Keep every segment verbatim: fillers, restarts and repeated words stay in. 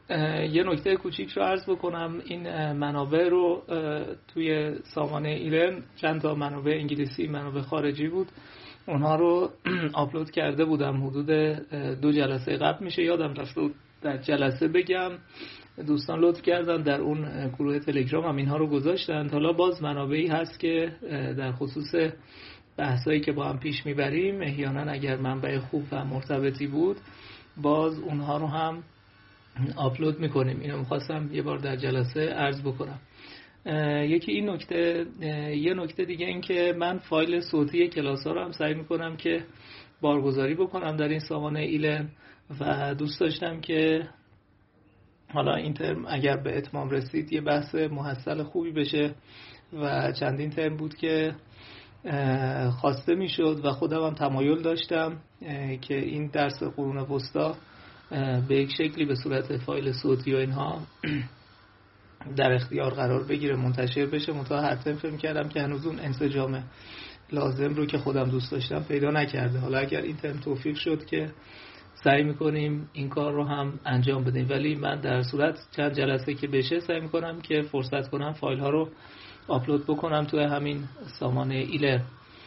یه نکته کوچیک رو عرض بکنم. این منابع رو توی سامانه ایلن چند تا منابع انگلیسی، منابع خارجی بود، اونها رو آپلود کرده بودم حدود دو جلسه قبل میشه، یادم رفت در جلسه بگم. دوستان لطف کردن در اون گروه تلگرام هم اینها رو گذاشتن. حالا باز منابعی هست که در خصوص بحثایی که با هم پیش میبریم احیانا اگر منبع خوب و مرتبطی بود باز اونها رو هم آپلود میکنیم. اینو میخواستم یه بار در جلسه عرض بکنم. یکی این نکته. یه نکته دیگه این که من فایل صوتی کلاس ها رو هم سعی میکنم که بارگذاری بکنم در این سامانه ایلن و دوست داشتم که حالا این ترم اگر به اتمام رسید یه بحث محصل خوبی بشه و چندین ترم بود که خواسته میشد و خودم هم تمایل داشتم که این درس قرون وسطی به یک شکلی به صورت فایل صوتی و اینها در اختیار قرار بگیره، منتشر بشه. منتها هر ترم فکر کردم که هنوز اون انسجام لازم رو که خودم دوست داشتم پیدا نکرده. حالا اگر این ترم توفیق شد که سعی میکنیم این کار رو هم انجام بدیم، ولی من در صورت چند جلسه که بشه سعی میکنم که فرصت کنم فایل ها رو آپلود بکنم توی همین سامانه ایلن.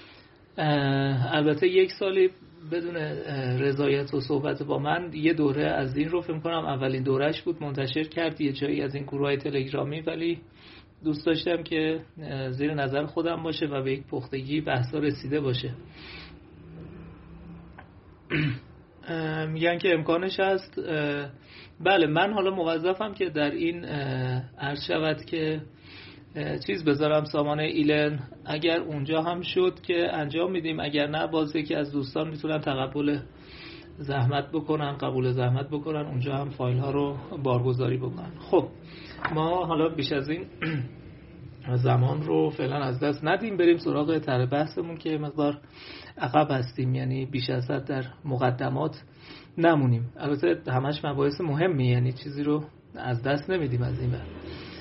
البته یک سالی بدون رضایت و صحبت با من یه دوره از این رو فکر کنم اولین دورش بود منتشر کرد یه جایی از این گروهای تلگرامی، ولی دوست داشتم که زیر نظر خودم باشه و به یک پختگی بحثا رسیده باشه. میگن که امکانش هست. بله، من حالا موظفم که در این عرض شود که چیز بذارم سامانه ایلن. اگر اونجا هم شد که انجام میدیم، اگر نه بازه که از دوستان میتونن تقبل زحمت بکنن قبول زحمت بکنن اونجا هم فایل ها رو بارگذاری بکنن. خب ما حالا بیش از این زمان رو فعلا از دست ندیم، بریم سراغ طرح بحثمون که مقدار عقب هستیم، یعنی بیش از حد در مقدمات نمونیم. البته همش مباحث مهمی، یعنی چیزی رو از دست نمیدیم. از این بعد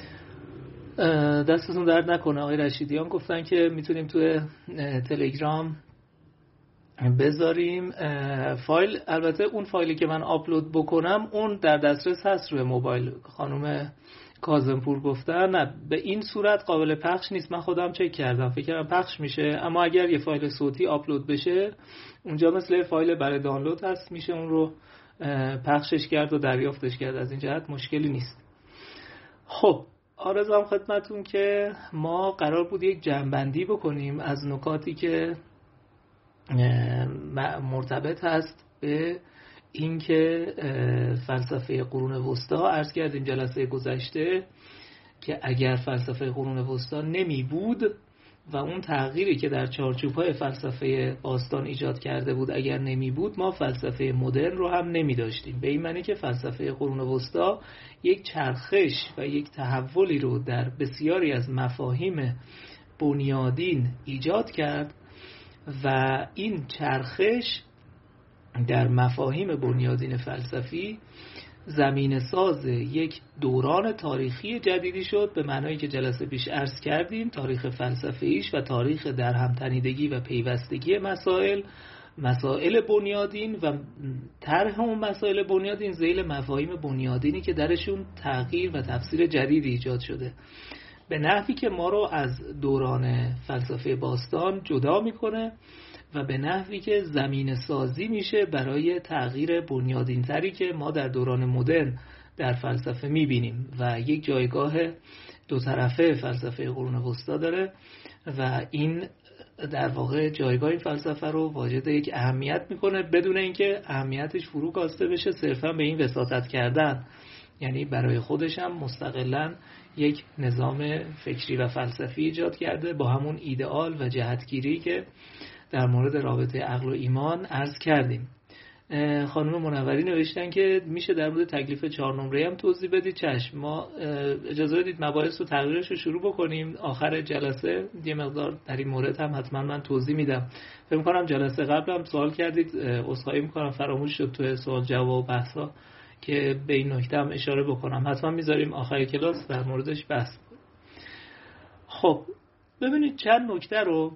دستتون درد نکنه. آقای رشیدیان گفتن که میتونیم توی تلگرام بذاریم فایل. البته اون فایلی که من آپلود بکنم اون در دسترس هست روی موبایل. خانم کاظمپور گفتن نه به این صورت قابل پخش نیست. من خودم چک کردم، فکر کردم پخش میشه، اما اگر یه فایل صوتی آپلود بشه اونجا مثل فایل برای دانلود هست، میشه اون رو پخشش کرد و دریافتش کرد. از این جهت مشکلی نیست. خب آرزوام خدمتون که ما قرار بود یک جمع‌بندی بکنیم از نکاتی که مرتبط هست به اینکه فلسفه قرون وسطی. عرض کردیم جلسه گذشته که اگر فلسفه قرون وسطی نمی بود و اون تغییری که در چارچوب‌های فلسفه باستان ایجاد کرده بود اگر نمی بود، ما فلسفه مدرن رو هم نمی داشتیم. به این معنی که فلسفه قرون وسطی یک چرخش و یک تحولی رو در بسیاری از مفاهیم بنیادین ایجاد کرد و این چرخش در مفاهیم بنیادین فلسفی زمین ساز یک دوران تاریخی جدیدی شد، به معنایی که جلسه پیش عرض کردیم، تاریخ فلسفیش و تاریخ در همتنیدگی و پیوستگی مسائل مسائل بنیادین و طرح اون مسائل بنیادین ذیل مفاهیم بنیادینی که درشون تغییر و تفسیر جدیدی ایجاد شده، به نحوی که ما رو از دوران فلسفه باستان جدا میکنه و به نحوی که زمین سازی میشه برای تغییر بنیادین تری که ما در دوران مدرن در فلسفه میبینیم و یک جایگاه دو طرفه فلسفه قرون وسطی داره و این در واقع جایگاه این فلسفه رو واجد یک اهمیت میکنه بدون اینکه اهمیتش فرو کاسته بشه صرفا به این وساطت کردن، یعنی برای خودش هم مستقلاً یک نظام فکری و فلسفی ایجاد کرده با همون ایدئال و جهتگیری که در مورد رابطه عقل و ایمان عرض کردیم. خانم منوری نوشتن که میشه در مورد تکلیف چهار نمره هم توضیح بدید. چشم، ما اجازه بدید مباحث رو تغییرش رو شروع بکنیم آخر جلسه. یه مقدار در این مورد هم حتما من توضیح میدم. فکر می‌کنم جلسه قبل هم سوال کردید، عذرخواهی می‌کنم فراموش شد توی سوال جواب و بحثا که به این نکته هم اشاره بکنم. حتما میذاریم آخر کلاس در موردش بحث کنیم. خب ببینید چند نکته رو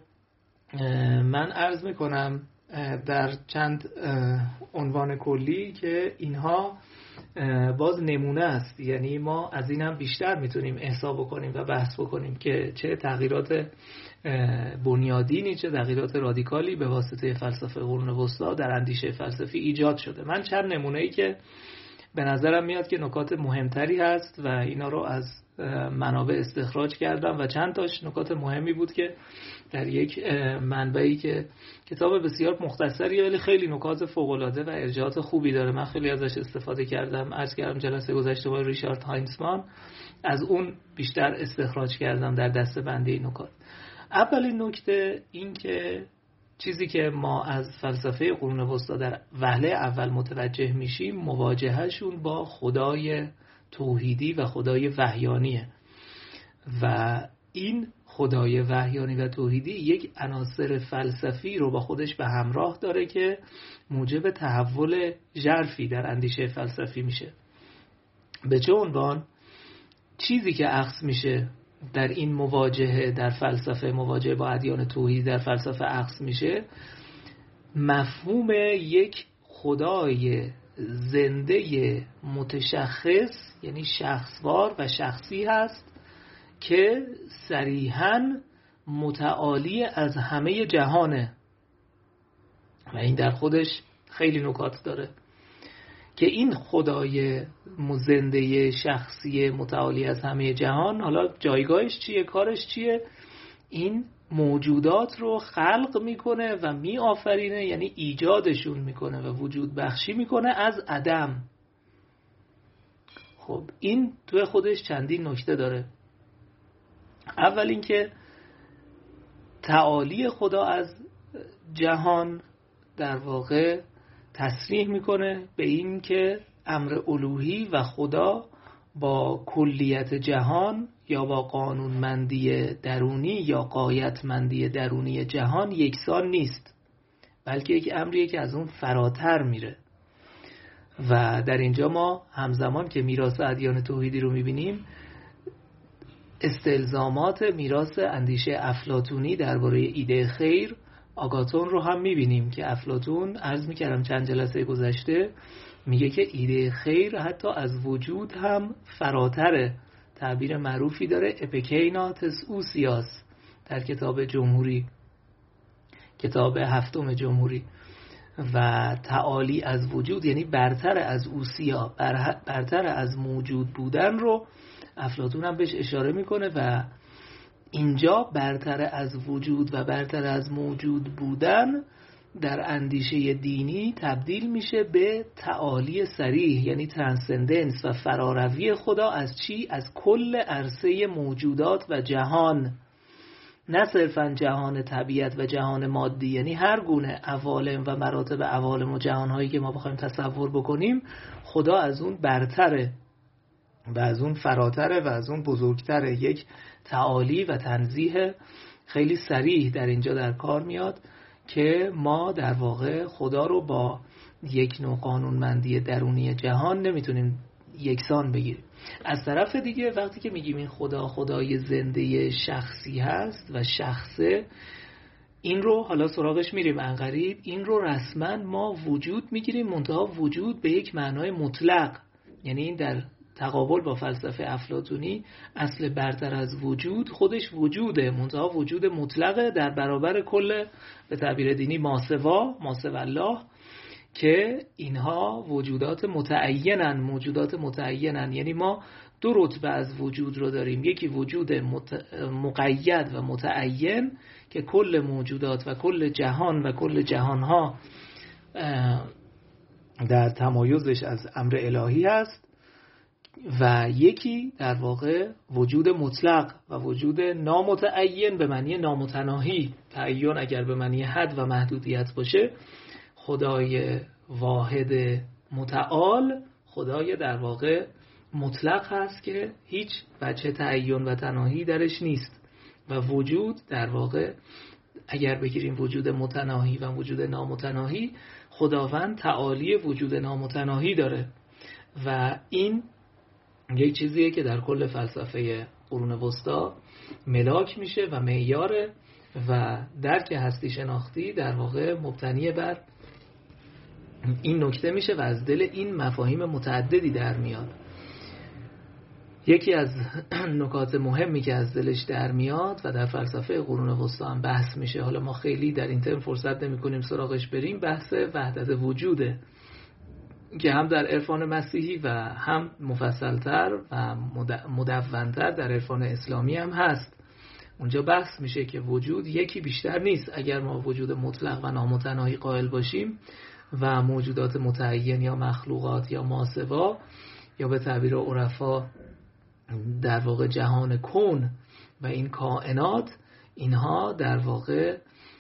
من عرض میکنم در چند عنوان کلی که اینها باز نمونه است. یعنی ما از این هم بیشتر میتونیم احساب بکنیم و بحث بکنیم که چه تغییرات بنیادینی چه تغییرات رادیکالی به واسطه فلسفه قرون وسطی در اندیشه فلسفی ایجاد شده. من چند نمونه‌ای که به نظرم میاد که نکات مهمتری هست و اینا رو از منابع استخراج کردم و چند تاش نکات مهمی بود که در یک منبعی که کتاب بسیار مختصریه ولی خیلی نکات فوق‌العاده و ارجاعات خوبی داره، من خیلی ازش استفاده کردم. عرض کردم جلسه گذشته با ریچارد هاینسمان از اون بیشتر استخراج کردم در دسته‌بندی نکات. اولین نکته این که چیزی که ما از فلسفه قرون وسطی در وهله اول متوجه میشیم مواجههشون با خدای توحیدی و خدای وحیانیه و این خدای وحیانی و توحیدی یک عناصر فلسفی رو با خودش به همراه داره که موجب تحول ژرفی در اندیشه فلسفی میشه. به چه عنوان؟ چیزی که اخذ میشه در این مواجهه در فلسفه مواجهه با ادیان توحیدی در فلسفه اخذ میشه مفهوم یک خدای زنده متشخص یعنی شخصوار و شخصی هست که صریحاً متعالی از همه جهانه و این در خودش خیلی نکات داره که این خدای زنده شخصی متعالی از همه جهان حالا جایگاهش چیه، کارش چیه؟ این موجودات رو خلق میکنه و میآفرینه، یعنی ایجادشون میکنه و وجود بخشی میکنه از عدم. خب این توی خودش چندین نکته داره. اول اینکه تعالی خدا از جهان در واقع تصریح میکنه به این که امر الوهی و خدا با کلیت جهان یا با قانونمندی درونی یا غایتمندی درونی جهان یکسان نیست، بلکه یک امریه که از اون فراتر میره. و در اینجا ما همزمان که میراث ادیان توحیدی رو میبینیم استلزامات میراث اندیشه افلاطونی درباره ایده خیر آگاتون رو هم میبینیم که افلاطون عرض میکردم چند جلسه گذشته میگه که ایده خیر حتی از وجود هم فراتره. تعبیر معروفی داره اپیکینا تس اوسیاس در کتاب جمهوری، کتاب هفتم جمهوری، و تعالی از وجود یعنی برتر از اوسیا، برتر از موجود بودن رو افلاطون هم بهش اشاره میکنه و اینجا برتر از وجود و برتر از موجود بودن در اندیشه دینی تبدیل میشه به تعالی صریح یعنی ترانسندنس و فراروی خدا از چی؟ از کل عرصه موجودات و جهان، نه صرفا جهان طبیعت و جهان مادی، یعنی هر گونه عوالم و مراتب عوالم و جهانهایی که ما بخوایم تصور بکنیم خدا از اون برتره و از اون فراتره و از اون بزرگتره. یک تعالی و تنزیه خیلی صریح در اینجا در کار میاد که ما در واقع خدا رو با یک نوع قانونمندی درونی جهان نمیتونیم یکسان بگیریم. از طرف دیگه وقتی که میگیم این خدا خدای زنده شخصی هست و شخصه، این رو حالا سراغش میریم عنقریب، این رو رسما ما وجود میگیریم، منتها وجود به یک معنای مطلق، یعنی این در تقابل با فلسفه افلاطونی اصل برتر از وجود خودش وجوده، منتها وجود مطلقه در برابر کل به تعبیر دینی ماسوا ماسوا الله که اینها وجودات متعینن، موجودات متعینن. یعنی ما دو رتبه از وجود رو داریم، یکی وجود مت... مقید و متعین که کل موجودات و کل جهان و کل جهانها در تمایزش از امر الهی هست، و یکی در واقع وجود مطلق و وجود نامتعین به معنی نامتناهی. تعین اگر به معنی حد و محدودیت باشه، خدای واحد متعال خدای در واقع مطلق هست که هیچ وجه تعین و تناهی درش نیست، و وجود در واقع اگر بگیریم وجود متناهی و وجود نامتناهی، خداوند تعالی وجود نامتناهی داره و این یک چیزیه که در کل فلسفه قرون وسطی ملاک میشه و معیاره و درک هستی شناختی در واقع مبتنی بر این نکته میشه و از دل این مفاهیم متعددی در میاد. یکی از نکات مهمی که از دلش در میاد و در فلسفه قرون وسطا هم بحث میشه، حالا ما خیلی در این ترم فرصت نمی کنیم سراغش بریم، بحث وحدت وجوده که هم در عرفان مسیحی و هم مفصلتر و مدونتر در عرفان اسلامی هم هست. اونجا بحث میشه که وجود یکی بیشتر نیست. اگر ما وجود مطلق و نامتناهی قائل باشیم و موجودات متعین یا مخلوقات یا ماسوا یا به تعبیر عرفا در واقع جهان کون و این کائنات، اینها در واقع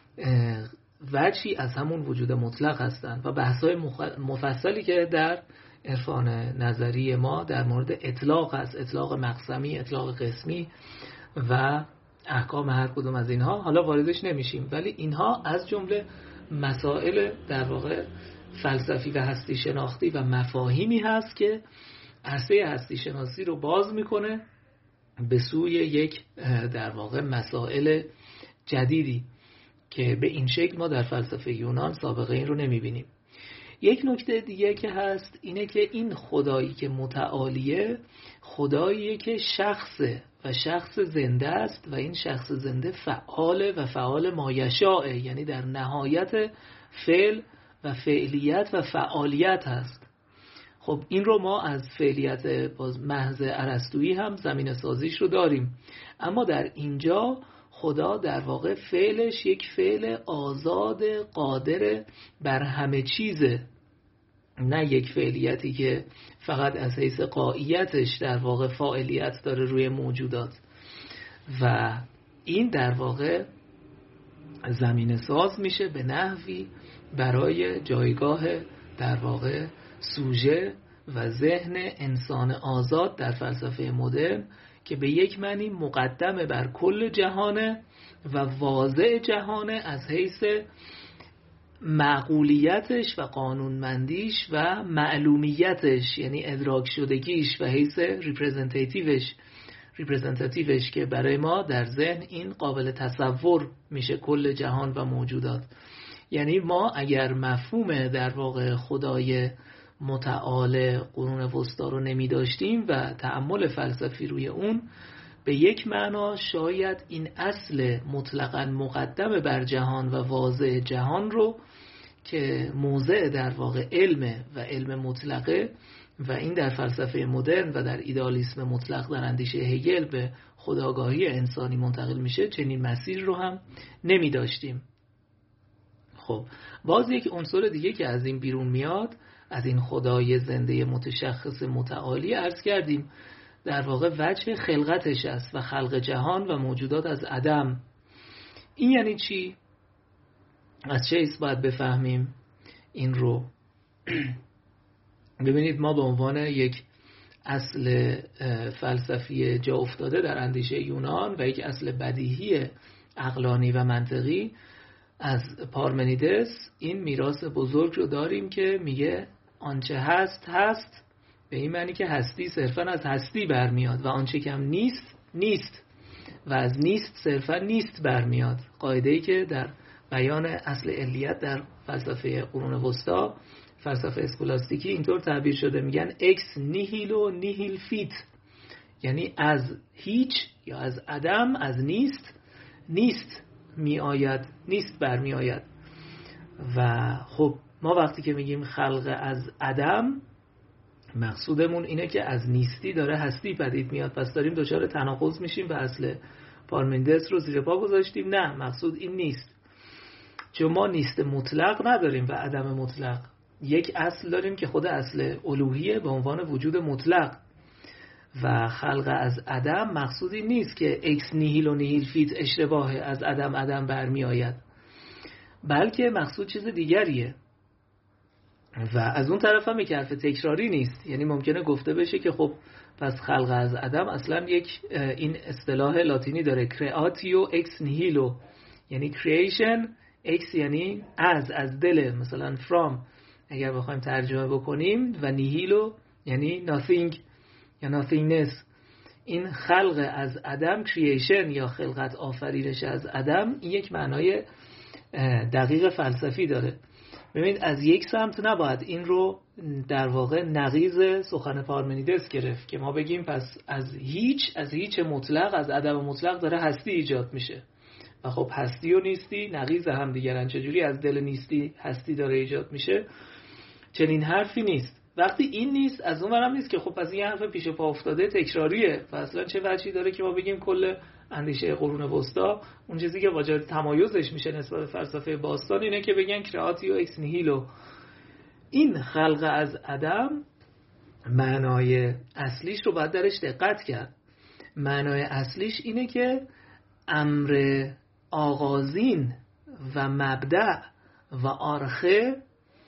وجهی از همون وجود مطلق هستند و بحث‌های مفصلی که در عرفان نظری ما در مورد اطلاق هست، اطلاق مقسمی، اطلاق قسمی و احکام هر کدوم از اینها، حالا واردش نمیشیم، ولی اینها از جمله مسائل در واقع فلسفی و هستی شناختی و مفاهیمی هست که عرصه هستی شناسی رو باز میکنه به سوی یک در واقع مسائل جدیدی که به این شکل ما در فلسفه یونان سابقه این رو نمیبینیم. یک نکته دیگه که هست اینه که این خدایی که متعالیه خداییه که شخصه و شخص زنده است و این شخص زنده فعاله و فعال مایشاءه، یعنی در نهایت فعل و فعلیت و فعالیت هست. خب این رو ما از فعلیت محض ارسطویی هم زمینه سازیش رو داریم، اما در اینجا خدا در واقع فعلش یک فعل آزاد قادر بر همه چیزه، نه یک فعلیتی که فقط از حیث قائیتش در واقع فاعلیت داره روی موجودات. و این در واقع زمینه ساز میشه به نحوی برای جایگاه در واقع سوژه و ذهن انسان آزاد در فلسفه مدرن که به یک معنی مقدمه بر کل جهانه و واضع جهانه از حیث معقولیتش و قانونمندیش و معلومیتش، یعنی ادراک شدگیش و حیث ریپرزنتیتیوش ریپرزنتاتیوش که برای ما در ذهن این قابل تصور میشه کل جهان و موجودات. یعنی ما اگر مفهوم در واقع خدای متعال قرون وسطا رو نمی داشتیم و تأمل فلسفی روی اون، به یک معنا شاید این اصل مطلقاً مقدم بر جهان و واضع جهان رو که موضع در واقع علم و علم مطلقه و این در فلسفه مدرن و در ایدالیسم مطلق در اندیشه هگل به خودآگاهی انسانی منتقل میشه، چنین مسیر رو هم نمی داشتیم. خب باز یک عنصر دیگه که از این بیرون میاد، از این خدای زنده متشخص متعالی، عرض کردیم در واقع وجه خلقتش است و خلق جهان و موجودات از عدم. این یعنی چی؟ از چه حیث باید بفهمیم این رو؟ ببینید ما به عنوان یک اصل فلسفی جا افتاده در اندیشه یونان و یک اصل بدیهی عقلانی و منطقی از پارمنیدس این میراث بزرگ رو داریم که میگه آنچه هست هست، به این معنی که هستی صرفا از هستی برمیاد و آنچه که هم نیست نیست و از نیست صرفا نیست برمیاد. قاعده‌ای که در بیان اصل علیت در فلسفه قرون وسطا، فلسفه اسکولاستیکی اینطور تعبیر شده، میگن اکس نیهیلو نیهیل فیت، یعنی از هیچ یا از عدم، از نیست نیست می آید، نیست برمی آید. و خب ما وقتی که میگیم خلق از عدم، مقصودمون اینه که از نیستی داره هستی پدید میاد، پس داریم دچار تناقض میشیم و اصل پارمنیدس رو زیر پا گذاشتیم. نه، مقصود این نیست، چون ما نیست مطلق نداریم و عدم مطلق. یک اصل داریم که خود اصل الوهیه به عنوان وجود مطلق و خلق از عدم مقصودی نیست که اکس نیهیل و نیهیل فیت اشتباهه، از عدم عدم برمی آید، بلکه مقصود چیز دیگریه. و از اون طرف هم یک حرف تکراری نیست، یعنی ممکنه گفته بشه که خب پس خلق از عدم اصلا یک این اصطلاح لاتینی داره، کریاتیو اکس نیهیلو، یعنی کریشن اکس یعنی از از دل، مثلا فرام اگر بخوایم ترجمه بکنیم، و نیهیلو یعنی nothing یا nothingness. این خلق از عدم، کریشن یا خلقت آفرینش از عدم، این یک معنای دقیق فلسفی داره. ببینید از یک سمت نباید این رو در واقع نقیض سخن پارمنیدس گرفت که ما بگیم پس از هیچ از هیچ مطلق، از عدم مطلق داره هستی ایجاد میشه و خب هستی و نیستی نقیض هم دیگرن. چجوری از دل نیستی هستی داره ایجاد میشه؟ چنین حرفی نیست. وقتی این نیست از اون ورم نیست که خب پس این حرف پیش پا افتاده تکراریه و اصلا چه وجهی داره که ما بگیم کل اندیشه قرون وسطا اون چیزی که واجد تمایزش میشه نسبت به فلسفه باستان اینه که بگن کریاتیو اکس نیهیلو. این خلق از عدم معنای اصلیش رو باید درش دقت کرد. معنای اصلیش اینه که امر آغازین و مبدأ و آرخه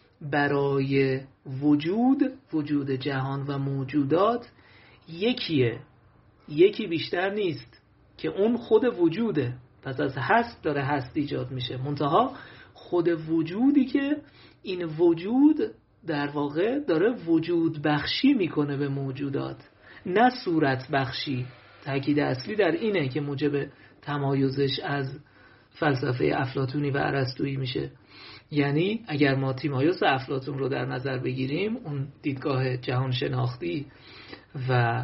برای وجود وجود جهان و موجودات یکیه، یکی بیشتر نیست که اون خود وجوده. پس از هست داره هست ایجاد میشه، منتها خود وجودی که این وجود در واقع داره وجود بخشی میکنه به موجودات، نه صورت بخشی. تاکید اصلی در اینه که موجب تمایزش از فلسفه افلاطونی و ارسطویی میشه. یعنی اگر ما تیمایوس افلاطون رو در نظر بگیریم، اون دیدگاه جهان شناختی و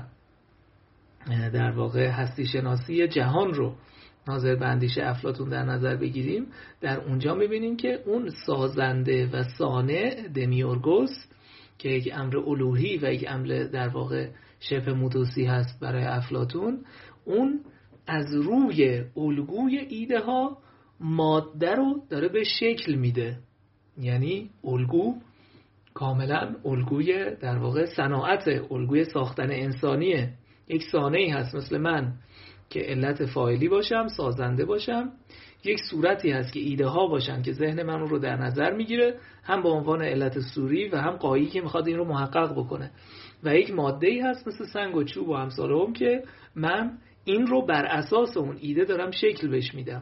در واقع هستی شناسی جهان رو ناظر به اندیشه افلاطون در نظر بگیریم، در اونجا میبینیم که اون سازنده و صانع دمیورگوس که یک امر الوهی و یک امر در واقع شبه مدوسی هست برای افلاطون، اون از روی الگوی ایده ها ماده رو داره به شکل میده. یعنی الگو کاملا الگوی در واقع صناعت، الگوی ساختن انسانیه. یک صانعی هست مثل من که علت فاعلی باشم، سازنده باشم. یک صورتی هست که ایده ها باشن که ذهن من رو در نظر میگیره، هم به عنوان علت صوری و هم قایی که میخواد این رو محقق بکنه. و یک ماده‌ای هست مثل سنگ و چوب و امثال هم که من این رو بر اساس اون ایده دارم شکل بهش میدم.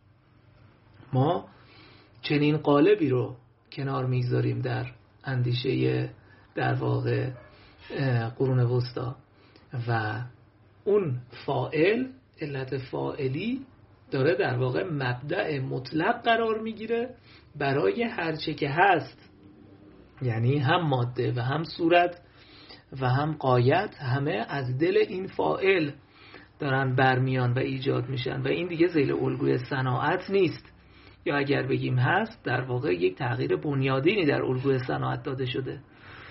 ما چنین قالبی رو کنار میگذاریم در اندیشه در واقع قرون وسطا و اون فاعل، علت فاعلی داره در واقع مبدأ مطلق قرار میگیره برای هر چه که هست. یعنی هم ماده و هم صورت و هم غایت همه از دل این فاعل دارن برمیان و ایجاد میشن و این دیگه ذیل الگوی صناعت نیست، یا اگر بگیم هست در واقع یک تغییر بنیادینی در الگوی صناعت داده شده.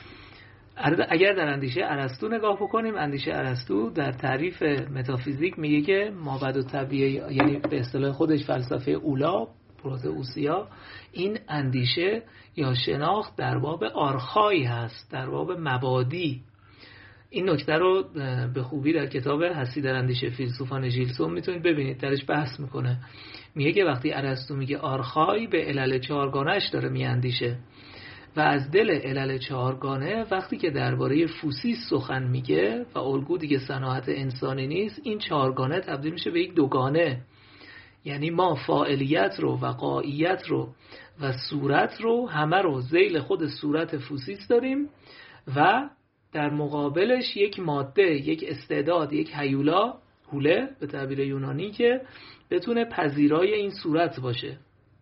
اگر در اندیشه ارسطو نگاه بکنیم، اندیشه ارسطو در تعریف متافیزیک میگه که مابعد الطبیعه، یعنی به اصطلاح خودش فلسفه اولا پروتئوسیا، این اندیشه یا شناخت در باب آرخایی هست، در باب مبادی. این نکته رو به خوبی در کتاب هستی در اندیشه فیلسوفان ژیلسون میتونید ببینید، درش بحث میکنه. میگه که وقتی ارسطو میگه آرخای، به علل چهارگانه‌اش داره میاندیشه و از دل علل چهارگانه وقتی که درباره فوسیس سخن میگه و الگو دیگه صناعت انسانی نیست، این چهارگانه تبدیل میشه به یک دوگانه. یعنی ما فاعلیت رو و قاییت رو و صورت رو همه رو ذیل خود صورت فوسیس داریم و در مقابلش یک ماده، یک استعداد، یک هیولا، هوله به تعبیر یونانی که بتونه پذیرای این صورت باشه.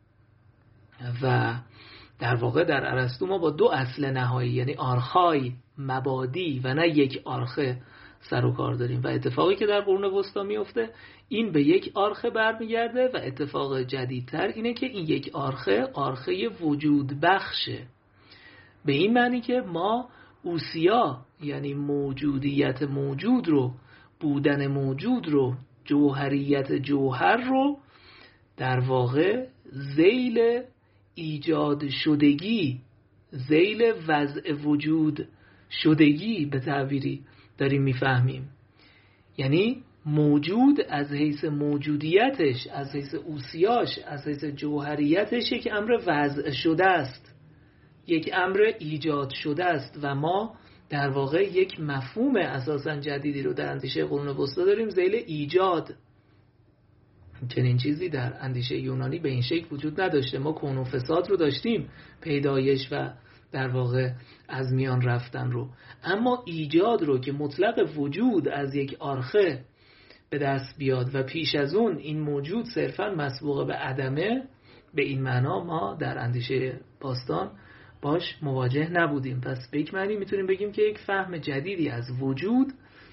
و در واقع در ارسطو ما با دو اصل نهایی، یعنی آرخای مبادی و نه یک آرخه سر و کار داریم و اتفاقی که در قرون وسطا میفته این به یک آرخه برمیگرده و اتفاق جدیدتر اینه که این یک آرخه آرخه وجود بخشه، به این معنی که ما اوسیا یعنی موجودیت موجود رو، بودن موجود رو، جوهریت جوهر رو در واقع ذیل ایجاد شدگی، ذیل وضع وجود شدگی به تعبیری داریم میفهمیم. یعنی موجود از حیث موجودیتش، از حیث اوسیاش، از حیث جوهریتش یک امر وضع شده است، یک امر ایجاد شده است و ما در واقع یک مفهوم اساساً جدیدی رو در اندیشه قرون وسطا داریم، ذیل ایجاد. چنین چیزی در اندیشه یونانی به این شکل وجود نداشته. ما کون و فساد رو داشتیم، پیدایش و در واقع از میان رفتن رو، اما ایجاد رو که مطلق وجود از یک آرخه به دست بیاد و پیش از اون این موجود صرفاً مسبوق به عدمه، به این معنا ما در اندیشه باستان باش مواجه نبودیم. پس به یک معنی میتونیم بگیم که یک فهم جدیدی از وجود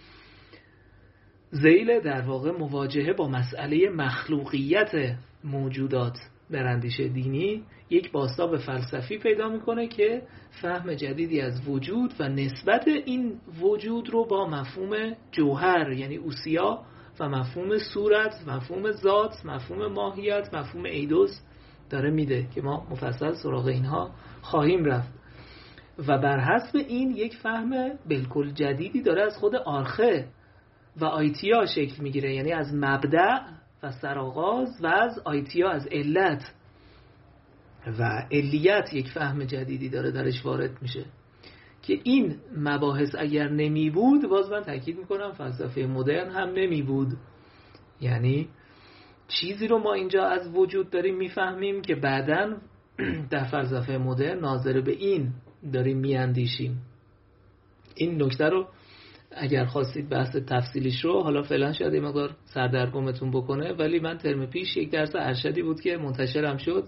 ذیل در واقع مواجهه با مسئله مخلوقیت موجودات در اندیشه دینی یک بازتاب فلسفی پیدا میکنه که فهم جدیدی از وجود و نسبت این وجود رو با مفهوم جوهر یعنی اوسیا و مفهوم صورت، مفهوم ذات، مفهوم ماهیت، مفهوم ایدوس داره میده که ما مفصل سراغ اینها خواهیم رفت. و بر حسب این یک فهم بالکل جدیدی داره از خود آرخه و آیتیا شکل میگیره، یعنی از مبدأ و سرآغاز و از آیتیا از علت و علیت یک فهم جدیدی داره درش وارد میشه که این مباحث اگر نمی بود، باز من تاکید میکنم فلسفه مدرن هم نمی بود. یعنی چیزی رو ما اینجا از وجود داریم میفهمیم که بعداً در فلسفه مدرن ناظر به این داریم میاندیشیم. این نکته رو اگر خواستید بحث تفصیلیش رو، حالا فعلا شاید یه مقدار سردرگمتون بکنه، ولی من ترم پیش یک درس ارشدی بود که منتشرم شد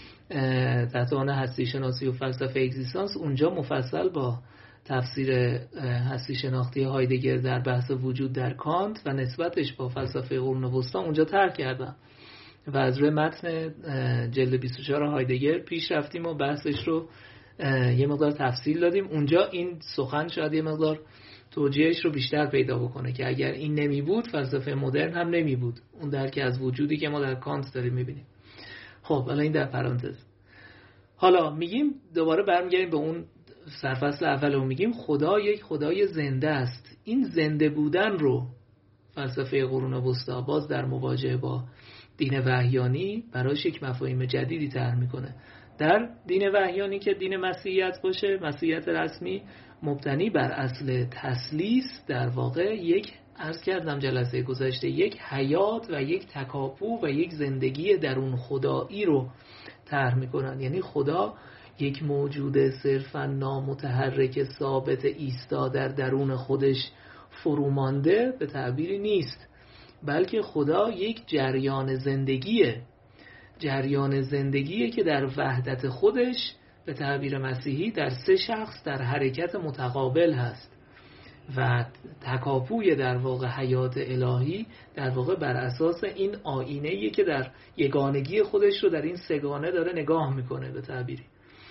تحت عنوان هستی شناسی و فلسفه اگزیستانس. اونجا مفصل با تفسیر هستی شناختی هایدگر در بحث وجود در کانت و نسبتش با فلسفه قرون وسطا اونجا طرح کردم و از روی متن جلد بیست و چهار هایدگر پیش رفتیم و بحثش رو یه مقدار تفصیل دادیم. اونجا این سخن شاید یه مقدار توجیهش رو بیشتر پیدا بکنه که اگر این نمی بود فلسفه مدرن هم نمی بود، اون درک از وجودی که ما در کانت داریم میبینیم. خب حالا این در پرانتز. حالا میگیم دوباره برمیگردیم به اون سرفصل اول و میگیم خدا یک خدای زنده است. این زنده بودن رو فلسفه قرون وسطا باز در مواجهه با دین وحیانی براش یک مفاهیم جدیدی طرح میکنه. در دین وحیانی که دین مسیحیت باشه، مسیحیت رسمی، مبتنی بر اصل تثلیث، در واقع یک، عرض کردم جلسه گذشته، یک حیات و یک تکاپو و یک زندگی درون خدایی رو طرح میکنن. یعنی خدا یک موجود صرفا نامتحرک ثابت ایستا در درون خودش فرومانده به تعبیری نیست، بلکه خدا یک جریان زندگیه، جریان زندگیه که در وحدت خودش به تعبیر مسیحی در سه شخص در حرکت متقابل هست و تکاپوی در واقع حیات الهی در واقع بر اساس این آینه‌ای که در یگانگی خودش رو در این سگانه داره نگاه میکنه به تعبیری.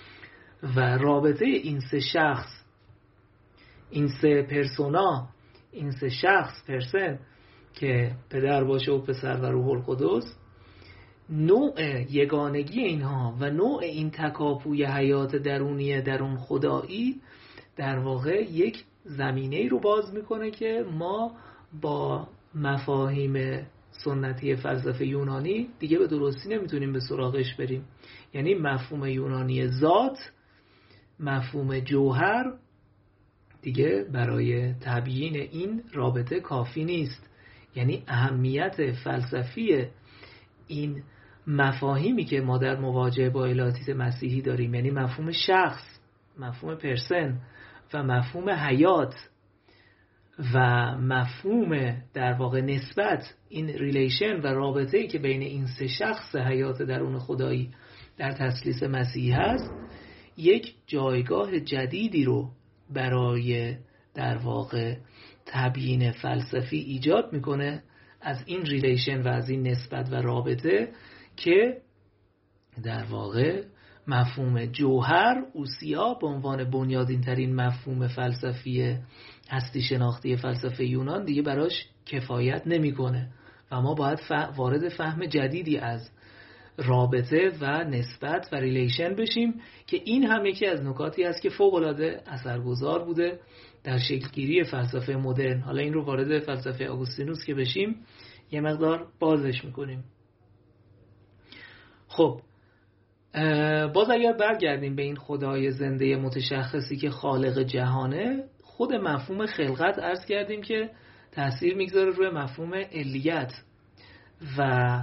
و رابطه این سه شخص، این سه پرسونا، این سه شخص پرسن که پدر باشه و پسر و روح القدس، نوع یگانگی اینها و نوع این تکاپوی حیات درونی درون خدایی در واقع یک زمینه‌ای رو باز میکنه که ما با مفاهیم سنتی فلسفه یونانی دیگه به درستی نمیتونیم به سراغش بریم. یعنی مفهوم یونانی ذات، مفهوم جوهر دیگه برای تبیین این رابطه کافی نیست. یعنی اهمیت فلسفی این مفاهیمی که ما در مواجهه با الهیات مسیحی داریم، یعنی مفهوم شخص، مفهوم پرسن و مفهوم حیات و مفهوم در واقع نسبت، این ریلیشن و رابطه‌ای که بین این سه شخص حیات درون خدایی در تثلیث مسیحی هست، یک جایگاه جدیدی رو برای در واقع تبیین فلسفی ایجاد میکنه از این ریلیشن و از این نسبت و رابطه که در واقع مفهوم جوهر، اوسیا، به عنوان بنیادین ترین مفهوم فلسفی هستی شناختی فلسفه یونان دیگه براش کفایت نمیکنه و ما باید وارد فهم جدیدی از رابطه و نسبت و ریلیشن بشیم که این هم یکی از نکاتی است که فوق‌العاده اثرگذار بوده در شکلگیری فلسفه مدرن. حالا این رو وارد فلسفه آگوستینوس که بشیم یه مقدار بازش میکنیم. خب باز اگر برگردیم به این خدای زنده متشخصی که خالق جهانه، خود مفهوم خلقت عرض کردیم که تأثیر میگذاره روی مفهوم علیت و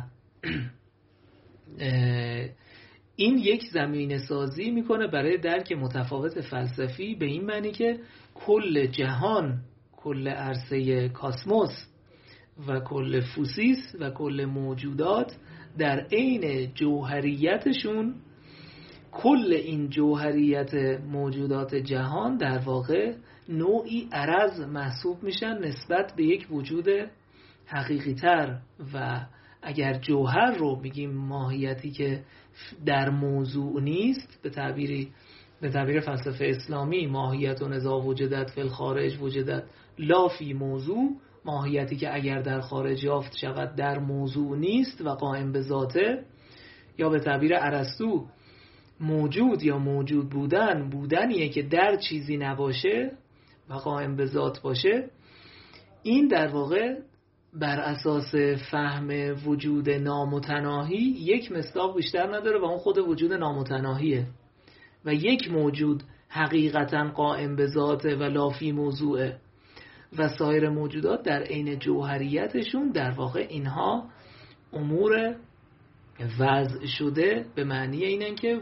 این یک زمینه سازی میکنه برای درک متفاوت فلسفی، به این معنی که کل جهان، کل عرصه کاسموس و کل فوسیس و کل موجودات در عین جوهریتشون کل این جوهریت موجودات جهان در واقع نوعی عرض محسوب میشن نسبت به یک وجود حقیقی تر. و اگر جوهر رو بگیم ماهیتی که در موضوع نیست، به تعبیری به تعبیر فلسفه اسلامی ماهیت و نزا وجدت فی الخارج وجدت لا فی موضوع، ماهیتی که اگر در خارج یافت شود در موضوع نیست و قائم به ذاته. یا به تعبیر ارسطو موجود یا موجود بودن بودنیه که در چیزی نباشه و قائم به ذات باشه. این در واقع بر اساس فهم وجود نامتناهی یک مصداق بیشتر نداره و اون خود وجود نامتناهیه و یک موجود حقیقتا قائم به ذاته و لافی موضوعه و سایر موجودات در عین جوهریتشون در واقع اینها امور وضع شده به معنی اینن که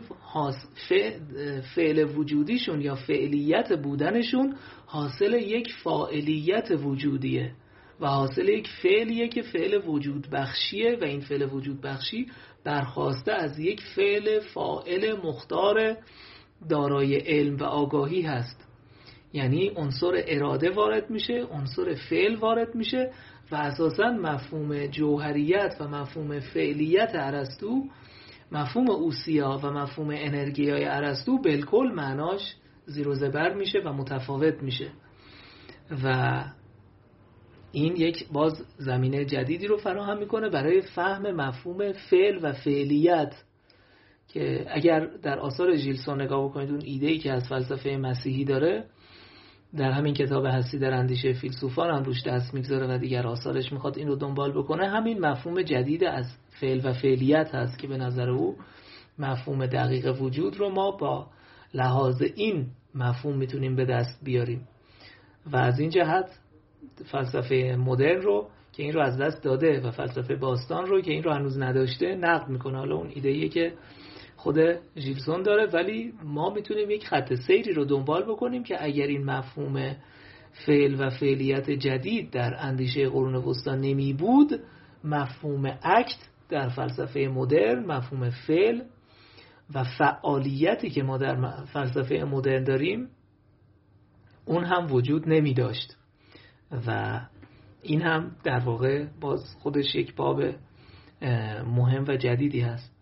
فعل وجودیشون یا فعلیت بودنشون حاصل یک فاعلیت وجودیه و حاصل یک فعلیه که فعل وجود بخشیه و این فعل وجود بخشی برخواسته از یک فعل فاعل مختار دارای علم و آگاهی هست. یعنی عنصر اراده وارد میشه، عنصر فعل وارد میشه و اساساً مفهوم جوهریت و مفهوم فعلیت ارسطو، مفهوم اوسیا و مفهوم انرژیای ارسطو بالکل معناش زیر و زبر میشه و متفاوت میشه و این یک باز زمینه جدیدی رو فراهم میکنه برای فهم مفهوم فعل و فعلیت که اگر در آثار ژیلسون نگاه بکنید اون ایده‌ای که از فلسفه مسیحی داره در همین کتاب هستی در اندیشه فیلسوفان هم روش دست میگذاره و دیگر آثارش میخواد این رو دنبال بکنه. همین مفهوم جدید از فعل و فعلیت هست که به نظر او مفهوم دقیق وجود رو ما با لحاظ این مفهوم میتونیم به دست بیاریم و از این جهت فلسفه مدرن رو که این رو از دست داده و فلسفه باستان رو که این رو هنوز نداشته نقد میکنه. حالا اون ایده‌ایه که خود ژیلسون داره، ولی ما میتونیم یک خط سیری رو دنبال بکنیم که اگر این مفهوم فعل و فعلیت جدید در اندیشه قرون وسطی نمی بود، مفهوم اکت در فلسفه مدرن، مفهوم فعل و فعالیتی که ما در فلسفه مدرن داریم اون هم وجود نمی داشت و این هم در واقع باز خودش یک باب مهم و جدیدی هست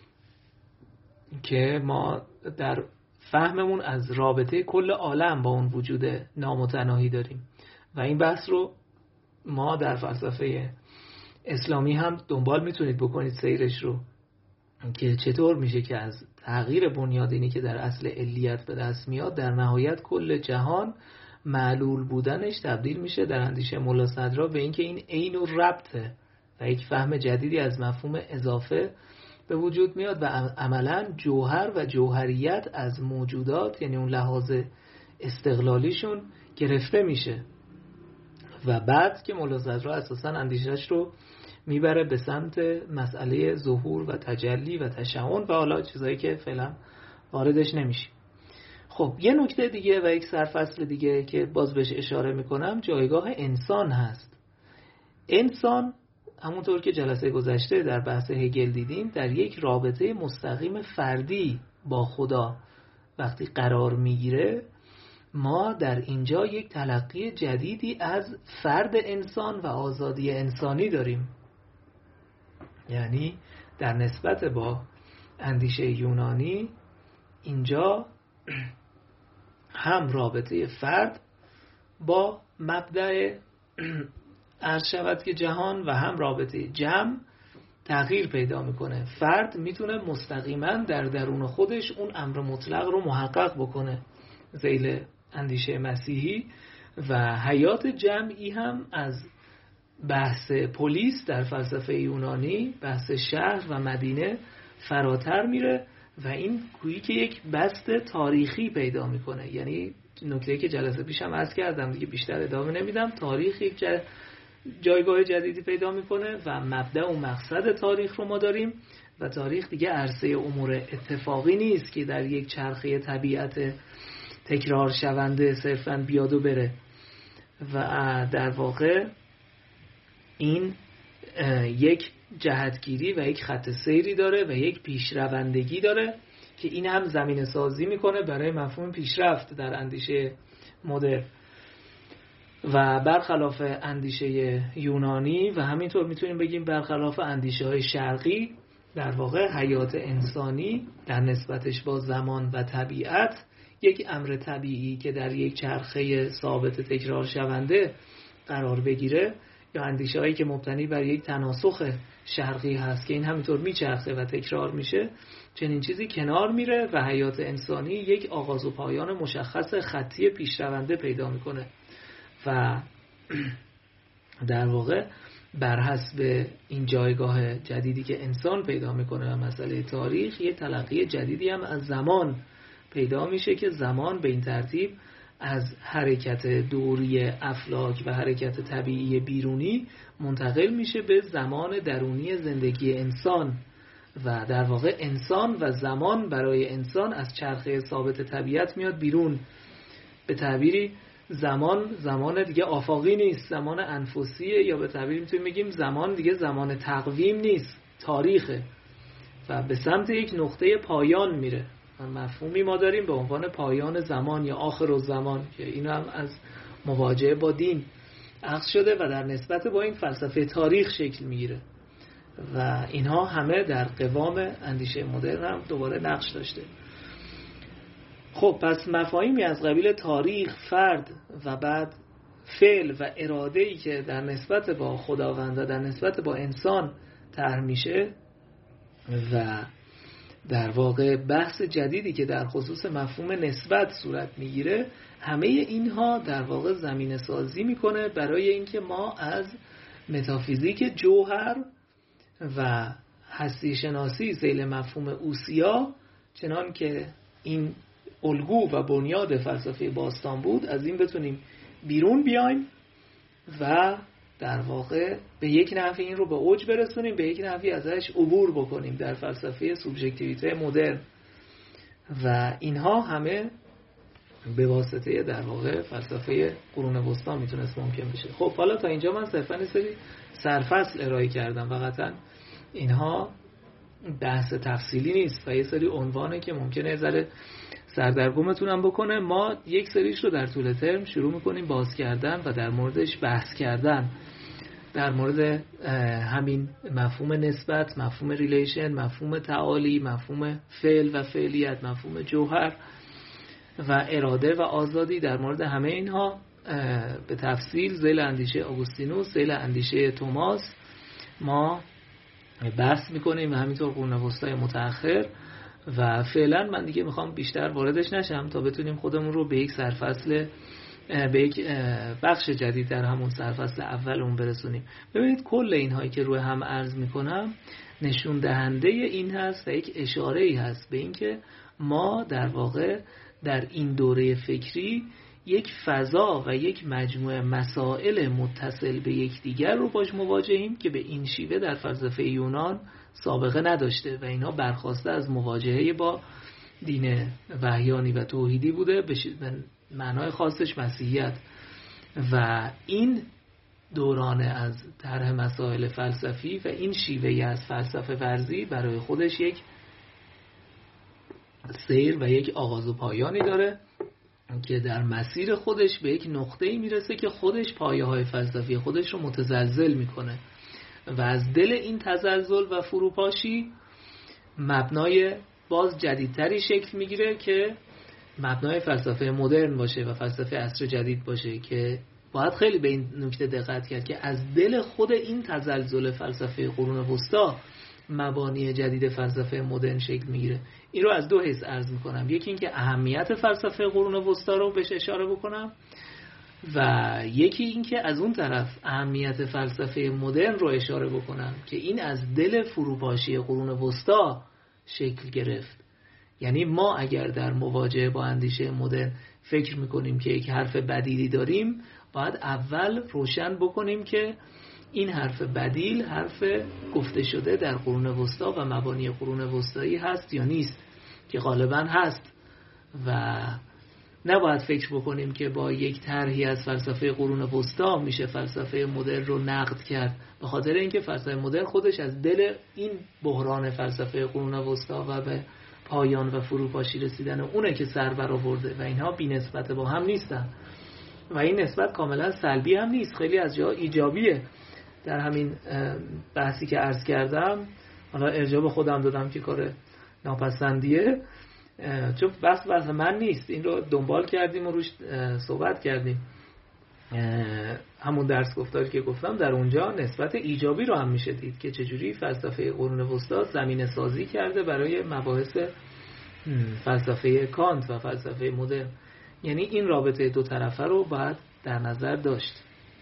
که ما در فهممون از رابطه کل عالم با اون وجود نامتناهی داریم و این بحث رو ما در فلسفه اسلامی هم دنبال میتونید بکنید سیرش رو که چطور میشه که از تغییر بنیادینی که در اصل علیت به دست میاد در نهایت کل جهان معلول بودنش تبدیل میشه در اندیشه ملا صدرا به اینکه این عین و ربطه و یک فهم جدیدی از مفهوم اضافه به وجود میاد و عملا جوهر و جوهریت از موجودات یعنی اون لحاظ استقلالیشون گرفته میشه و بعد که ملا صدرا اساسا اندیشش رو میبره به سمت مسئله ظهور و تجلی و تشعن و حالا چیزایی که فعلا واردش نمیشیم. خب یه نکته دیگه و یک سرفصل دیگه که باز بهش اشاره میکنم جایگاه انسان هست. انسان همونطور که جلسه گذشته در بحث هگل دیدیم در یک رابطه مستقیم فردی با خدا وقتی قرار میگیره، ما در اینجا یک تلقی جدیدی از فرد انسان و آزادی انسانی داریم. یعنی در نسبت با اندیشه یونانی اینجا هم رابطه فرد با مبدأ عرض شود که جهان و هم رابطه جمع تغییر پیدا میکنه. فرد میتونه مستقیما در درون خودش اون امر مطلق رو محقق بکنه ذیل اندیشه مسیحی و حیات جمعی هم از بحث پلیس در فلسفه یونانی، بحث شهر و مدینه فراتر میره و این گویی که یک بست تاریخی پیدا میکنه. یعنی نکته‌ای که جلسه پیشم عرض کردم دیگه بیشتر ادامه نمیدم، تاریخ یک جایگاه جدیدی پیدا میکنه و مبدأ و مقصد تاریخ رو ما داریم و تاریخ دیگه عرصه امور اتفاقی نیست که در یک چرخه طبیعت تکرار شونده صرفاً بیاد و بره و در واقع این یک جهتگیری و یک خط سیری داره و یک پیشروندگی داره که این هم زمینه سازی میکنه برای مفهوم پیشرفت در اندیشه مدرن. و برخلاف اندیشه یونانی و همینطور میتونیم بگیم برخلاف اندیشه های شرقی، در واقع حیات انسانی در نسبتش با زمان و طبیعت یک امر طبیعی که در یک چرخه ثابت تکرار شونده قرار بگیره، یا اندیشه هایی که مبتنی بر یک تناسخ شرقی هست که این همینطور میچرخه و تکرار میشه، چنین چیزی کنار میره و حیات انسانی یک آغاز و پایان مشخص خطی پیشرونده پیدا میکنه و در واقع بر حسب این جایگاه جدیدی که انسان پیدا میکنه و مسئله تاریخ، یه تلقی جدیدی هم از زمان پیدا میشه که زمان به این ترتیب از حرکت دوری افلاک و حرکت طبیعی بیرونی منتقل میشه به زمان درونی زندگی انسان و در واقع انسان و زمان برای انسان از چرخه ثابت طبیعت میاد بیرون. به تعبیری زمان زمان دیگه آفاقی نیست، زمان انفسیه، یا به تعبیری میتونیم بگیم زمان دیگه زمان تقویم نیست، تاریخه و به سمت یک نقطه پایان میره. مفهومی ما داریم به عنوان پایان زمان یا آخر الزمان که این هم از مواجهه با دین اخذ شده و در نسبت با این فلسفه تاریخ شکل میگیره و اینها همه در قوام اندیشه مدرن هم دوباره نقش داشته. خب پس مفاهیمی از قبیل تاریخ، فرد و بعد فعل و اراده‌ای که در نسبت با خداوند و در نسبت با انسان طرح میشه و در واقع بحث جدیدی که در خصوص مفهوم نسبت صورت میگیره، همه اینها در واقع زمینه سازی میکنه برای اینکه ما از متافیزیک جوهر و هستی شناسی ذیل مفهوم اوسیا، چنان که این الگو و بنیاد فلسفه باستان بود، از این بتونیم بیرون بیایم و در واقع به یک نحوی این رو به اوج برسونیم، به یک نحوی ازش عبور بکنیم در فلسفه سوبژکتیویته مدرن و اینها همه به واسطه در واقع فلسفه قرون وسطا میتونست ممکن بشه. خب حالا تا اینجا من صرفا یه سری سرفصل ارائه کردم و قطعا اینها بحث تفصیلی نیست و یه سری عنوانه که ممکنه یه ذره سردرگمتونم بکنه. ما یک سریش رو در طول ترم شروع میکنیم باز کردن و در موردش بحث کردن، در مورد همین مفهوم نسبت، مفهوم ریلیشن، مفهوم تعالی، مفهوم فعل و فعلیت، مفهوم جوهر و اراده و آزادی. در مورد همه اینها به تفصیل ذیل اندیشه آگوستینوس، ذیل اندیشه توماس ما بحث میکنیم و همینطور قرون وسطای متأخر. و فعلا من دیگه میخوام بیشتر واردش نشم تا بتونیم خودمون رو به یک سرفصل، به یک بخش جدید در همون سرفصل اولمون برسونیم. ببینید کل اینهایی که روی هم عرض میکنم نشون دهنده این هست و یک اشاره‌ای هست به اینکه ما در واقع در این دوره فکری یک فضا و یک مجموعه مسائل متصل به یکدیگر رو باش مواجهیم که به این شیوه در فلسفه یونان سابقه نداشته و اینا برخواسته از مواجهه با دین وحیانی و توحیدی بوده، به معنای خاصش مسیحیت. و این دوران از طرح مسائل فلسفی و این شیوه از فلسفه ورزی برای خودش یک سیر و یک آغاز و پایانی داره که در مسیر خودش به یک نقطه‌ای میرسه که خودش پایه های فلسفی خودش رو متزلزل میکنه و از دل این تزلزل و فروپاشی مبنای باز جدیدتری شکل میگیره که مبنای فلسفه مدرن باشه و فلسفه عصر جدید باشه که باید خیلی به این نکته دقت کرد که از دل خود این تزلزل فلسفه قرون وسطا مبانی جدید فلسفه مدرن شکل میگیره. این رو از دو حیث عرض میکنم، یکی این که اهمیت فلسفه قرون وسطا رو بهش اشاره بکنم و یکی این که از اون طرف اهمیت فلسفه مدرن رو اشاره بکنم که این از دل فروپاشی قرون وسطا شکل گرفت. یعنی ما اگر در مواجهه با اندیشه مدرن فکر میکنیم که یک حرف بدیلی داریم، باید اول روشن بکنیم که این حرف بدیل حرف گفته شده در قرون وسطا و مبانی قرون وسطایی هست یا نیست، که غالبا هست و نباید فکر بکنیم که با یک طرحی از فلسفه قرون وسطا میشه فلسفه مدرن رو نقد کرد، به خاطر اینکه فلسفه مدرن خودش از دل این بحران فلسفه قرون وسطا و به پایان و فروپاشی رسیدن اونه که سر برآورده و اینها بی‌نسبت با هم نیستن و این نسبت کاملا سلبی هم نیست، خیلی از جاها ایجابیه. در همین بحثی که عرض کردم، حالا ارجاع به خودم دادم که کار ناپسندیه، چون بحث بحث من نیست، این رو دنبال کردیم و روش صحبت کردیم. همون درس گفتاری که گفتم در اونجا نسبت ایجابی رو هم میشه دید که چجوری فلسفه قرون وسطا زمینه سازی کرده برای مباحث فلسفه کانت و فلسفه مدرن. یعنی این رابطه دو طرفه رو باید در نظر داشت.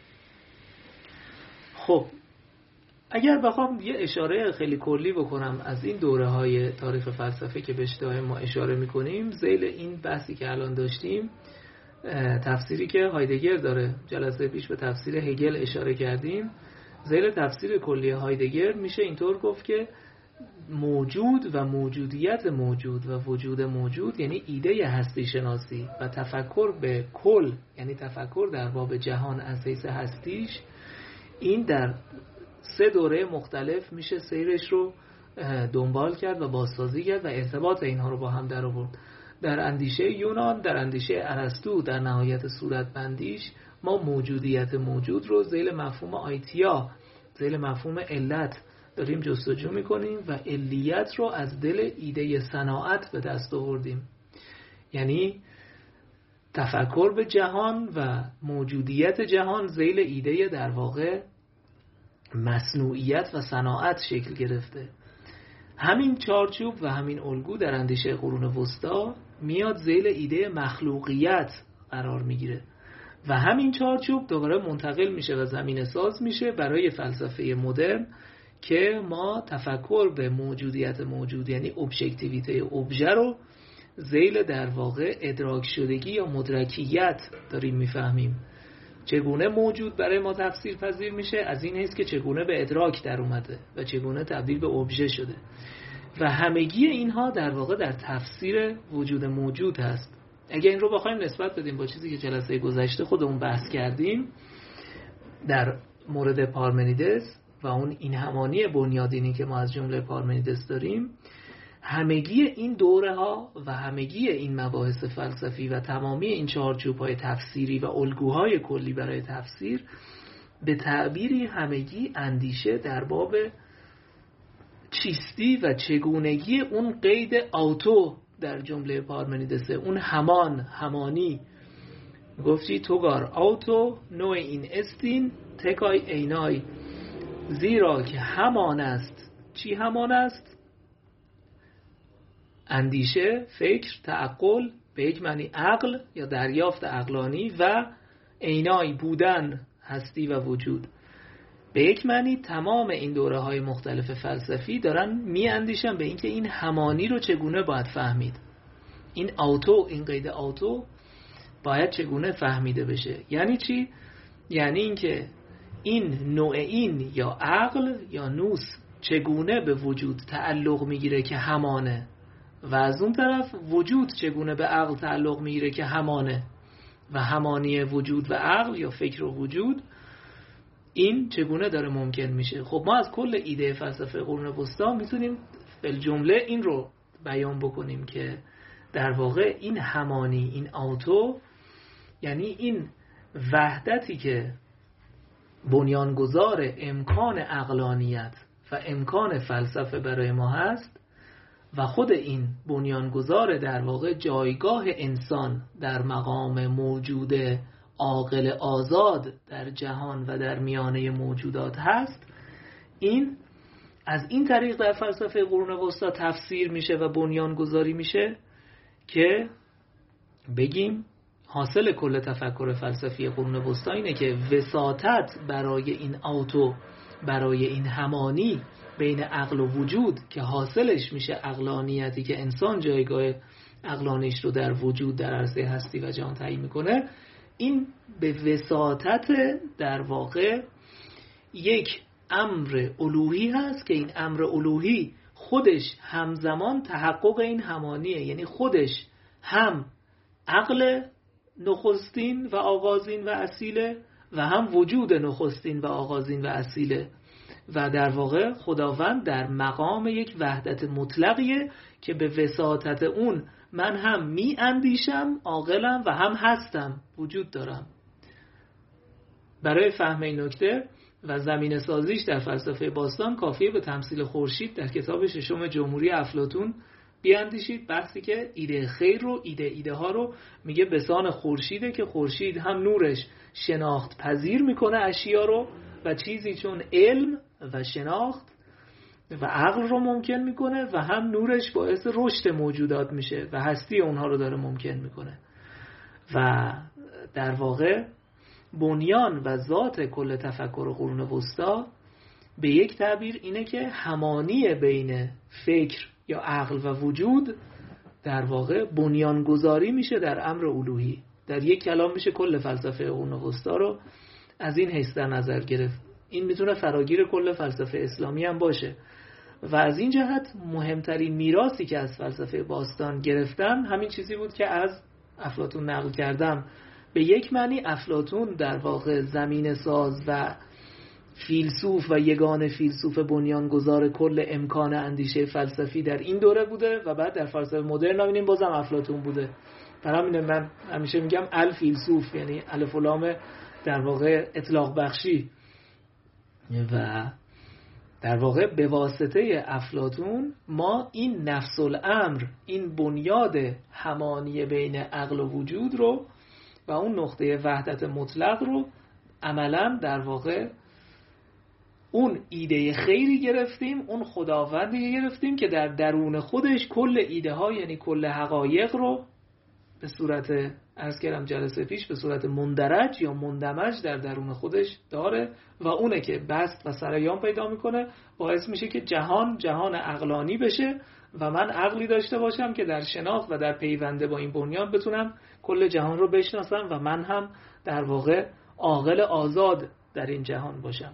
خب اگر بخوام یه اشاره خیلی کلی بکنم از این دوره های تاریخ فلسفه که بهش دائم ما اشاره میکنیم، ذیل این بحثی که الان داشتیم، تفسیری که هایدگر داره، جلسه پیش به تفسیر هگل اشاره کردیم، ذیل تفسیر کلی هایدگر میشه اینطور گفت که موجود و موجودیت موجود و وجود موجود، یعنی ایده هستی شناسی و تفکر به کل، یعنی تفکر در باب جهان از حیث هستیش، این در سه دوره مختلف میشه سیرش رو دنبال کرد و بازسازی کرد و ارتباط اینها رو با هم در آورد. در اندیشه یونان، در اندیشه ارسطو، در نهایت صورت بندیش ما موجودیت موجود رو ذیل مفهوم آیتیا، ذیل مفهوم علت داریم جستجو میکنیم و علیت رو از دل ایده صناعت به دست آوردیم. یعنی تفکر به جهان و موجودیت جهان ذیل ایده در واقع مصنوعیت و صناعت شکل گرفته. همین چارچوب و همین الگو در اندیشه قرون وسطا میاد ذیل ایده مخلوقیت قرار میگیره و همین چارچوب دوباره منتقل میشه و زمینه ساز میشه برای فلسفه مدرن که ما تفکر به موجودیت موجود، یعنی ابژکتیویته ابژه رو ذیل در واقع ادراک شدگی یا مدرکیت داریم میفهمیم. چگونه موجود برای ما تفسیر پذیر میشه؟ از این حیث که چگونه به ادراک در اومده و چگونه تبدیل به ابژه شده و همگی اینها در واقع در تفسیر وجود موجود هست. اگه این رو بخوایم نسبت بدیم با چیزی که جلسه گذشته خودمون بحث کردیم در مورد پارمنیدس و اون این همانی بنیادینی که ما از جمله پارمنیدس داریم، همگی این دوره ها و همگی این مباحث فلسفی و تمامی این چارچوب های تفسیری و الگوهای کلی برای تفسیر به تعبیری همگی اندیشه در باب چیستی و چگونگی اون قید آوتو در جمله پارمنیدسه، اون همان، همانی. گفتی توگار آوتو نوع این استین تکای اینای، زیرا که همان است. چی همان است؟ اندیشه، فکر، تعقل، به یک معنی عقل یا دریافت عقلانی، و اینای بودن، هستی و وجود. به یک معنی تمام این دوره های مختلف فلسفی دارن می اندیشن به اینکه این همانی رو چگونه باید فهمید. این آوتو، این قید آوتو باید چگونه فهمیده بشه. یعنی چی؟ یعنی اینکه این نوع این یا عقل یا نوس چگونه به وجود تعلق میگیره که همانه، و از اون طرف وجود چگونه به عقل تعلق میگیره که همانه، و همانی وجود و عقل یا فکر و وجود این چگونه داره ممکن میشه. خب ما از کل ایده فلسفه قرون وسطا میتونیم بالجمله این رو بیان بکنیم که در واقع این همانی، این آوتو، یعنی این وحدتی که بنیانگذار امکان عقلانیت و امکان فلسفه برای ما هست و خود این بنیانگذار در واقع جایگاه انسان در مقام موجود عاقل آزاد در جهان و در میانه موجودات هست، این از این طریق در فلسفه قرون وسطا تفسیر میشه و بنیانگذاری میشه که بگیم حاصل کل تفکر فلسفی قرون وسطا اینه که وساطت برای این آوتو، برای این همانی بین عقل و وجود که حاصلش میشه عقلانیتی که انسان جایگاه عقلانیش رو در وجود در عرصه هستی و جهان تعیین میکنه، این به وساطت در واقع یک امر الوهی هست که این امر الوهی خودش همزمان تحقق این همانیه. یعنی خودش هم عقل نخستین و آغازین و اصیله و هم وجود نخستین و آغازین و اصیله و در واقع خداوند در مقام یک وحدت مطلقیه که به وساطت اون من هم می اندیشم، عاقلم و هم هستم، وجود دارم. برای فهم این نکته و زمینه سازیش در فلسفه باستان کافیه به تمثیل خورشید در کتاب ششم جمهوری افلاطون بیاندیشید. بحثی که ایده خیر رو ایده ایده ها رو میگه بسان خورشیده که خورشید هم نورش شناخت پذیر میکنه اشیا رو و چیزی چون علم و شناخت و عقل رو ممکن میکنه و هم نورش باعث رشد موجودات میشه و هستی اونها رو داره ممکن میکنه و در واقع بنیان و ذات کل تفکر قرون وسطا به یک تعبیر اینه که همانی بین فکر یا عقل و وجود در واقع بنیانگذاری میشه در امر الوهی. در یک کلام میشه کل فلسفه قرون وسطا رو از این حیث در نظر گرفت. این میتونه فراگیر کل فلسفه اسلامی هم باشه و از این جهت مهمترین میراثی که از فلسفه باستان گرفتن همین چیزی بود که از افلاطون نقل کردم. به یک معنی افلاطون در واقع زمین ساز و فیلسوف و یگان فیلسوف بنیانگذار کل امکان اندیشه فلسفی در این دوره بوده و بعد در فلسفه مدرن می‌بینیم بازم افلاطون بوده. برای همین من همیشه میگم الفیلسوف، یعنی الف و لام در واقع اطلاق بخشی و در واقع به واسطه افلاطون ما این نفس الامر، این بنیاد همانی بین عقل و وجود رو و اون نقطه وحدت مطلق رو عملاً در واقع اون ایده خیری گرفتیم، اون خداوندی گرفتیم که در درون خودش کل ایده ها یعنی کل حقایق رو به صورت عرض کردم جلسه پیش به صورت مندرج یا مندمج در درون خودش داره و اونه که بست و سریان پیدا میکنه، باعث میشه که جهان جهان عقلانی بشه و من عقلی داشته باشم که در شناخت و در پیونده با این بنیان بتونم کل جهان رو بشناسم و من هم در واقع عاقل آزاد در این جهان باشم.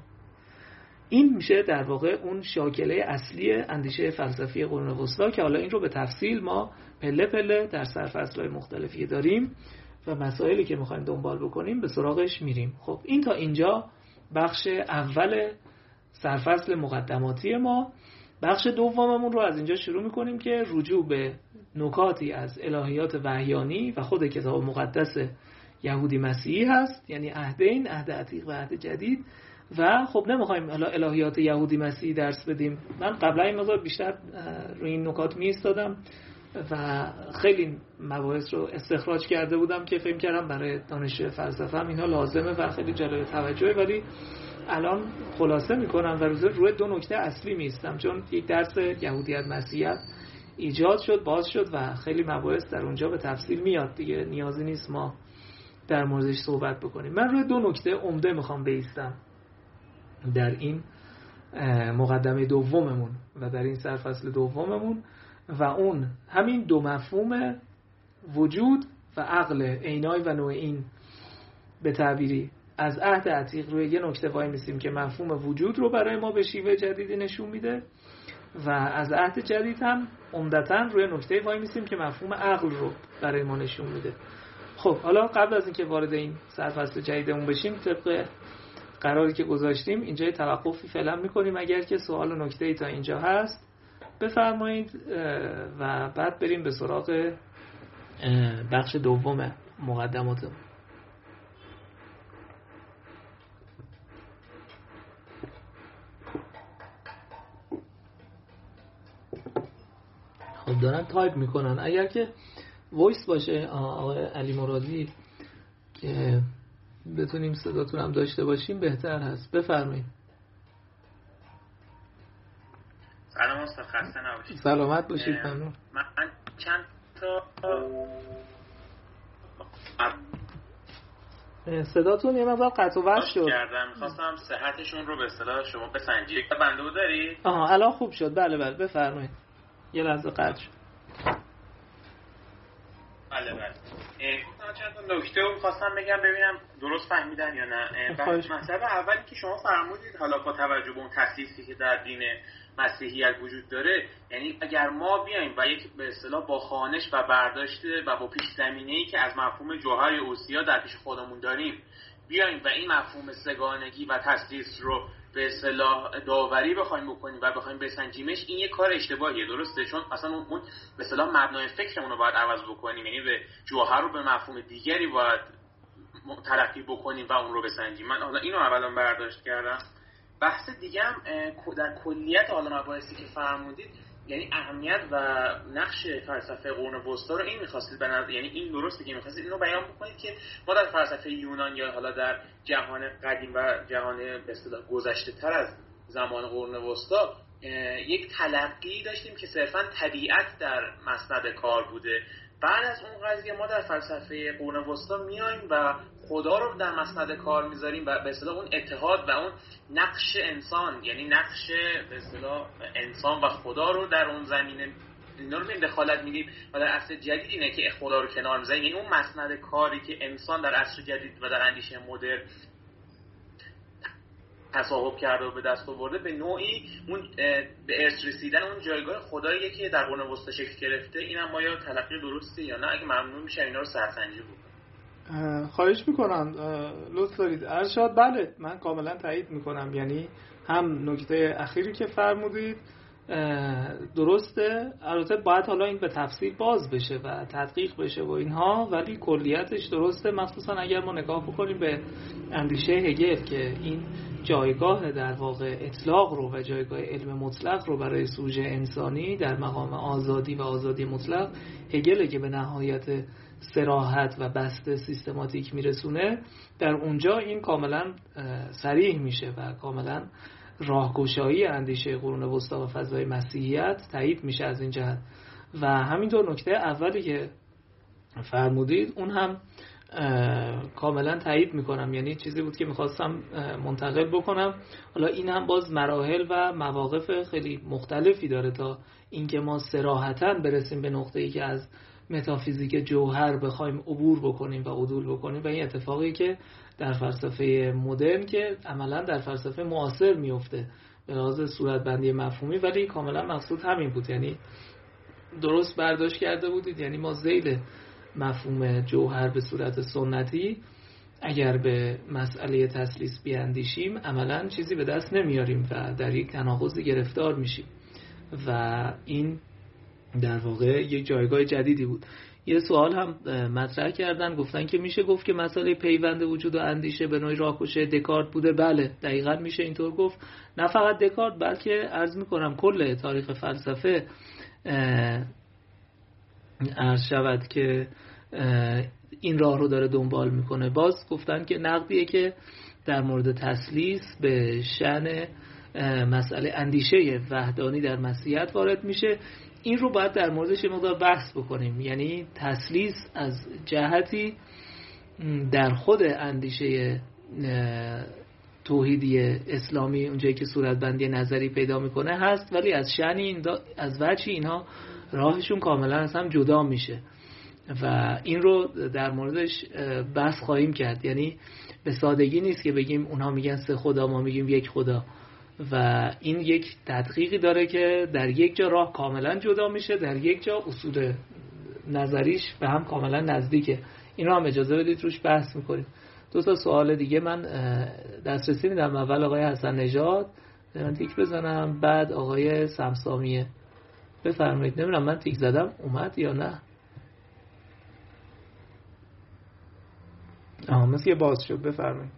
این میشه در واقع اون شاکله اصلی اندیشه فلسفی قرون وسطا که حالا این رو به تفصیل ما پله پله در سرفصل‌های مختلفی داریم و مسائلی که میخوایم دنبال بکنیم به سراغش میریم. خب این تا اینجا بخش اول سرفصل مقدماتی ما. بخش دوممون رو از اینجا شروع میکنیم که رجوع به نکاتی از الهیات وحیانی و خود کتاب مقدس یهودی مسیحی هست، یعنی عهدین، عهد عتیق و عهد جدید. و خب نمیخوایم حالا الهیات یهودی مسیحی درس بدیم. من قبلا این مقدار بیشتر روی این نکات می ایستادم و خیلی مباحث رو استخراج کرده بودم که فکر کردم برای دانش فلسفه هم اینها لازمه و خیلی جلب توجهه، ولی الان خلاصه میکنم و روی دو نکته اصلی می ایستم چون یک درس یهودیت مسیحیت ایجاد شد، باز شد و خیلی مباحث در اونجا به تفصیل میاد دیگه، نیازی نیست ما در موردش صحبت بکنیم. من روی دو نکته عمده میخوام بایستم در این مقدمه دوممون و در این سرفصل دوممون و اون همین دو مفهوم وجود و عقل عینای و نوعین. به تعبیری از عهد عتیق روی یه نکته وای میسیم که مفهوم وجود رو برای ما به شیوه جدیدی نشون میده و از عهد جدید هم عمدتاً روی نکته وای میسیم که مفهوم عقل رو برای ما نشون میده. خب حالا قبل از اینکه وارد این سرفصل جدیدمون بشیم طبق قراری که گذاشتیم اینجا یه توقفی فعلا میکنیم. اگر که سوال و نکته‌ای تا اینجا هست بفرمایید و بعد بریم به سراغ بخش دوم مقدماتمون. خب دارن تایپ میکنن، اگر که وایس باشه آقای علی مرادی که بتونیم صداتون هم داشته باشیم بهتر هست. بفرمایید. سلام استاد، خسته نباشید. سلامت باشید. ممنون. من چند تا صداتون یه مقدار قطع و وصل شد. کردم می‌خواستم صحتشون رو به اصطلاح شما بسنجید. بنده دارید؟ آها الان خوب شد. بله بله بفرمایید. یه لحظه قطع شد. بله بله. چند تا نکته رو می‌خواستم بگم ببینم درست فهمیدن یا نه. مطلب اولی که شما فرمودید حالا با توجه به اون تسلیسی که در دین مسیحیت وجود داره، یعنی اگر ما بیایم و یک به اصطلاح با خوانش و برداشت و با پیش زمینه‌ای که از مفهوم جوهر یا اوسیا در پیش خودمون داریم بیایم و این مفهوم سگانگی و تسلیس رو به اصطلاح داوری بخوایم بکنیم و بخوایم بسنجیمش، این یه کار اشتباهیه. درسته؟ چون اصلا اون به اصطلاح مبنای فکرمون رو باید عوض بکنیم، یعنی به جوهر رو به مفهوم دیگری باید تلقی بکنیم و اون رو بسنجیم. من حالا اینو اولا برداشت کردم. بحث دیگه هم در کلیت حالا مباحثی که فرمودید، یعنی اهمیت و نقش فلسفه قرون وسطا رو این می‌خواستید بنظر، یعنی این درسته که می‌خواستید اینو بیان بکنید که ما در فلسفه یونان یا حالا در جهان قدیم و جهان به اصطلاح گذشته‌تر از زمان قرون وسطا یک تلقی داشتیم که صرفاً طبیعت در مسند کار بوده. بعد از اون قضیه ما در فلسفه قرون وسطا میایم و خدا رو در مسند کار میذاریم و به اصطلاح اون اتحاد و اون نقش انسان، یعنی نقش به اصطلاح انسان و خدا رو در اون زمینه اینا رو دخالت میدیم و در عصر جدید اینه که خدا رو کنار میذاریم. یعنی اون مسند کاری که انسان در عصر جدید و در اندیشه مدرن تصاحب کرده و به دست آورده، به نوعی اون به ارث رسیدن اون جایگاه خداییه که در قرون وسطا شکل گرفته. اینم ما یا تلقی درسته یا نه؟ اگه ممنون میشه اینا رو سرسنجی بکنم. خواهش میکنم، لطف دارید ارشاد. بله من کاملا تایید میکنم، یعنی هم نکته اخیری که فرمودید درسته. البته باید حالا این به تفصیل باز بشه و تدقیق بشه و اینها، ولی کلیتش درسته، مخصوصا اگر ما نگاه بکنیم به اندیشه هگل که این جایگاه در واقع اطلاق رو و جایگاه علم مطلق رو برای سوژه انسانی در مقام آزادی و آزادی مطلق هگل که به نهایت صراحت و بسط سیستماتیک میرسونه، در اونجا این کاملا صریح میشه و کاملا راهگشایی اندیشه قرون وسطا و فضای مسیحیت تایید میشه از این جهت. و همینطور نکته اولی که فرمودید اون هم کاملا تایید میکنم، یعنی چیزی بود که میخواستم منتقل بکنم. حالا این هم باز مراحل و مواقف خیلی مختلفی داره تا اینکه ما صراحتاً برسیم به نقطه‌ای که از متافیزیک جوهر بخوایم عبور بکنیم و عدول بکنیم و این اتفاقی که در فلسفه مدرن که عملا در فلسفه معاصر میفته به لحاظ صورتبندی مفهومی، ولی کاملا مقصود همین بود. یعنی درست برداشت کرده بودید، یعنی ما ذیل مفهوم جوهر به صورت سنتی اگر به مسئله تثلیث بیاندیشیم عملا چیزی به دست نمیاریم و در یک تناقضی گرفتار میشیم و این در واقع یک جایگاه جدیدی بود. یه سوال هم مطرح کردن، گفتن که میشه گفت که مسئله پیوند وجود و اندیشه به نوعی راهکشه دکارت بوده. بله دقیقاً میشه اینطور گفت. نه فقط دکارت بلکه عرض میکنم کل تاریخ فلسفه عرض شود که این راه رو داره دنبال میکنه. باز گفتن که نقدیه که در مورد تثلیث به شأن مسئله اندیشه وحدانی در مسیحیت وارد میشه. این رو باید در موردش یه مقدار بحث بکنیم. یعنی تثلیث از جهتی در خود اندیشه توحیدی اسلامی اونجایی که صورتبندی نظری پیدا میکنه هست، ولی از شأن این از وجهی اینها راهشون کاملا از هم جدا میشه و این رو در موردش بحث خواهیم کرد. یعنی به سادگی نیست که بگیم اونها میگن سه خدا ما میگیم یک خدا و این یک تدقیقی داره که در یک جا راه کاملا جدا میشه، در یک جا اصول نظریش به هم کاملا نزدیکه. این رو هم اجازه بدید روش بحث میکنیم. دو تا سوال دیگه من دسترسی میدم. اول آقای حسن نژاد، من تیک بزنم، بعد آقای سمسامیه. بفرمایید. نمیدونم من تیک زدم اومد یا نه. آها مثل که باز شد. بفرمایید.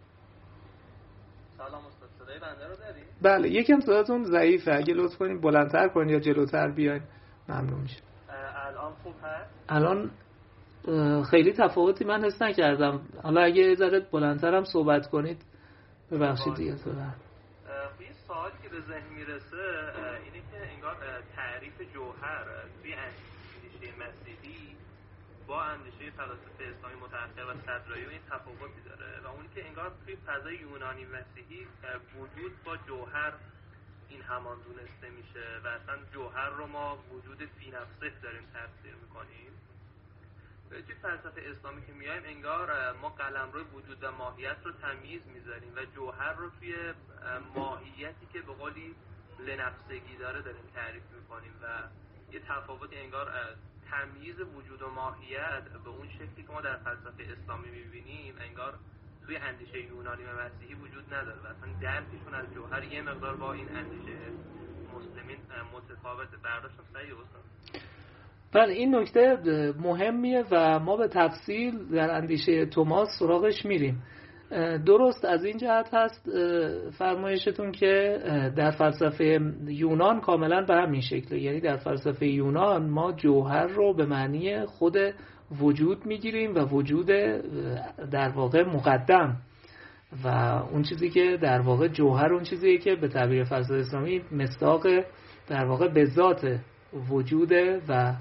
سلام استاد، صدای بنده رو دارید؟ بله یکم صداتون ضعیفه، اگه لطف کنید بلندتر کنید یا جلوتر بیاین ممنون میشه. الان خوب هست؟ الان خیلی تفاوتی من حس نکردم. حالا اگه ذره بلندتر هم صحبت کنید ببخشید دیگه. تو یه سوال که به ذهن میرسه اینه که انگار تعریف جوهر توی اندیشه مسیحی با اندیشه فلاسفه اسلامی متأخر و صدرایی این تفاوتی داره و اون که انگار توی فضای یونانی مسیحی وجود با جوهر این همان دونسته میشه و اصلا جوهر رو ما وجود فی نفسه داریم تفسیر میکنیم. توی فلسفه اسلامی که میایم انگار ما قلمرو وجود و ماهیت رو تمیز میذاریم و جوهر رو توی ماهیتی که به قولی لنفسگی داره داریم تعریف میکنیم و یه تفاوت انگار تمییز وجود و ماهیت به اون شکلی که ما در فلسفه اسلامی میبینیم انگار توی اندیشه یونانی و مسیحی وجود نداره و اصلا درکشون از جوهر یه مقدار با این اندیشه مسلمین متفاوته. برداشتم صحیح استاد؟ بله این نکته مهمیه و ما به تفصیل در اندیشه توماس سراغش میریم. درست از این جهت هست فرمایشتون که در فلسفه یونان کاملا به همین شکله، یعنی در فلسفه یونان ما جوهر رو به معنی خود وجود میگیریم و وجود در واقع مقدم و اون چیزی که در واقع جوهر اون چیزیه که به تعبیر فلسفه اسلامی مصداق در واقع به ذات وجوده و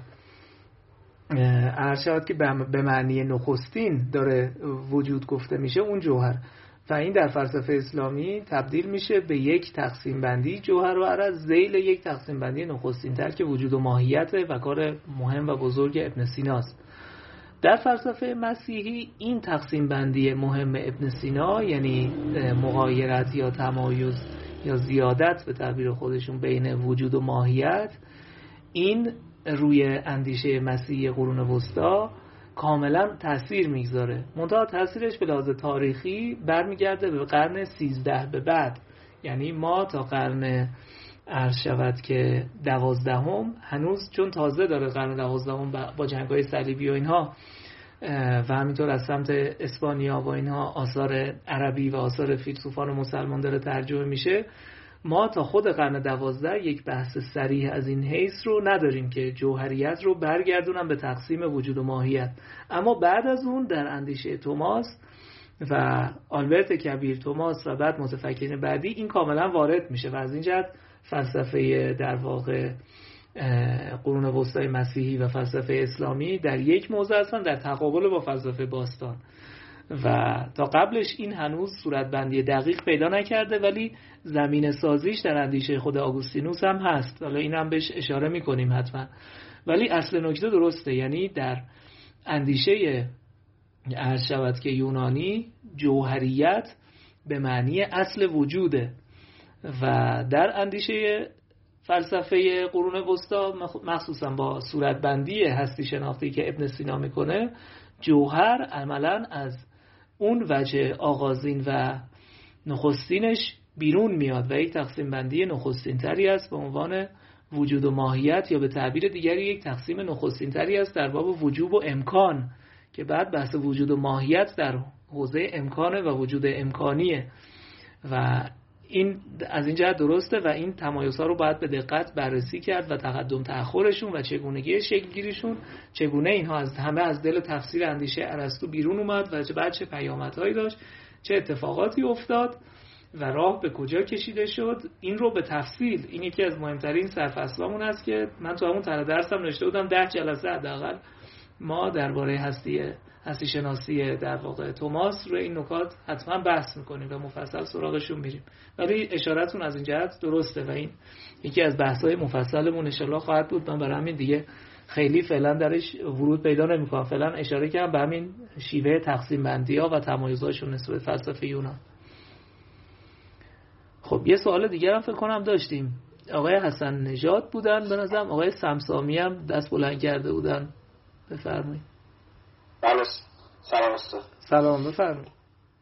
ارشاد که به معنی نخستین داره وجود گفته میشه اون جوهر و این در فلسفه اسلامی تبدیل میشه به یک تقسیم بندی جوهر و عرض ذیل یک تقسیم بندی نخستین تر که وجود و ماهیت و کار مهم و بزرگ ابن سیناست. در فلسفه مسیحی این تقسیم بندی مهم ابن سینا یعنی مغایرت یا تمایز یا زیادت به تعبیر خودشون بین وجود و ماهیت، این روی اندیشه مسیحی قرون وسطا کاملا تأثیر میگذاره. منتها تأثیرش به لحاظ تاریخی برمیگرده به قرن سیزده به بعد، یعنی ما تا قرن عرض شود که دوازدهم هنوز چون تازه داره قرن دوازدهم با جنگ‌های صلیبی و اینها و همینطور از سمت اسپانیا و اینها آثار عربی و آثار فیلسوفان مسلمان داره ترجمه میشه، ما تا خود قرن دوازده یک بحث صریح از این حیث رو نداریم که جوهریت رو برگردونن به تقسیم وجود و ماهیت. اما بعد از اون در اندیشه توماس و آلبرت کبیر توماس و بعد متفکرین بعدی این کاملا وارد میشه و از این جهت فلسفه در واقع قرون وسطای مسیحی و فلسفه اسلامی در یک موضع هستن در تقابل با فلسفه باستان و تا قبلش این هنوز صورتبندی دقیق پیدا نکرده، ولی زمین سازیش در اندیشه خود آگوستینوس هم هست. حالا این هم بهش اشاره میکنیم حتما، ولی اصل نکته درسته، یعنی در اندیشه عرض شود که یونانی جوهریت به معنی اصل وجوده و در اندیشه فلسفه قرون وسطا مخصوصا با صورتبندی هستی شناختی که ابن سینا میکنه، جوهر عملاً از اون وجه آغازین و نخستینش بیرون میاد و یک تقسیم بندی نخستین تری است به عنوان وجود و ماهیت، یا به تعبیر دیگری یک تقسیم نخستین تری است در باب وجوب و امکان که بعد بحث وجود و ماهیت در حوزه امکانه و وجود امکانیه و این از این جهت درسته و این تمایزها رو باید به دقت بررسی کرد و تقدم تأخرشون و چگونگی شکلگیریشون، چگونه اینها از همه از دل تفسیر اندیشه ارسطو بیرون اومد و بعد چه پیامدهایی داشت، چه اتفاقاتی افتاد و راه به کجا کشیده شد. این رو به تفصیل، این یکی از مهمترین سرفصلامون است که من تو همون تنه درسم نوشته بودم ده جلسه حداقل ما درباره هستی هستی شناسی در واقع توماس رو این نکات حتما بحث میکنیم و مفصل سراغشون میریم، ولی اشارتون از این جهت درسته و این یکی از بحث‌های مفصلمون ان شاءالله خواهد بود. من برای همین دیگه خیلی فعلا درش ورود پیدا نمی‌کنم، فعلا اشاره کردم به همین شیوه تقسیم بندی‌ها و تمایزاتشون نسبت به فلسفه یونان. خب یه سوال دیگه هم فکر کنم داشتیم، آقای حسن نژاد بودن به نظرم، آقای سمسامی هم دست بلند کرده بودن، بفرمایید. بله سلام استاد. سلام بفرمایید.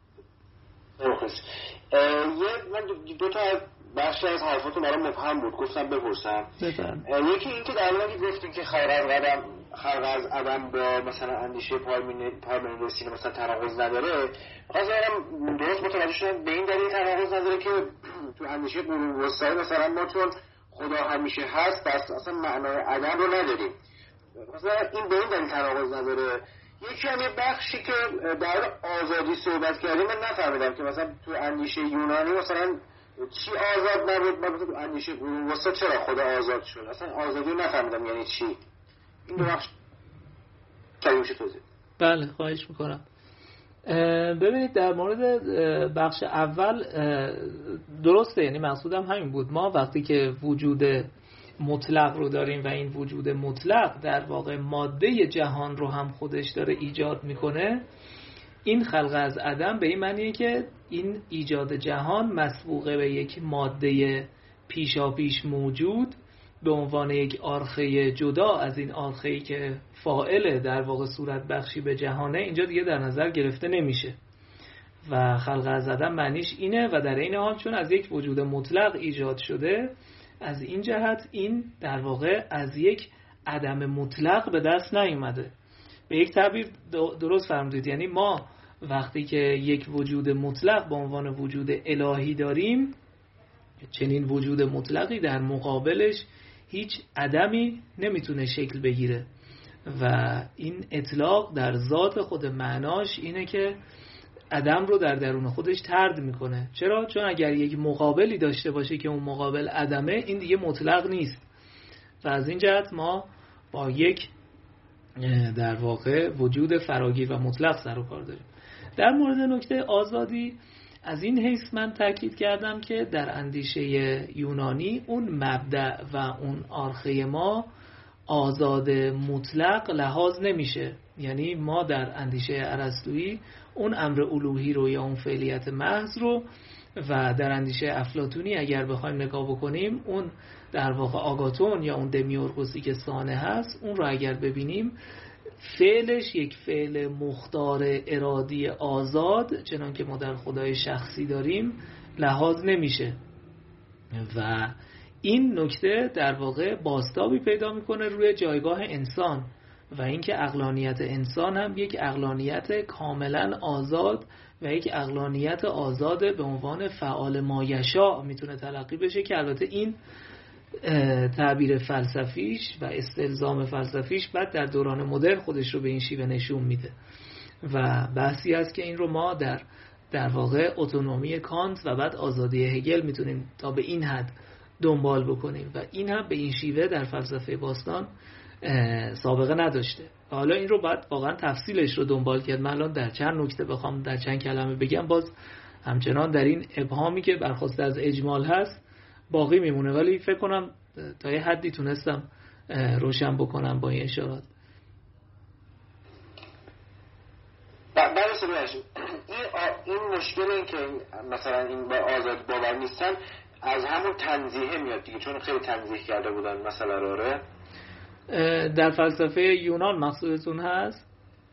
یه من دو تا بخشی از حرفاتون برام مبهم بود، گفتم بپرسم. بفرمایید. یکی این که در مورد گفتین که خلق از عدم خلق از عدم با مثلا اندیشه پارمنیدسی مثلا تناقض نداره، مثلا درست متوجه شدم به این دلیل تناقض نداره که تو اندیشه قرون وسطایی مثلا ما چون خدا همیشه هست بس اصلا معنای عدم رو نداریم، مثلا این به این دلیل تناقض نداره. یکی هم یه بخشی که در آزادی صحبت کردیم من نفهمیدم که مثلا تو اندیشه یونانی مثلا چی آزاد نبود، مثلا تو اندیشه قرون وسطا چرا خدا آزاد شد، اصلا آزادی نفهمیدم یعنی چی. این دو بخش کلیمش توضیح. بله خواهش میکنم. ببینید در مورد بخش اول درسته، یعنی مقصودم همین بود، ما وقتی که وجود مطلق رو داریم و این وجود مطلق در واقع ماده جهان رو هم خودش داره ایجاد میکنه، این خلق از عدم به این معنیه که این ایجاد جهان مسبوقه به یک ماده پیشا پیش موجود به عنوان یک آرخه جدا از این آرخه‌ای که فاعل در واقع صورت بخشی به جهانه، اینجا دیگه در نظر گرفته نمیشه و خلق از عدم معنیش اینه. و در این حال چون از یک وجود مطلق ایجاد شده، از این جهت این در واقع از یک عدم مطلق به دست نیومده. به یک تعبیر درست فرمودید، یعنی ما وقتی که یک وجود مطلق به عنوان وجود الهی داریم، چنین وجود مطلقی در مقابلش هیچ عدمی نمیتونه شکل بگیره و این اطلاق در ذات خود معناش اینه که عدم رو در درون خودش طرد میکنه. چرا؟ چون اگر یک مقابلی داشته باشه که اون مقابل عدمه، این دیگه مطلق نیست و از این جهت ما با یک در واقع وجود فراگیر و مطلق سر و کار داریم. در مورد نکته آزادی، از این حیث من تاکید کردم که در اندیشه یونانی اون مبدأ و اون آرخه ما آزاد مطلق لحاظ نمیشه. یعنی ما در اندیشه ارسطویی اون امر الوهی رو یا اون فعلیت محض رو، و در اندیشه افلاطونی اگر بخوایم نگاه بکنیم اون در واقع آگاتون یا اون دمیورگوسی که سانه هست، اون رو اگر ببینیم فعلش یک فعل مختار ارادی آزاد چنان که ما در خدای شخصی داریم لحاظ نمیشه و این نکته در واقع بازتابی پیدا میکنه روی جایگاه انسان و اینکه عقلانیت انسان هم یک عقلانیت کاملا آزاد و یک عقلانیت آزاد به عنوان فعال مایشاء میتونه تلقی بشه، که البته این تعبیر فلسفیش و استلزام فلسفیش بعد در دوران مدرن خودش رو به این شیوه نشون میده و بحثی است که این رو ما در در واقع اتونومی کانت و بعد آزادی هگل میتونیم تا به این حد دنبال بکنیم و این هم به این شیوه در فلسفه باستان سابقه نداشته. حالا این رو باید واقعا تفصیلش رو دنبال کرد. من الان در چند نکته بخوام در چند کلمه بگم، باز همچنان در این ابهامی که برخواسته از اجمال هست باقی میمونه، ولی فکر کنم تا یه حدی تونستم روشن بکنم با این اشارات. برای این این مشکل این که مثلا این با آزاد باور نیستن از همون تنزیه میاد دیگه، چون خیلی تنزیه کرده بودن مثلا روره در فلسفه یونان مقصودتون هست؟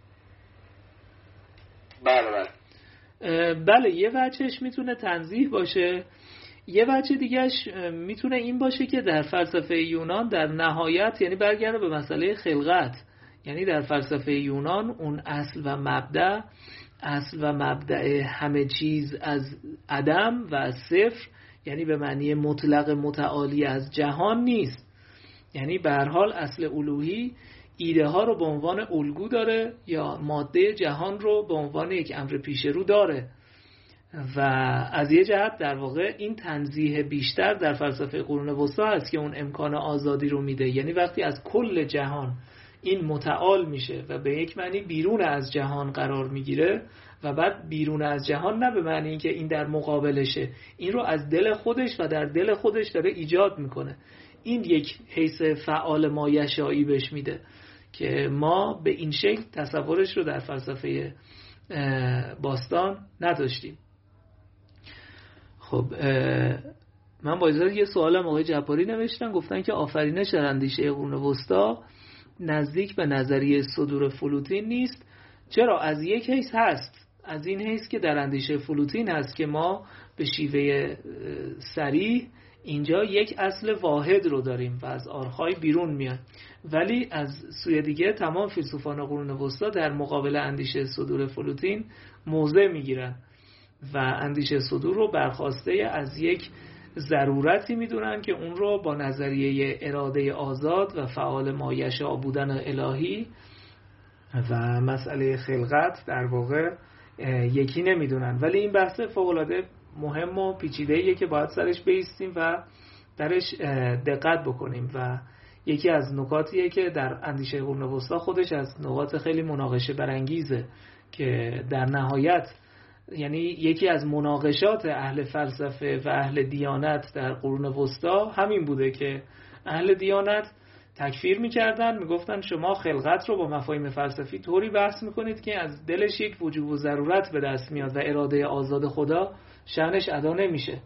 بله بله بله یه وجهش میتونه تنزیه باشه، یه وجه دیگهش میتونه این باشه که در فلسفه یونان در نهایت یعنی برگرده به مسئله خلقت، یعنی در فلسفه یونان اون اصل و مبدأ اصل و مبدأ همه چیز از عدم و از صفر، یعنی به معنی مطلق متعالی از جهان نیست. یعنی به هر حال اصل الوهی ایده ها رو به عنوان الگو داره یا ماده جهان رو به عنوان یک امر پیش رو داره و از یه جهت در واقع این تنزیه بیشتر در فلسفه قرون وسطی هست که اون امکان آزادی رو میده. یعنی وقتی از کل جهان این متعال میشه و به یک معنی بیرون از جهان قرار میگیره و بعد بیرون از جهان نه به معنی اینکه این در مقابلشه، این رو از دل خودش و در دل خودش داره ایجاد میکنه. این یک حیث فعال مایشایی بهش میده که ما به این شکل تصورش رو در فلسفه باستان نداشتیم. خب من با اجازه یه سوالم آقای جباری نوشتن، گفتن که آفرینش در اندیشه قرون وسطی نزدیک به نظریه صدور فلوتین نیست. چرا؟ از یک حیث هست، از این حیث که در اندیشه فلوتین هست که ما به شیوه صریح اینجا یک اصل واحد رو داریم و از آرخای بیرون میاد، ولی از سوی دیگه تمام فیلسوفان قرون وسطی در مقابل اندیشه صدور فلوتین موضع میگیرن و اندیشه صدور رو برخواسته از یک ضرورتی میدونن که اون رو با نظریه اراده آزاد و فعال مایشاء بودن الهی و مسئله خلقت در واقع یکی نمیدونن. ولی این بحث فوق‌العاده مهم و پیچیده‌ایه که باید سرش بایستیم و درش دقت بکنیم و یکی از نکاتیه که در اندیشه قرون وسطی خودش از نقاط خیلی مناقشه برانگیزه که در نهایت یعنی یکی از مناقشات اهل فلسفه و اهل دیانت در قرون وسطی همین بوده که اهل دیانت تکفیر میکردن، میگفتن شما خلقت رو با مفاهیم فلسفی طوری بحث میکنید که از دلش یک وجوب و ضرورت به دست میاد و اراده آزاد خدا شأنش ادا نمیشه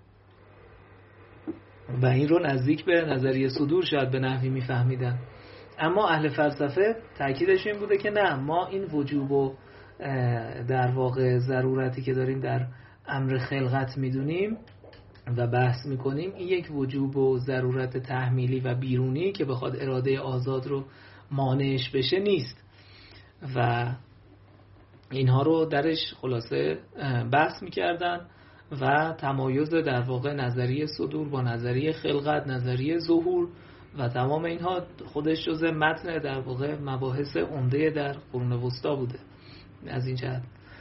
و این رو نزدیک به نظریه صدور شاید به نحوی میفهمیدن. اما اهل فلسفه تأکیدش این بوده که نه، ما این وجوب و در واقع ضرورتی که داریم در امر خلقت میدونیم و بحث میکنیم، این یک وجوب و ضرورت تحمیلی و بیرونی که بخواد اراده آزاد رو مانعش بشه نیست و اینها رو درش خلاصه بحث میکردن و تمایز در واقع نظریه صدور با نظریه خلقت، نظریه ظهور و تمام اینها خودش جزء متن در واقع مباحث عمده در قرون وسطا بوده از این جهت.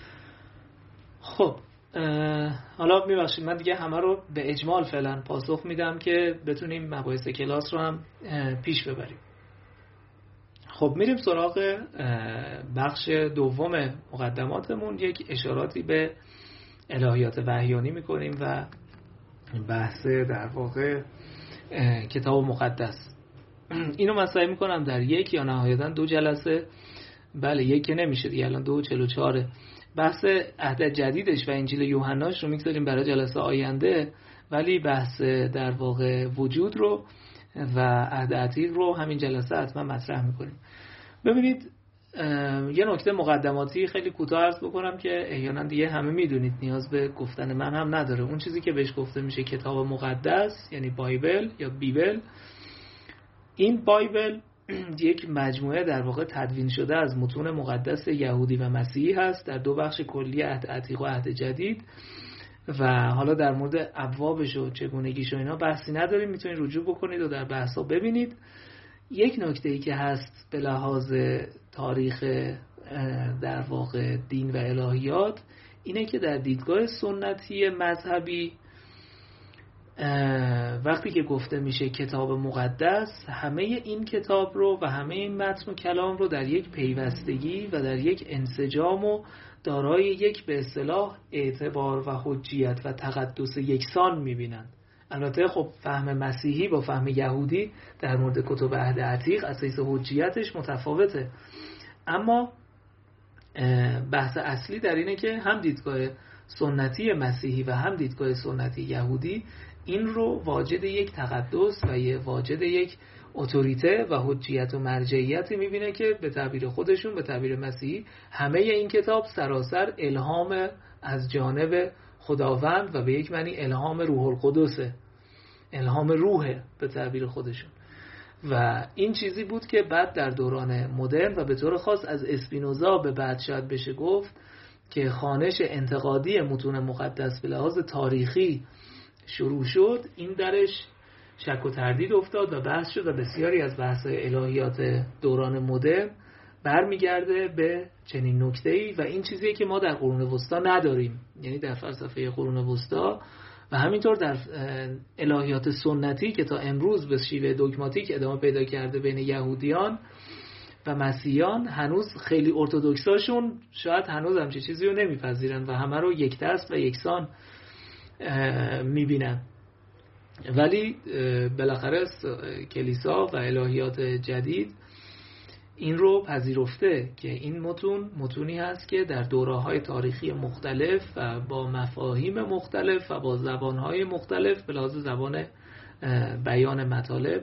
خب حالا میبخشید من دیگه همه رو به اجمال فعلا پاسخ میدم که بتونیم مباحث کلاس رو هم پیش ببریم. خب میریم سراغ بخش دوم مقدماتمون. یک اشاراتی به الهیات وحیانی میکنیم و بحث در واقع کتاب مقدس. اینو من سعی میکنم در یک یا نهایتاً دو جلسه، بله یک که نمیشه دیگه، الان دو چهل و چهاره، بحث عهد جدیدش و انجیل یوحناش رو میگذاریم برای جلسه آینده، ولی بحث در واقع وجود رو و عهد عتیق رو همین جلسه حتما مطرح میکنیم. ببینید یه نکته مقدماتی خیلی کوتاه عرض بکنم که احیانا دیگه همه میدونید، نیاز به گفتن من هم نداره. اون چیزی که بهش گفته میشه کتاب مقدس یعنی بایبل یا بیبل، این بایبل یک مجموعه در واقع تدوین شده از متون مقدس یهودی و مسیحی هست در دو بخش کلی، عهد عتیق و عهد جدید، و حالا در مورد ابوابش و چگونگیش و اینا بحثی نداریم، میتونید رجوع بکنید و در بحثا ببینید. یک نکته ای که هست به لحاظ تاریخ در واقع دین و الهیات اینه که در دیدگاه سنتی مذهبی وقتی که گفته میشه کتاب مقدس، همه این کتاب رو و همه این متن و کلام رو در یک پیوستگی و در یک انسجام و دارای یک به اصطلاح اعتبار و حجیت و تقدس یکسان میبینن. البته خب فهم مسیحی با فهم یهودی در مورد کتب عهد عتیق اساس حجیتش متفاوته، اما بحث اصلی در اینه که هم دیدگاه سنتی مسیحی و هم دیدگاه سنتی یهودی این رو واجد یک تقدس و یه واجد یک اتوریته و حجیت و مرجعیتی میبینه که به تعبیر خودشون، به تعبیر مسیحی، همه این کتاب سراسر الهام از جانب خداوند و به یک معنی الهام روح القدسه، الهام روحه به تعبیر خودشون. و این چیزی بود که بعد در دوران مدرن و به طور خاص از اسپینوزا به بعد شاید بشه گفت که خوانش انتقادی متون مقدس به لحاظ تاریخی شروع شد، این درش شک و تردید افتاد و بحث شد و بسیاری از بحث‌های الهیات دوران مدرن برمیگرده به چنین نکته‌ای و این چیزیه که ما در قرون وسطا نداریم، یعنی در فلسفه قرون وسطا و همینطور در الهیات سنتی که تا امروز به شیوه دوگماتیک ادامه پیدا کرده بین یهودیان و مسیحیان، هنوز خیلی ارتدوکساشون شاید هنوز همچین چیزی رو نمیپذیرن و همه رو یک دست و یکسان میبینن. ولی بالاخره کلیسا و الهیات جدید این رو پذیرفته که این متون متونی هست که در دوره‌های تاریخی مختلف و با مفاهیم مختلف و با زبان‌های مختلف به لحاظ زبان بیان مطالب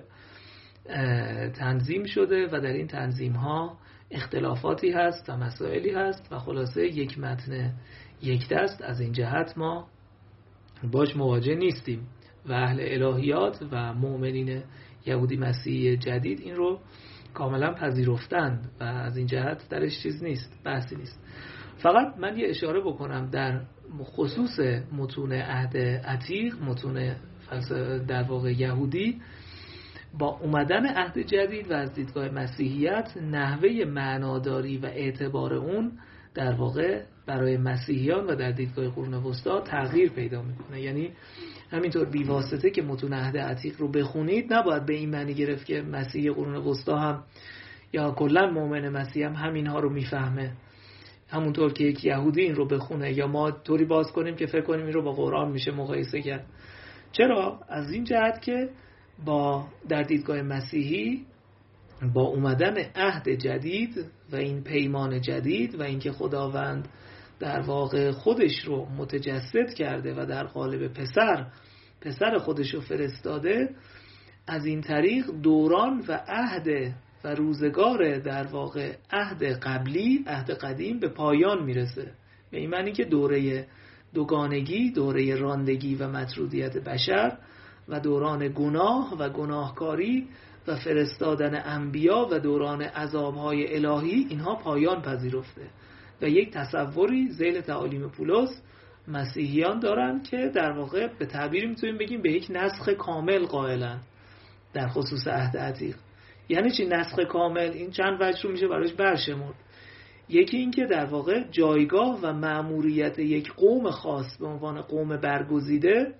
تنظیم شده و در این تنظیم‌ها اختلافاتی هست و مسائلی هست و خلاصه یک متن یک دست از این جهت ما باش مواجه نیستیم و اهل الهیات و مؤمنین یهودی مسیحی جدید این رو کاملا پذیرفتند و از این جهت درش چیز نیست، بحثی نیست. فقط من یه اشاره بکنم در خصوص متون عهد عتیق، متون در واقع یهودی، با اومدن عهد جدید و از دیدگاه مسیحیت نحوه معناداری و اعتبار اون در واقع برای مسیحیان و در دیدگاه قرون وسطا تغییر پیدا میکنه. یعنی همینطور بیواسطه که متون عهد عتیق رو بخونید نباید به این معنی گرفت که مسیحی قرون وسطا هم یا کلا مؤمن مسیحی هم همینها رو میفهمه، همونطور که یک یهودی این رو بخونه یا ما طوری باز کنیم که فکر کنیم این رو با قرآن میشه مقایسه کرد. چرا؟ از این جهت که با در دیدگاه مسیحی با اومدن عهد جدید و این پیمان جدید و اینکه خداوند در واقع خودش رو متجسد کرده و در قالب پسر پسر خودش رو فرستاده، از این طریق دوران و عهد و روزگار در واقع عهد قبلی، عهد قدیم به پایان میرسه. به این معنی که دوره دوگانگی، دوره راندگی و مطرودیت بشر و دوران گناه و گناهکاری و فرستادن انبیا و دوران عذابهای الهی، اینها پایان پذیرفته و یک تصوری ذیل تعالیم پولس مسیحیان دارن که در واقع به تعبیری میتونیم بگیم به یک نسخ کامل قائلن در خصوص عهد عتیق. یعنی چی نسخ کامل؟ این چند وجه رو میشه براش برشمرد. یکی این که در واقع جایگاه و مأموریت یک قوم خاص به عنوان قوم برگزیده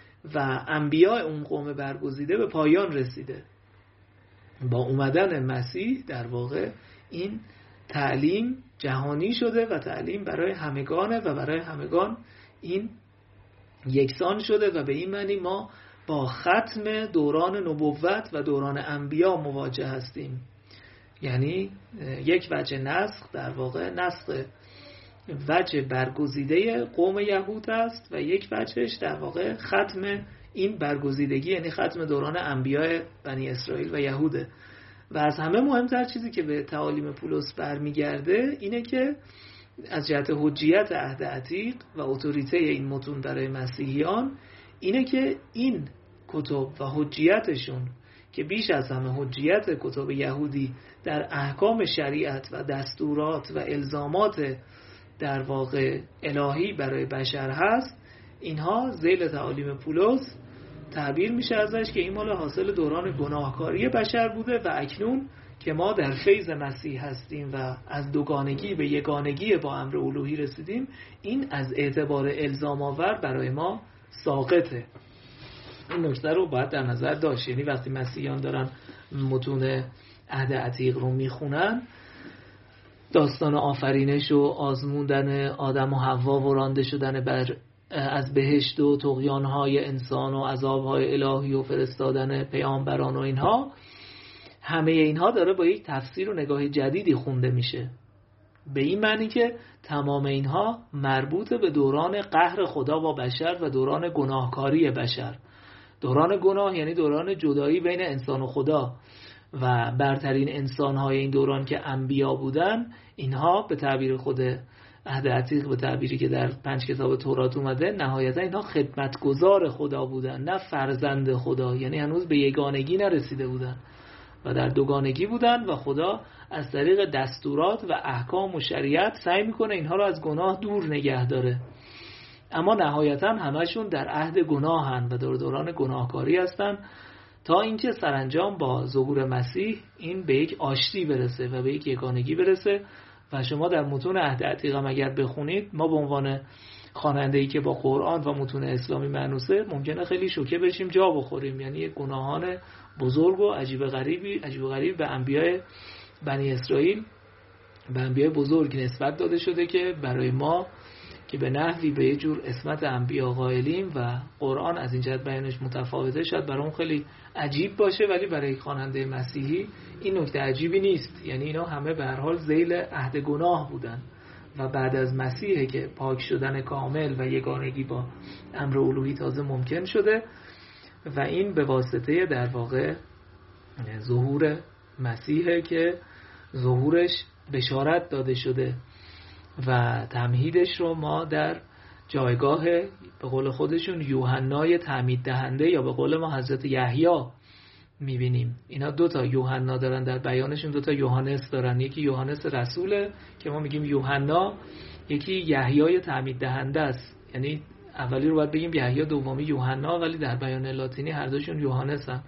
و انبیاء اون قوم برگزیده به پایان رسیده. با اومدن مسیح در واقع این تعلیم جهانی شده و تعلیم برای همگانه و برای همگان این یکسان شده و به این معنی ما با ختم دوران نبوت و دوران انبیا مواجه هستیم. یعنی یک وجه نسخ در واقع نسخ وجه برگزیده قوم یهود است و یک وجهش در واقع ختم این برگزیدگی، یعنی ختم دوران انبیاء بنی اسرائیل و یهوده. و از همه مهمتر چیزی که به تعالیم پولس برمیگرده اینه که از جهت حجیت عهد عتیق و اتوریته این متون برای مسیحیان اینه که این کتب و حجیتشون که بیش از همه حجیت کتب یهودی در احکام شریعت و دستورات و الزامات در واقع الهی برای بشر هست، اینها ذیل تعالیم پولس تعبیر میشه ازش که این مال حاصل دوران گناهکاری بشر بوده و اکنون که ما در فیض مسیح هستیم و از دوگانگی به یگانگی با امر الوهی رسیدیم، این از اعتبار الزام آور برای ما ساقطه. این نکته رو باید در نظر داشت. یعنی وقتی مسیحیان دارن متون عهد عتیق رو میخونن، داستان آفرینش و آزموندن آدم و حوا و رانده شدن بر از بهشت و طغیان‌های انسان و عذاب‌های الهی و فرستادن پیامبران و اینها، همه اینها داره با یک تفسیر و نگاه جدیدی خونده میشه. به این معنی که تمام اینها مربوط به دوران قهر خدا با بشر و دوران گناهکاری بشر. دوران گناه یعنی دوران جدایی بین انسان و خدا و برترین انسان‌های این دوران که انبیا بودن، اینها به تعبیر خود عهد عتیق، به تعبیری که در پنج کتاب تورات اومده، نهایتا اینها خدمتگزار خدا بودن، نه فرزند خدا. یعنی هنوز به یگانگی نرسیده بودن و در دوگانگی بودن و خدا از طریق دستورات و احکام و شریعت سعی میکنه اینها رو از گناه دور نگه داره. اما نهایتا همشون در عهد گناهن و در دوران گناهکاری هستن تا اینکه سرانجام با ظهور مسیح این به یک آشتی برسه و به یک یگانگی برسه. و شما در متون عهد عتیق هم اگر بخونید، ما به عنوان خواننده‌ای که با قرآن و متون اسلامی مانوسه ممکنه خیلی شوکه بشیم، جا بخوریم. یعنی گناهان بزرگ و عجیب غریبی عجیب غریب به انبیاء بنی اسرائیل، به انبیاء بزرگ نسبت داده شده که برای ما که به نحوی به یه جور اسمت انبیا قائلیم و قرآن از این جهت بیانش متفاوته، شاید برای اون خیلی عجیب باشه، ولی برای خواننده مسیحی این نکته عجیبی نیست. یعنی اینا همه به هر حال ذیل عهد گناه بودن و بعد از مسیحه که پاک شدن کامل و یگانگی با امر الوهی تازه ممکن شده و این به واسطه در واقع ظهور مسیحه که ظهورش بشارت داده شده و تمهیدش رو ما در جایگاه به قول خودشون یوحنای تعمید دهنده یا به قول ما حضرت یحیی میبینیم. اینا دو تا یوحنا دارن در بیانشون، دو تا یوحنس دارن. یکی یوحنس رسوله که ما میگیم یوحنا، یکی یحیای تعمید دهنده است. یعنی اولی رو باید بگیم یحیی، دومی یوحنا، ولی در بیان لاتینی هر دوشون یوحنسن.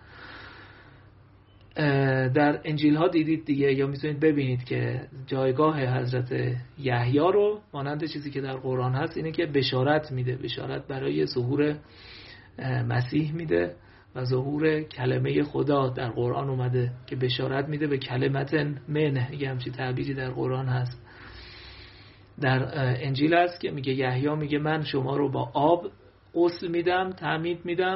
در انجیل ها دیدید دیگه، یا میتونید ببینید که جایگاه حضرت یحیی رو مانند چیزی که در قرآن هست اینه که بشارت میده، بشارت برای ظهور مسیح میده و ظهور کلمه خدا در قرآن اومده که بشارت میده به کلمت من، یه همچین تعبیری در قرآن هست. در انجیل هست که میگه یحیی میگه من شما رو با آب غسل میدم، تعمید میدم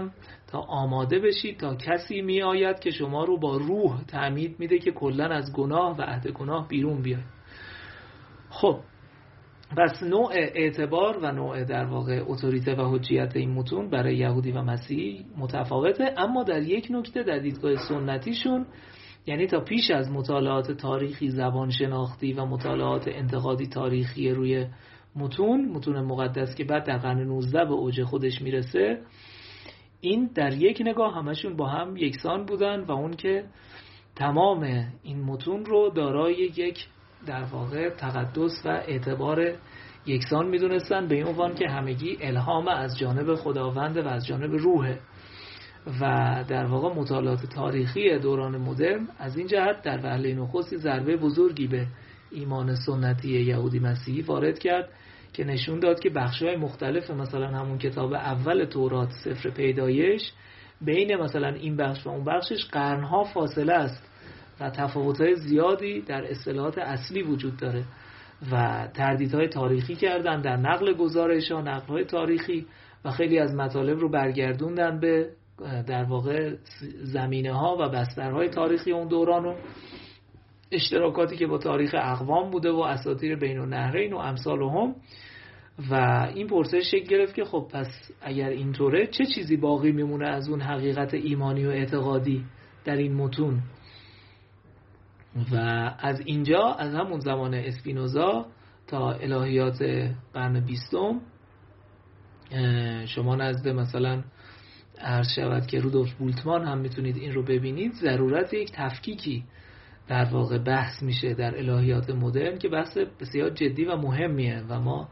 تا آماده بشید تا کسی می آید که شما رو با روح تعمید میده که کلن از گناه و عهد گناه بیرون بیاید. خب پس نوع اعتبار و نوع در واقع اتوریته و حجیت این متون برای یهودی و مسیحی متفاوته، اما در یک نکته در دیدگاه سنتیشون، یعنی تا پیش از مطالعات تاریخی زبان شناختی و مطالعات انتقادی تاریخی روی متون متون مقدس که بعد در قرن نوزده به اوج خودش میرسه، این در یک نگاه همشون با هم یکسان بودن و اون که تمام این متون رو دارای یک در واقع تقدس و اعتبار یکسان میدونستن، به این عنوان که همگی الهام از جانب خداوند و از جانب روحه. و در واقع مطالعات تاریخی دوران مدرن از این جهت در وهله نخستی ضربه بزرگی به ایمان سنتی یهودی مسیحی وارد کرد که نشون داد که بخش‌های مختلف مثلا همون کتاب اول تورات سفر پیدایش بین مثلا این بخش و اون بخشش قرنها فاصله است و تفاوت‌های زیادی در اصطلاحات اصلی وجود داره و تردیدهای تاریخی کردن در نقل گزارش‌ها، نقل‌های تاریخی و خیلی از مطالب رو برگردوندن به در واقع زمینه‌ها و بسترهای تاریخی اون دوران و اشتراکاتی که با تاریخ اقوام بوده و اساطیر بین النهرین و امثالهم. و این پرسش شکل گرفت که خب پس اگر اینطوره چه چیزی باقی میمونه از اون حقیقت ایمانی و اعتقادی در این متون؟ و از اینجا از همون زمان اسپینوزا تا الهیات قرن بیستم شما نزد مثلا عرض شود که رودولف بولتمان هم میتونید این رو ببینید، ضرورت یک تفکیکی در واقع بحث میشه در الهیات مدرن که بحث بسیار جدی و مهمیه و ما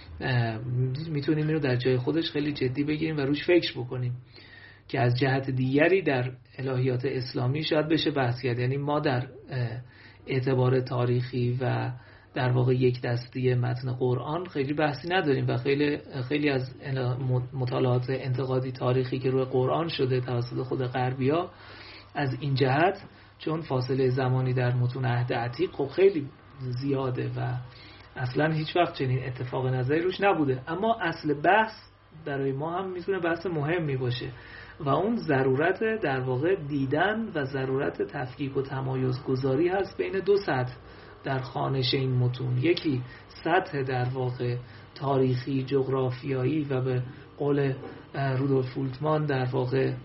میتونیم این رو در جای خودش خیلی جدی بگیریم و روش فکر بکنیم که از جهت دیگری در الهیات اسلامی شاید بشه بحث کرد. یعنی ما در اعتبار تاریخی و در واقع یک دستی متن قرآن خیلی بحثی نداریم و خیلی خیلی از مطالعات انتقادی تاریخی که روی قرآن شده توسط خود غربی‌ها از این جهت چون فاصله زمانی در متون عهد عتیق خب خیلی زیاده و اصلا هیچ وقت چنین اتفاق نظری روش نبوده، اما اصل بحث برای ما هم میتونه بحث مهمی باشه و اون ضرورت در واقع دیدن و ضرورت تفکیک و تمایز گذاری هست بین دو سطح در خوانش این متون. یکی سطح در واقع تاریخی جغرافیایی و به قول رودولف بولتمان در واقع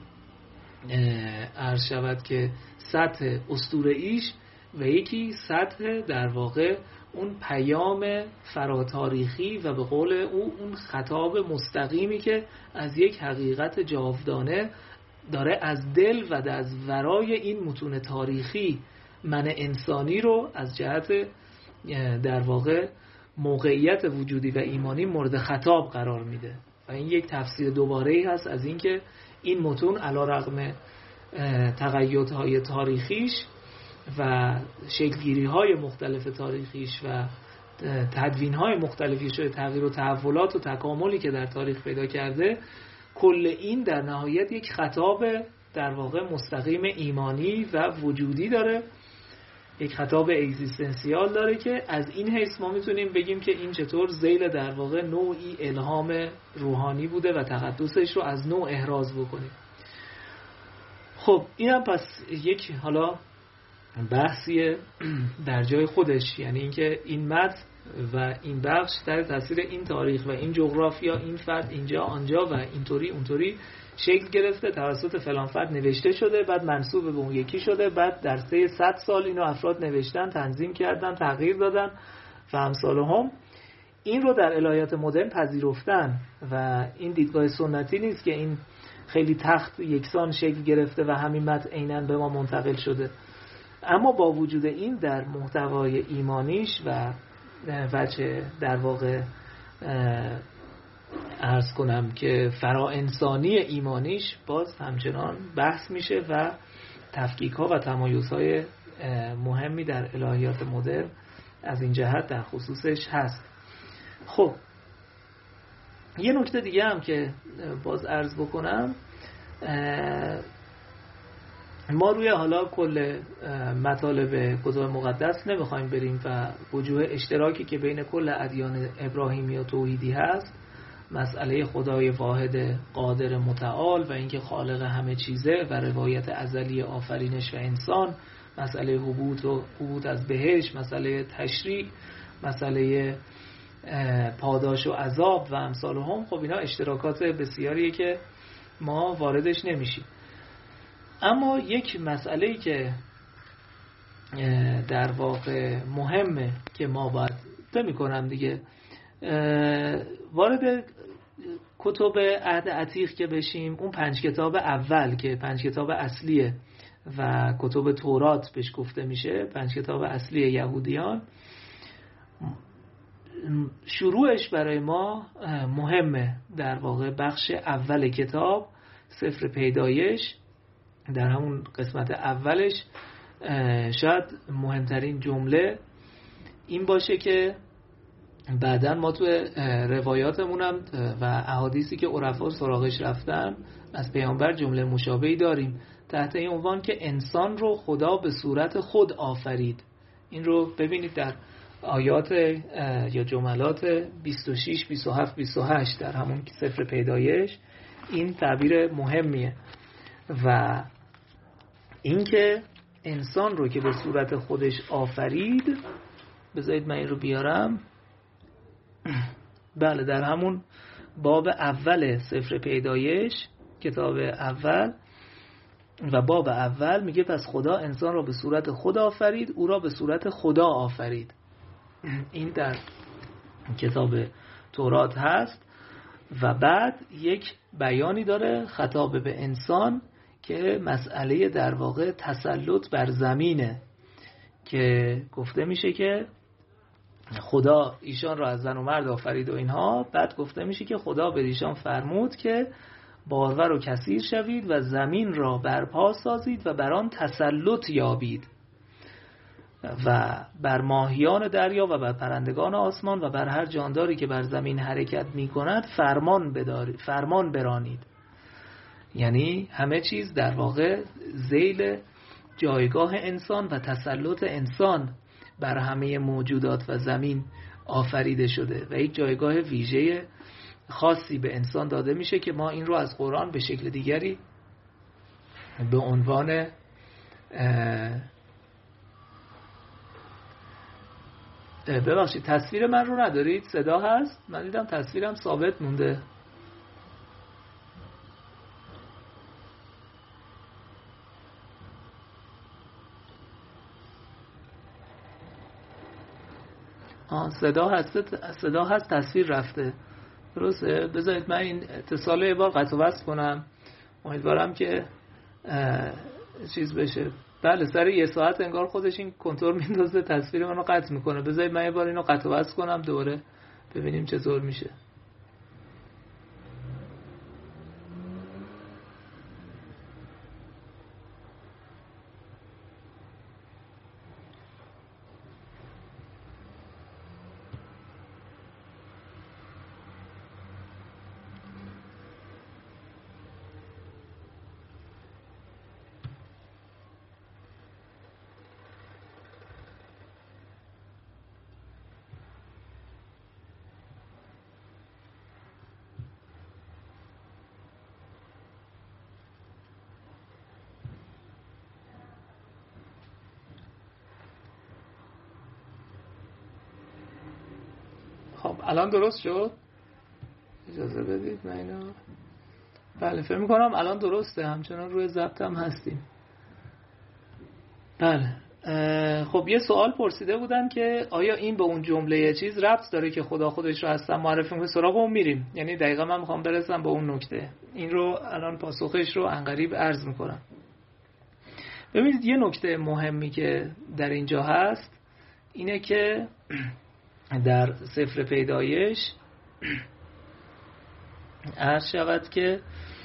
عرض شود که سطح اسطوره‌ایش و یکی سطح در واقع اون پیام فراتاریخی و به قول او اون خطاب مستقیمی که از یک حقیقت جاودانه داره از دل و از ورای این متون تاریخی من انسانی رو از جهت در واقع موقعیت وجودی و ایمانی مورد خطاب قرار میده و این یک تفسیر دوباره‌ای هست از اینکه این متون علیرغم تقیدهای تاریخیش و شکلگیری‌های مختلف تاریخیش و تدوین‌های مختلفی شده تغییر و تحولات و تکاملی که در تاریخ پیدا کرده، کل این در نهایت یک خطاب در واقع مستقیم ایمانی و وجودی داره، یک خطاب اگزیستانسیال داره که از این حیث ما میتونیم بگیم که این چطور ذیل در واقع نوعی الهام روحانی بوده و تقدسش رو از نوع احراز بکنیم. خب اینم پس یک حالا بحثی در جای خودش، یعنی اینکه این متن و این بخش در تاثیر این تاریخ و این جغرافیا این فرد اینجا آنجا و اینطوری اونطوری شکل گرفته، توسط فلان فرد نوشته شده، بعد منسوب به اون یکی شده، بعد در سه صد سال اینو افراد نوشتن، تنظیم کردن، تغییر دادن و امثالهم. این رو در الهیات مدرن پذیرفتن و این دیدگاه سنتی نیست که این خیلی تخت یکسان شکل گرفته و همین متن عیناً به ما منتقل شده، اما با وجود این در محتوای ایمانیش و وجه در واقع عرض کنم که فرا انسانی ایمانیش باز همچنان بحث میشه و تفکیک ها و تمایز های مهمی در الهیات مدرن از این جهت در خصوصش هست. خب یه نکته دیگه هم که باز عرض بکنم، ما روی حالا کل مطالب کتاب مقدس نمیخوایم بریم و وجوه اشتراکی که بین کل ادیان ابراهیمی و توحیدی هست مسئله خدای واحد قادر متعال و اینکه خالق همه چیزه و روایت ازلی آفرینش و انسان، مسئله هبوط و هبوط از بهشت، مسئله تشریع، مسئله پاداش و عذاب و امثال هم. خب اینا اشتراکات بسیاریه که ما واردش نمیشیم. اما یک مسئله‌ای که در واقع مهمه که ما باید فهم کنم دیگه، وارد کتب عهد عتیق که بشیم، اون پنج کتاب اول که پنج کتاب اصلیه و کتب تورات بهش گفته میشه، پنج کتاب اصلی یهودیان، شروعش برای ما مهمه. در واقع بخش اول کتاب، سفر پیدایش، در همون قسمت اولش شاید مهمترین جمله این باشه که بعداً ما تو روایاتمونم و احادیثی که عرفا سراغش رفتن از پیامبر جمله مشابهی داریم تحت این عنوان که انسان رو خدا به صورت خود آفرید. این رو ببینید در آیات یا جملات بیست و شش، بیست و هفت، بیست و هشت در همون سفر پیدایش این تعبیر مهمیه. و اینکه انسان رو که به صورت خودش آفرید، بذارید من این رو بیارم. بله، در همون باب اول سفر پیدایش، کتاب اول و باب اول میگه پس خدا انسان را به صورت خود آفرید، او را به صورت خدا آفرید. این در کتاب تورات هست. و بعد یک بیانی داره خطاب به انسان که مسئله در واقع تسلط بر زمینه، که گفته میشه که خدا ایشان را از زن و مرد آفرید و اینها. بعد گفته میشه که خدا به ایشان فرمود که بارور و کثیر شوید و زمین را برپا سازید و بر آن تسلط یابید و بر ماهیان دریا و بر پرندگان آسمان و بر هر جانداری که بر زمین حرکت می کند فرمان بدارید، فرمان برانید. یعنی همه چیز در واقع ذیل جایگاه انسان و تسلط انسان بر همه موجودات و زمین آفریده شده و یک جایگاه ویژه خاصی به انسان داده میشه که ما این رو از قرآن به شکل دیگری به عنوان ببخشید تصویر من رو ندارید؟ صدا هست؟ من دیدم تصویرم ثابت مونده. آه صدا هست، صدا هست، تصویر رفته. درسته؟ بذارید من این اتصال یه بار قطع و وصل کنم، امیدوارم که چیز بشه. بله، سر یه ساعت انگار خودش این کنترل میندازه تصویر منو قطع میکنه. بذارید من یه بار اینو قطع و وصل کنم دوره ببینیم چطور میشه. خب الان درست شد؟ اجازه بدید من اینو. بله فکر می‌کنم الان درسته، همچنان روی ضبط هم هستیم. بله. خب یه سوال پرسیده بودن که آیا این به اون جمله چیز ربط داره که خدا خودش رو هستن معرفی می‌کنه؟ سراغ اون میریم. یعنی دقیقاً من می‌خوام برسم به اون نکته. این رو الان پاسخش رو عنقریب عرض می‌کنم. ببینید یه نکته مهمی که در اینجا هست اینه که در سفر پیدایش عرض شود که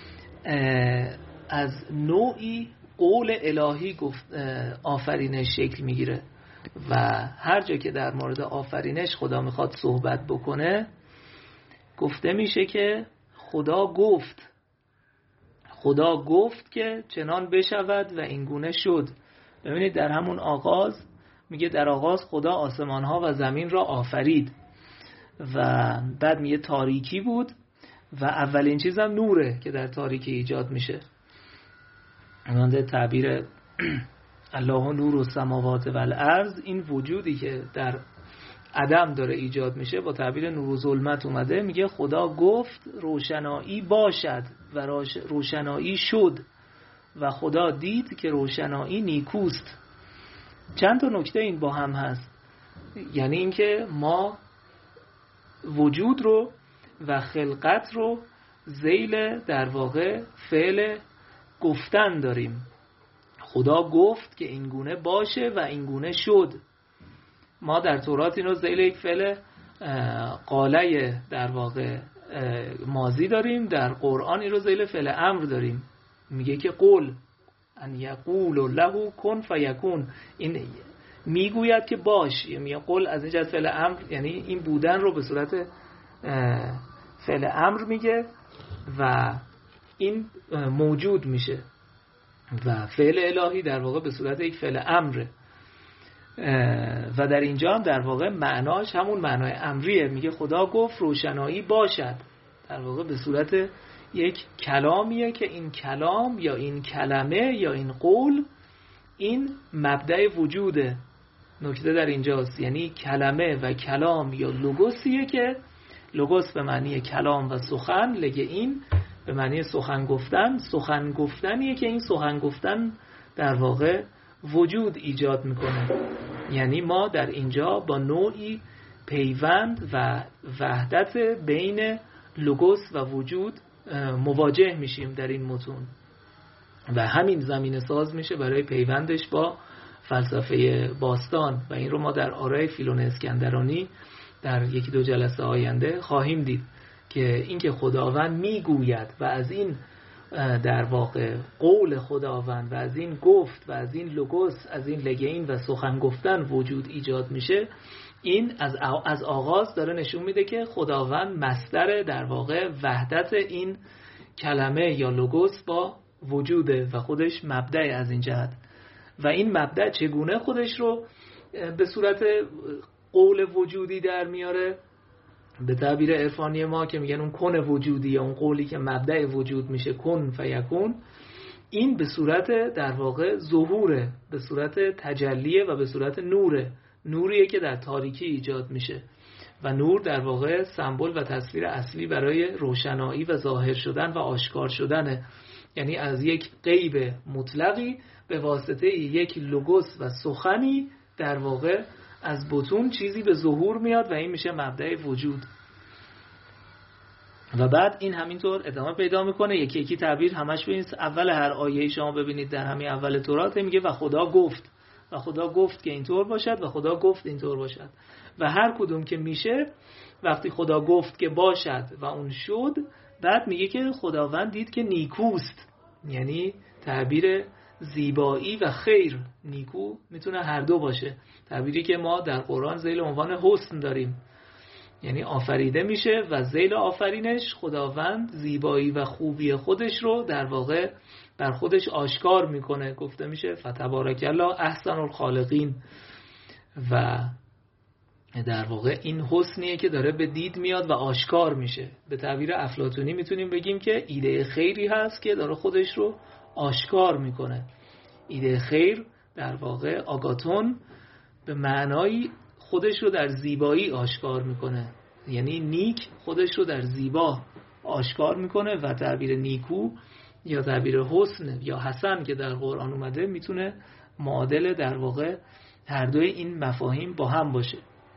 از نوعی قول الهی گفت آفرینش شکل میگیره و هر جا که در مورد آفرینش خدا میخواد صحبت بکنه گفته میشه که خدا گفت خدا گفت که چنان بشود و اینگونه شد. ببینید در همون آغاز میگه در آغاز خدا آسمانها و زمین را آفرید و بعد میگه تاریکی بود و اولین چیز هم نوره که در تاریکی ایجاد میشه. مانده تعبیر الله نور السماوات والارض، این وجودی که در عدم داره ایجاد میشه با تعبیر نور و ظلمت اومده. میگه خدا گفت روشنایی باشد و روشنایی شد و خدا دید که روشنایی نیکوست. چند تا نکته این با هم هست، یعنی اینکه ما وجود رو و خلقت رو ذیل در واقع فعل گفتن داریم. خدا گفت که این گونه باشه و این گونه شد. ما در تورات این رو ذیل یک فعل قاله در واقع ماضی داریم، در قرآن این رو ذیل فعل امر داریم. میگه که قول ان یقول له کن فیکون، این میگوید که باش. میگه قول از اینجا فعل امر، یعنی این بودن رو به صورت فعل امر میگه و این موجود میشه و فعل الهی در واقع به صورت یک فعل امره و در اینجا هم در واقع معناش همون معنای امریه. میگه خدا گفت روشنایی باشد، در واقع به صورت یک کلامیه که این کلام یا این کلمه یا این قول این مبدأ وجوده. نکته در اینجاست، یعنی کلمه و کلام یا لوگوسیه که لوگوس به معنی کلام و سخن، لگه این به معنی سخن گفتن، سخن گفتنیه که این سخن گفتن در واقع وجود ایجاد میکنه. یعنی ما در اینجا با نوعی پیوند و وحدت بین لوگوس و وجود مواجه میشیم در این متون و همین زمینه ساز میشه برای پیوندش با فلسفه باستان و این رو ما در آرای فیلون اسکندرانی در یکی دو جلسه آینده خواهیم دید که اینکه خداوند میگوید و از این در واقع قول خداوند و از این گفت و از این لوگوس، از این لگین و سخن گفتن وجود ایجاد میشه، این از از آغاز داره نشون میده که خداوند مصدر در واقع وحدت این کلمه یا لوگوس با وجوده و خودش مبدأ از این جهت. و این مبدأ چگونه خودش رو به صورت قول وجودی در میاره؟ به تعبیر عرفانی ما که میگن اون کن وجودی یا اون قولی که مبدأ وجود میشه، کن فیکون، این به صورت در واقع ظهوره، به صورت تجلیه و به صورت نوره. نوریه که در تاریکی ایجاد میشه و نور در واقع سمبل و تصویر اصلی برای روشنایی و ظاهر شدن و آشکار شدنه. یعنی از یک غیب مطلقی به واسطه یک لوگوس و سخنی در واقع از بطون چیزی به ظهور میاد و این میشه مبدأ وجود. و بعد این همینطور ادامه پیدا میکنه، یکی یکی تعبیر همش ببینید. اول هر آیه شما ببینید در همین اول تورات میگه و خدا گفت و خدا گفت که اینطور باشد و خدا گفت اینطور باشد و هر کدوم که میشه وقتی خدا گفت که باشد و اون شد، بعد میگه که خداوند دید که نیکوست، یعنی تعبیر زیبایی و خیر. نیکو میتونه هر دو باشه، تعبیری که ما در قرآن ذیل عنوان حسن داریم، یعنی آفریده میشه و ذیل آفرینش خداوند زیبایی و خوبی خودش رو در واقع بر خودش آشکار میکنه. گفته میشه فتبارک الله احسن الخالقین و در واقع این حسنیه که داره به دید میاد و آشکار میشه. به تعبیر افلاطونی میتونیم بگیم که ایده خیری هست که داره خودش رو آشکار میکنه. ایده خیر در واقع آگاتون به معنای خودش رو در زیبایی آشکار میکنه، یعنی نیک خودش رو در زیبا آشکار میکنه و تعبیر نیکو یا تعبیر حسن یا حسن که در قرآن اومده میتونه معادل در واقع هر دوی این مفاهیم با هم باشه.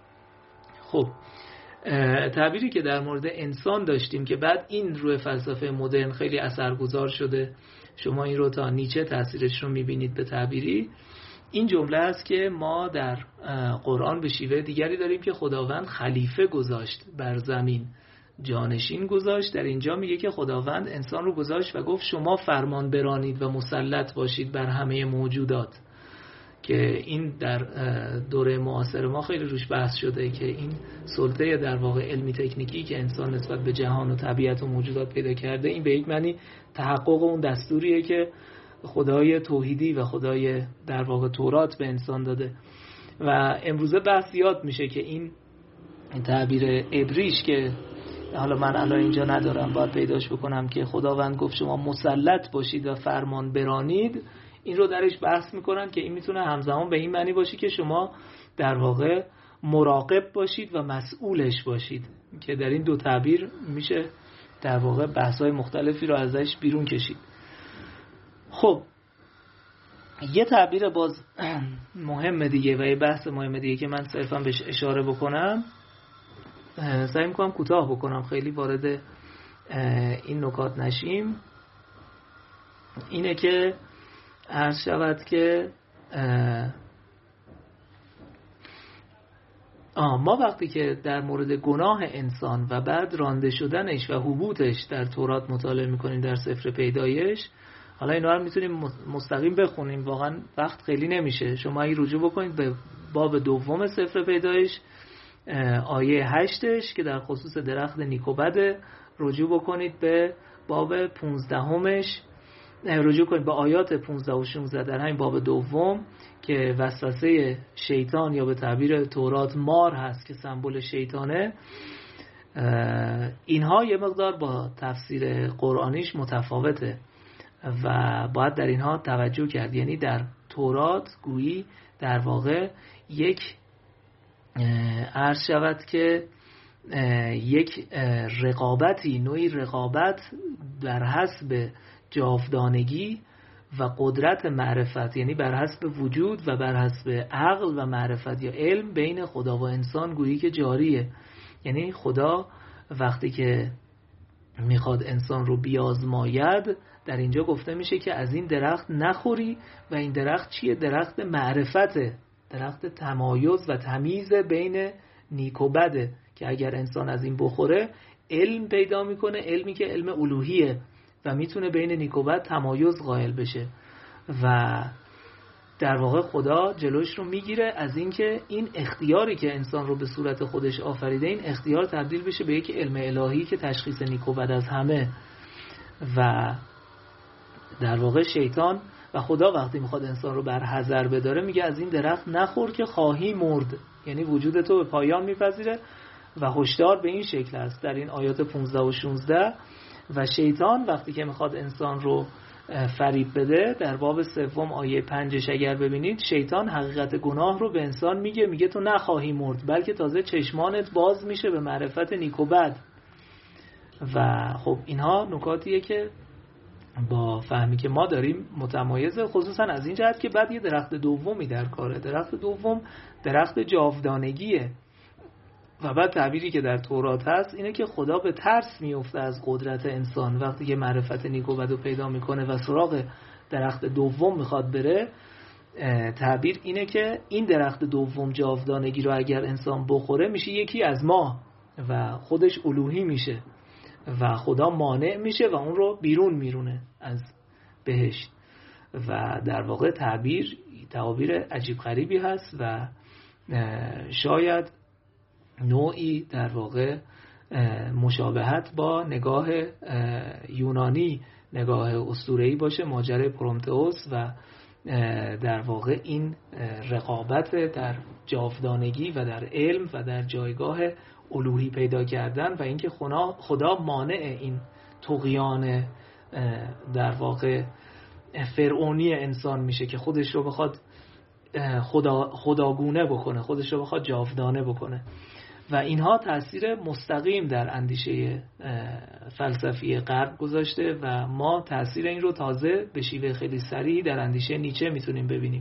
خب تعبیری که در مورد انسان داشتیم که بعد این روی فلسفه مدرن خیلی اثرگذار شده، شما این رو تا نیچه تاثیرش رو میبینید به تعبیری، این جمله است که ما در قرآن به شیوه دیگری داریم که خداوند خلیفه گذاشت بر زمین، جانشین گذاشت. در اینجا میگه که خداوند انسان رو گذاشت و گفت شما فرمان برانید و مسلط باشید بر همه موجودات، که این در دوره معاصر ما خیلی روش بحث شده که این سلطه در واقع علمی تکنیکی که انسان نسبت به جهان و طبیعت و موجودات پیدا کرده، این به یک معنی تحقق اون دستوریه که خدای توحیدی و خدای در واقع تورات به انسان داده. و امروزه بحث یاد میشه که این تعبیر عبریش که حالا من الان اینجا ندارم، باید پیداش بکنم، که خداوند گفت شما مسلط باشید و فرمان برانید، این رو درش بحث میکنن که این میتونه همزمان به این معنی باشه که شما در واقع مراقب باشید و مسئولش باشید، که در این دو تعبیر میشه در واقع بحث‌های مختلفی رو ازش بیرون کشید. خب یه تعبیر باز مهم دیگه و یه بحث مهم دیگه که من صرفا بهش اشاره بکنم، سعی میکنم کوتاه بکنم، خیلی وارد این نکات نشیم، اینه که عرض شود که آه ما وقتی که در مورد گناه انسان و بعد رانده شدنش و حبوطش در تورات مطالعه میکنیم در سفر پیدایش، حالا اینا رو میتونیم مستقیم بخونیم، واقعا وقت خیلی نمیشه، شما اگه رجوع بکنید به باب دوم سفر پیدایش آیه هشتش که در خصوص درخت نیکوبد، رجوع بکنید به باب پونزدهمش، رجوع کنید به آیات پونزده و شانزده در همین باب دوم که وسوسه شیطان یا به تعبیر تورات مار هست که سمبل شیطانه. اینها یه مقدار با تفسیر قرآنیش متفاوته و باید در اینها توجه کرد. یعنی در تورات گویی در واقع یک عرض شود که یک رقابتی، نوعی رقابت بر حسب جاودانگی و قدرت معرفت، یعنی بر حسب وجود و بر حسب عقل و معرفت یا علم بین خدا و انسان گویی که جاریه. یعنی خدا وقتی که میخواد انسان رو بیازماید، در اینجا گفته میشه که از این درخت نخوری و این درخت چیه؟ درخت معرفته، درخت تمایز و تمیز بین نیک و بده، که اگر انسان از این بخوره علم پیدا میکنه، علمی که علم الوهیه و میتونه بین نیک و بد تمایز قائل بشه و در واقع خدا جلوش رو میگیره از اینکه این اختیاری که انسان رو به صورت خودش آفریده، این اختیار تبدیل بشه به یک علم الهی که تشخیص نیک و بد از همه. و در واقع شیطان و خدا وقتی میخواد انسان رو بر حذر بداره میگه از این درخت نخور که خواهی مرد، یعنی وجود تو به پایان میپذیره و هشدار به این شکل است در این آیات پانزده و شانزده. و شیطان وقتی که میخواد انسان رو فریب بده، در باب سوم آیه پنجش اگر ببینید، شیطان حقیقت گناه رو به انسان میگه، میگه تو نخواهی مرد، بلکه تازه چشمانت باز میشه به معرفت نیک و بد. و خب اینها نکاتیه که با فهمی که ما داریم متمایزه، خصوصا از این جهت که بعد یه درخت دومی در کاره. درخت دوم درخت جاودانگیه و بعد تعبیری که در تورات هست اینه که خدا به ترس میفته از قدرت انسان وقتی که معرفت نیک و بد رو پیدا میکنه و سراغ درخت دوم میخواد بره. تعبیر اینه که این درخت دوم جاودانگی رو اگر انسان بخوره میشه یکی از ما و خودش الوهی میشه و خدا مانع میشه و اون رو بیرون میرونه از بهشت. و در واقع تعبیر تعبیر عجیب غریبی هست و شاید نوعی در واقع مشابهت با نگاه یونانی، نگاه اسطوره‌ای باشه، ماجرای پرومتئوس و در واقع این رقابت در جاودانگی و در علم و در جایگاه الوهی پیدا کردن و اینکه خدا مانع این طغیان در واقع فرعونی انسان میشه که خودش رو بخواد خدا خداگونه بکنه، خودش رو بخواد جاودانه بکنه. و اینها تاثیر مستقیم در اندیشه فلسفی غرب گذاشته و ما تاثیر این رو تازه به شیوه خیلی سریع در اندیشه نیچه میتونیم ببینیم.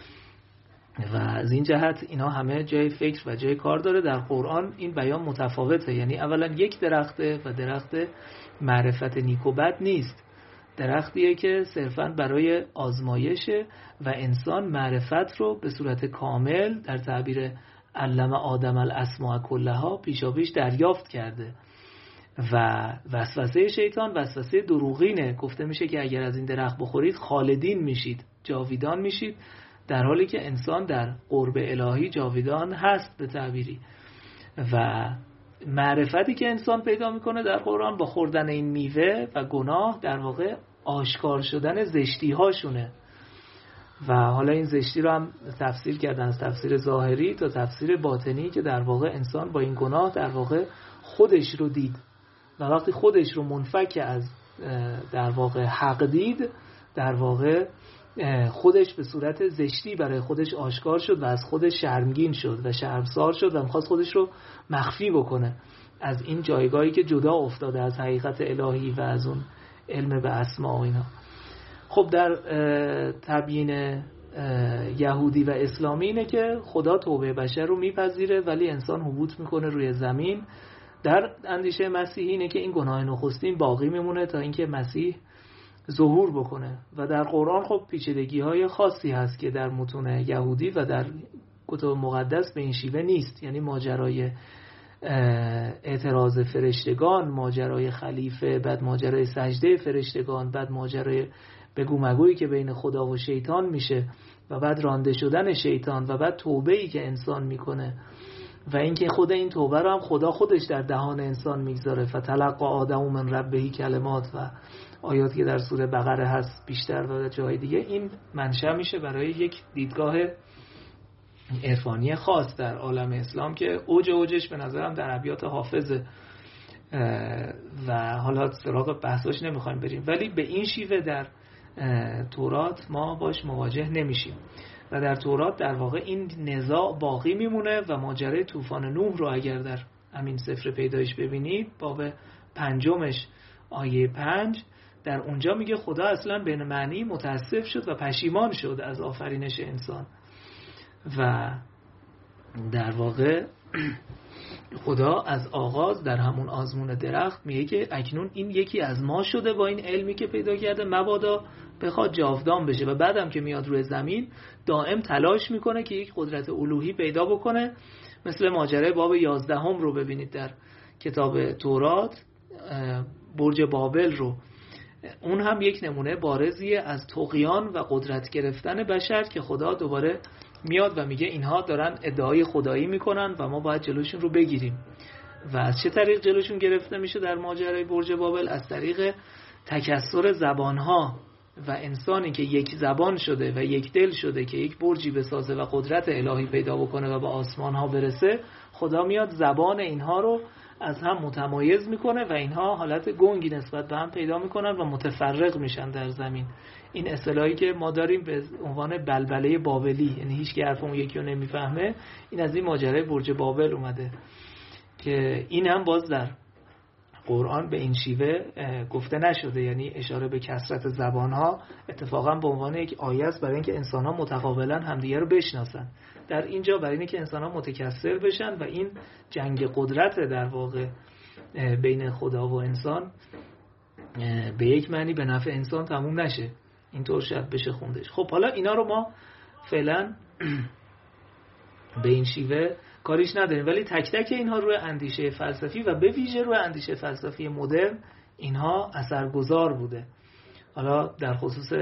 و از این جهت اینا همه جای فکر و جای کار داره. در قرآن این بیان متفاوته، یعنی اولا یک درخته و درخت معرفت نیک و بد نیست، درختیه که صرفاً برای آزمایشه و انسان معرفت رو به صورت کامل در تعبیر علم آدم الاسماء کلها پیشاپیش دریافت کرده. و وسوسه شیطان وسوسه دروغینه، گفته میشه که اگر از این درخت بخورید خالدین میشید، جاویدان میشید، در حالی که انسان در قرب الهی جاویدان هست به تعبیری. و معرفتی که انسان پیدا میکنه در قرآن با خوردن این میوه و گناه در واقع آشکار شدن زشتی هاشونه. و حالا این زشتی رو هم تفسیر کردن، از تفسیر ظاهری تا تفسیر باطنی، که در واقع انسان با این گناه در واقع خودش رو دید و وقتی خودش رو منفک از در واقع حق دید، در واقع خودش به صورت زشتی برای خودش آشکار شد و از خودش شرمگین شد و شرمسار شد و می‌خواست خودش رو مخفی بکنه از این جایگاهی که جدا افتاده از حقیقت الهی و از اون علم به اسما و اینا. خب در تبیین یهودی و اسلامی اینه که خدا توبه بشر رو میپذیره ولی انسان هبوط میکنه روی زمین. در اندیشه مسیحی اینه که این گناه نخستین باقی میمونه تا اینکه مسیح ظهور بکنه و در قرآن خب پیچیدگی های خاصی هست که در متون یهودی و در کتب مقدس به این شیوه نیست. یعنی ماجرای اعتراض فرشتگان، ماجرای خلیفه، بعد ماجرای سجده فرشتگان، بعد ماجرای بگو مگویی که بین خدا و شیطان میشه و بعد رانده شدن شیطان و بعد توبه‌ای که انسان میکنه و اینکه خود این توبه رو هم خدا خودش در دهان انسان میگذاره. فتلقی آدم من ربه کلمات و آیاتی که در سوره بقره هست بیشتر و جای دیگه. این منشأ میشه برای یک دیدگاه عرفانی خاص در عالم اسلام که اوج اوجش به نظرم در ابیات حافظه و حالا سراغ بحثاش نمیخوایم بریم، ولی به این شیوه در تورات ما باش مواجه نمیشیم و در تورات در واقع این نزاع باقی میمونه و ماجرای طوفان نوح رو اگر در همین سفر پیدایش ببینید باب پنجمش آیه پنج، در اونجا میگه خدا اصلا به معنی متاسف شد و پشیمان شد از آفرینش انسان و در واقع خدا از آغاز در همون آزمون درخت میگه که اکنون این یکی از ما شده با این علمی که پیدا کرده مبادا بخواد جاودان بشه و بعدم که میاد روی زمین دائم تلاش میکنه که یک قدرت الوهی پیدا بکنه. مثل ماجرای باب یازدهم رو ببینید در کتاب تورات، برج بابل رو، اون هم یک نمونه بارزیه از طغیان و قدرت گرفتن بشر که خدا دوباره میاد و میگه اینها دارن ادعای خدایی میکنن و ما باید جلوشون رو بگیریم. و از چه طریق جلوشون گرفته میشه در ماجرای برج بابل؟ از طریق تکثر زبانها و انسانی که یک زبان شده و یک دل شده که یک برجی بسازه و قدرت الهی پیدا بکنه و به آسمان ها برسه، خدا میاد زبان اینها رو از هم متمایز میکنه و اینها حالت گنگی نسبت به هم پیدا میکنن و متفرق میشن در زمین. این اصطلاحی که ما داریم به عنوان بلبله بابلی، یعنی هیچ کی حرف اون یکی رو نمیفهمه، این از این ماجرای برج بابل اومده که این هم باز در قرآن به این شیوه گفته نشده، یعنی اشاره به کثرت زبانها اتفاقا به عنوان یک آیه است برای اینکه انسان‌ها متقابلا همدیگه رو بشناسن. در اینجا برای اینکه انسان‌ها متکثر بشن و این جنگ قدرت در واقع بین خدا و انسان به یک معنی به نفع انسان تموم نشه. اینطور شاید بشه خوندش. خب حالا اینا رو ما فعلا به این شیوه کاریش نداریم، ولی تک تک اینها روی اندیشه فلسفی و به ویژه روی اندیشه فلسفی مدرن اینها اثرگذار بوده. حالا در خصوص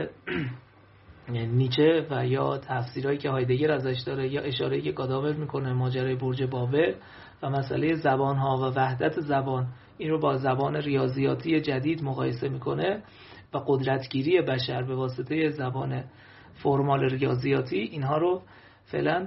نیچه و یا تفسیرهایی که هایدگر ازش داره یا اشاره‌ای که گادامر میکنه ماجرای برج بابل و مسئله زبانها و وحدت زبان، این رو با زبان ریاضیاتی جدید مقایسه میکنه و قدرتگیری بشر به واسطه زبان فرمال ریاضیاتی، اینها رو فعلا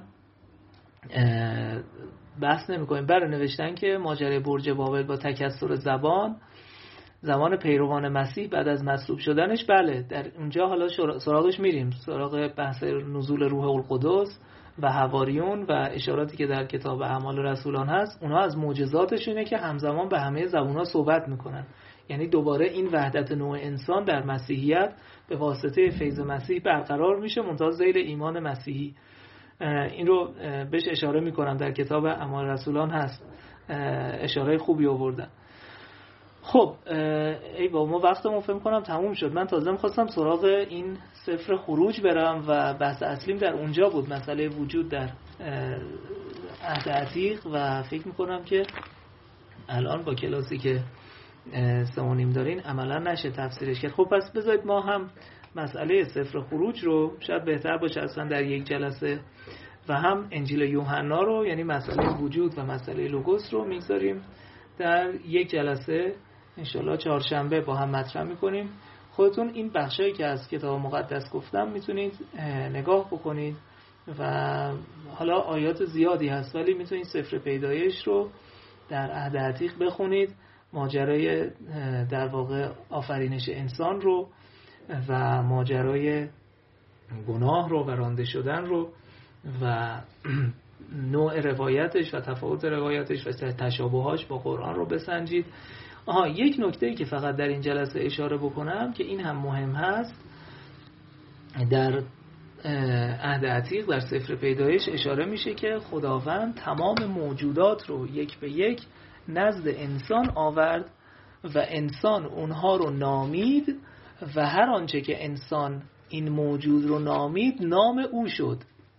بحث نمی کنیم. برای نوشتن که ماجرای برج بابل با تکثر زبان، زمان پیروان مسیح بعد از مصلوب شدنش، بله در اونجا حالا سراغش میریم، سراغ بحث نزول روح القدس و حواریون و اشاراتی که در کتاب اعمال رسولان هست. اونها از معجزاتشونه که همزمان به همه زبان‌ها صحبت میکنن. یعنی دوباره این وحدت نوع انسان در مسیحیت به واسطه فیض مسیح برقرار میشه منتها زیر ایمان مسیحی. این رو بهش اشاره میکنم در کتاب اعمال رسولان هست، اشاره خوبی آوردن. خب ای بابا ما وقتمون فکر کنم تموم شد. من تازه میخواستم سراغ این سفر خروج برم و بحث اصلیم در اونجا بود، مسئله وجود در عهد عتیق، و فکر میکنم که الان با کلاسی که سمونیم دارین عملا نشه تفسیرش کرد. خب پس بذارید ما هم مسئله سفر خروج رو شاید بهتر باشه اصلا در یک جلسه و هم انجیل یوحنا رو، یعنی مسئله وجود و مسئله لوگوس رو میگذاریم در یک جلسه انشالله چهارشنبه با هم مطرح میکنیم. خودتون این بخشایی که از کتاب مقدس گفتم میتونید نگاه بکنید و حالا آیات زیادی هست ولی میتونید سفر پیدایش رو در عهد عتیق بخونید ماجرای در واقع آفرینش انسان رو و ماجرای گناه رو و رانده شدن رو و نوع روایتش و تفاوت روایتش و تشابهاش با قرآن رو بسنجید. آها یک نکته‌ای که فقط در این جلسه اشاره بکنم که این هم مهم هست، در عهد عتیق در سفر پیدایش اشاره میشه که خداوند تمام موجودات رو یک به یک نزد انسان آورد و انسان اونها رو نامید و هر آنچه که انسان این موجود رو نامید نام او شد.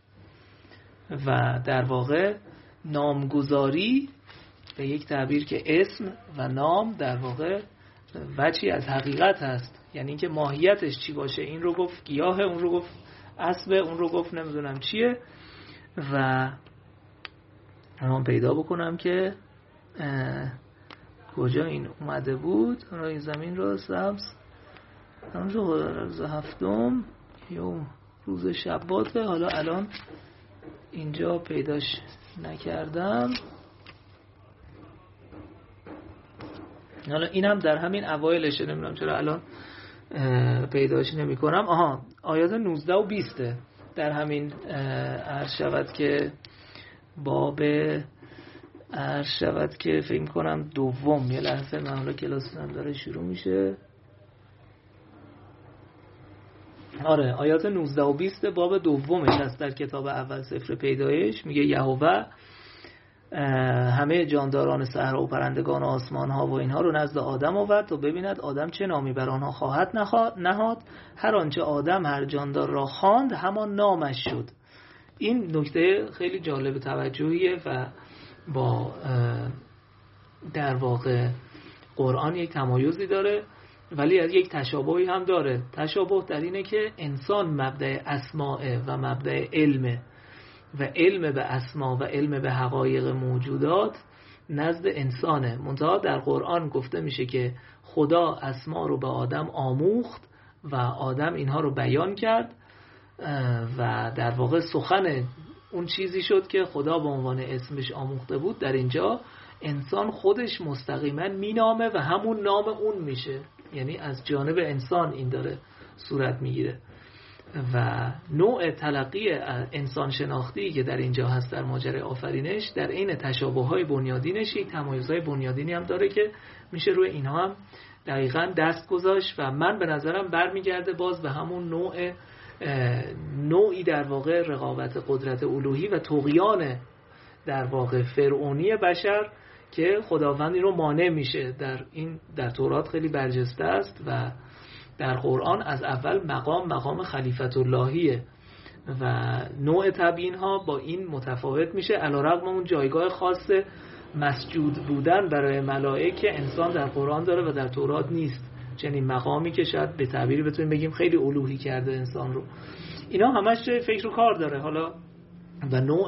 و در واقع نامگذاری به یک تعبیر که اسم و نام در واقع وجهی از حقیقت هست، یعنی اینکه ماهیتش چی باشه، این رو گفت گیاه، اون رو گفت اسب، اون رو گفت نمیدونم چیه. و من پیدا بکنم که کجا این اومده بود، روی زمین رو سبز همونجا روز هفتم یوم روز شباته، حالا الان اینجا پیداش نکردم. حالا اینم در همین اوایلشه، نمیدونم چرا الان پیداش نمی کنم. آها آیات نوزده و بیست در همین عرض شود که باب عرض شود که فکر کنم دوم. یه لحظه من حالا کلاسم داره شروع میشه. آره آیات نوزده و بیست باب دومش هست در کتاب اول سفر پیدایش. میگه یهوه همه جانداران صحرا و پرندگان و آسمان ها و اینها رو نزد آدم آورد تا ببیند آدم چه نامی بر آنها خواهد نهاد. هر آنچه آدم هر جاندار را خواند همان نامش شد. این نکته خیلی جالب توجهیه و با در واقع قرآن یک تمایزی داره ولی از یک تشابهی هم داره. تشابه در اینه که انسان مبدأ اسماء و مبدأ علمه و علم به اسما و علم به حقایق موجودات نزد انسانه. منتها در قرآن گفته میشه که خدا اسما رو به آدم آموخت و آدم اینها رو بیان کرد و در واقع سخن اون چیزی شد که خدا به عنوان اسمش آموخته بود. در اینجا انسان خودش مستقیما مینامه و همون نام اون میشه، یعنی از جانب انسان این داره صورت میگیره. و نوع تلقی انسان شناختی که در اینجا هست در ماجرای آفرینش در عین تشابه‌های بنیادینش یک تمایزهای بنیادینی هم داره که میشه روی اینها هم دقیقاً دست گذاشت و من به نظرم برمیگرده باز به همون نوع نوعی در واقع رقابت قدرت الوهی و طغیان در واقع فرعونی بشر که خداوند این رو مانع میشه. در این در تورات خیلی برجسته است و در قرآن از اول مقام مقام خلیفت اللهیه و نوع تبیین ها با این متفاوت میشه، علیرغم اون جایگاه خاص مسجود بودن برای ملائکه انسان در قرآن داره و در تورات نیست. چنین مقامی که شاید به تعبیری بتونیم بگیم خیلی الوهی کرده انسان رو. اینا همش فکر و کار داره حالا و نوع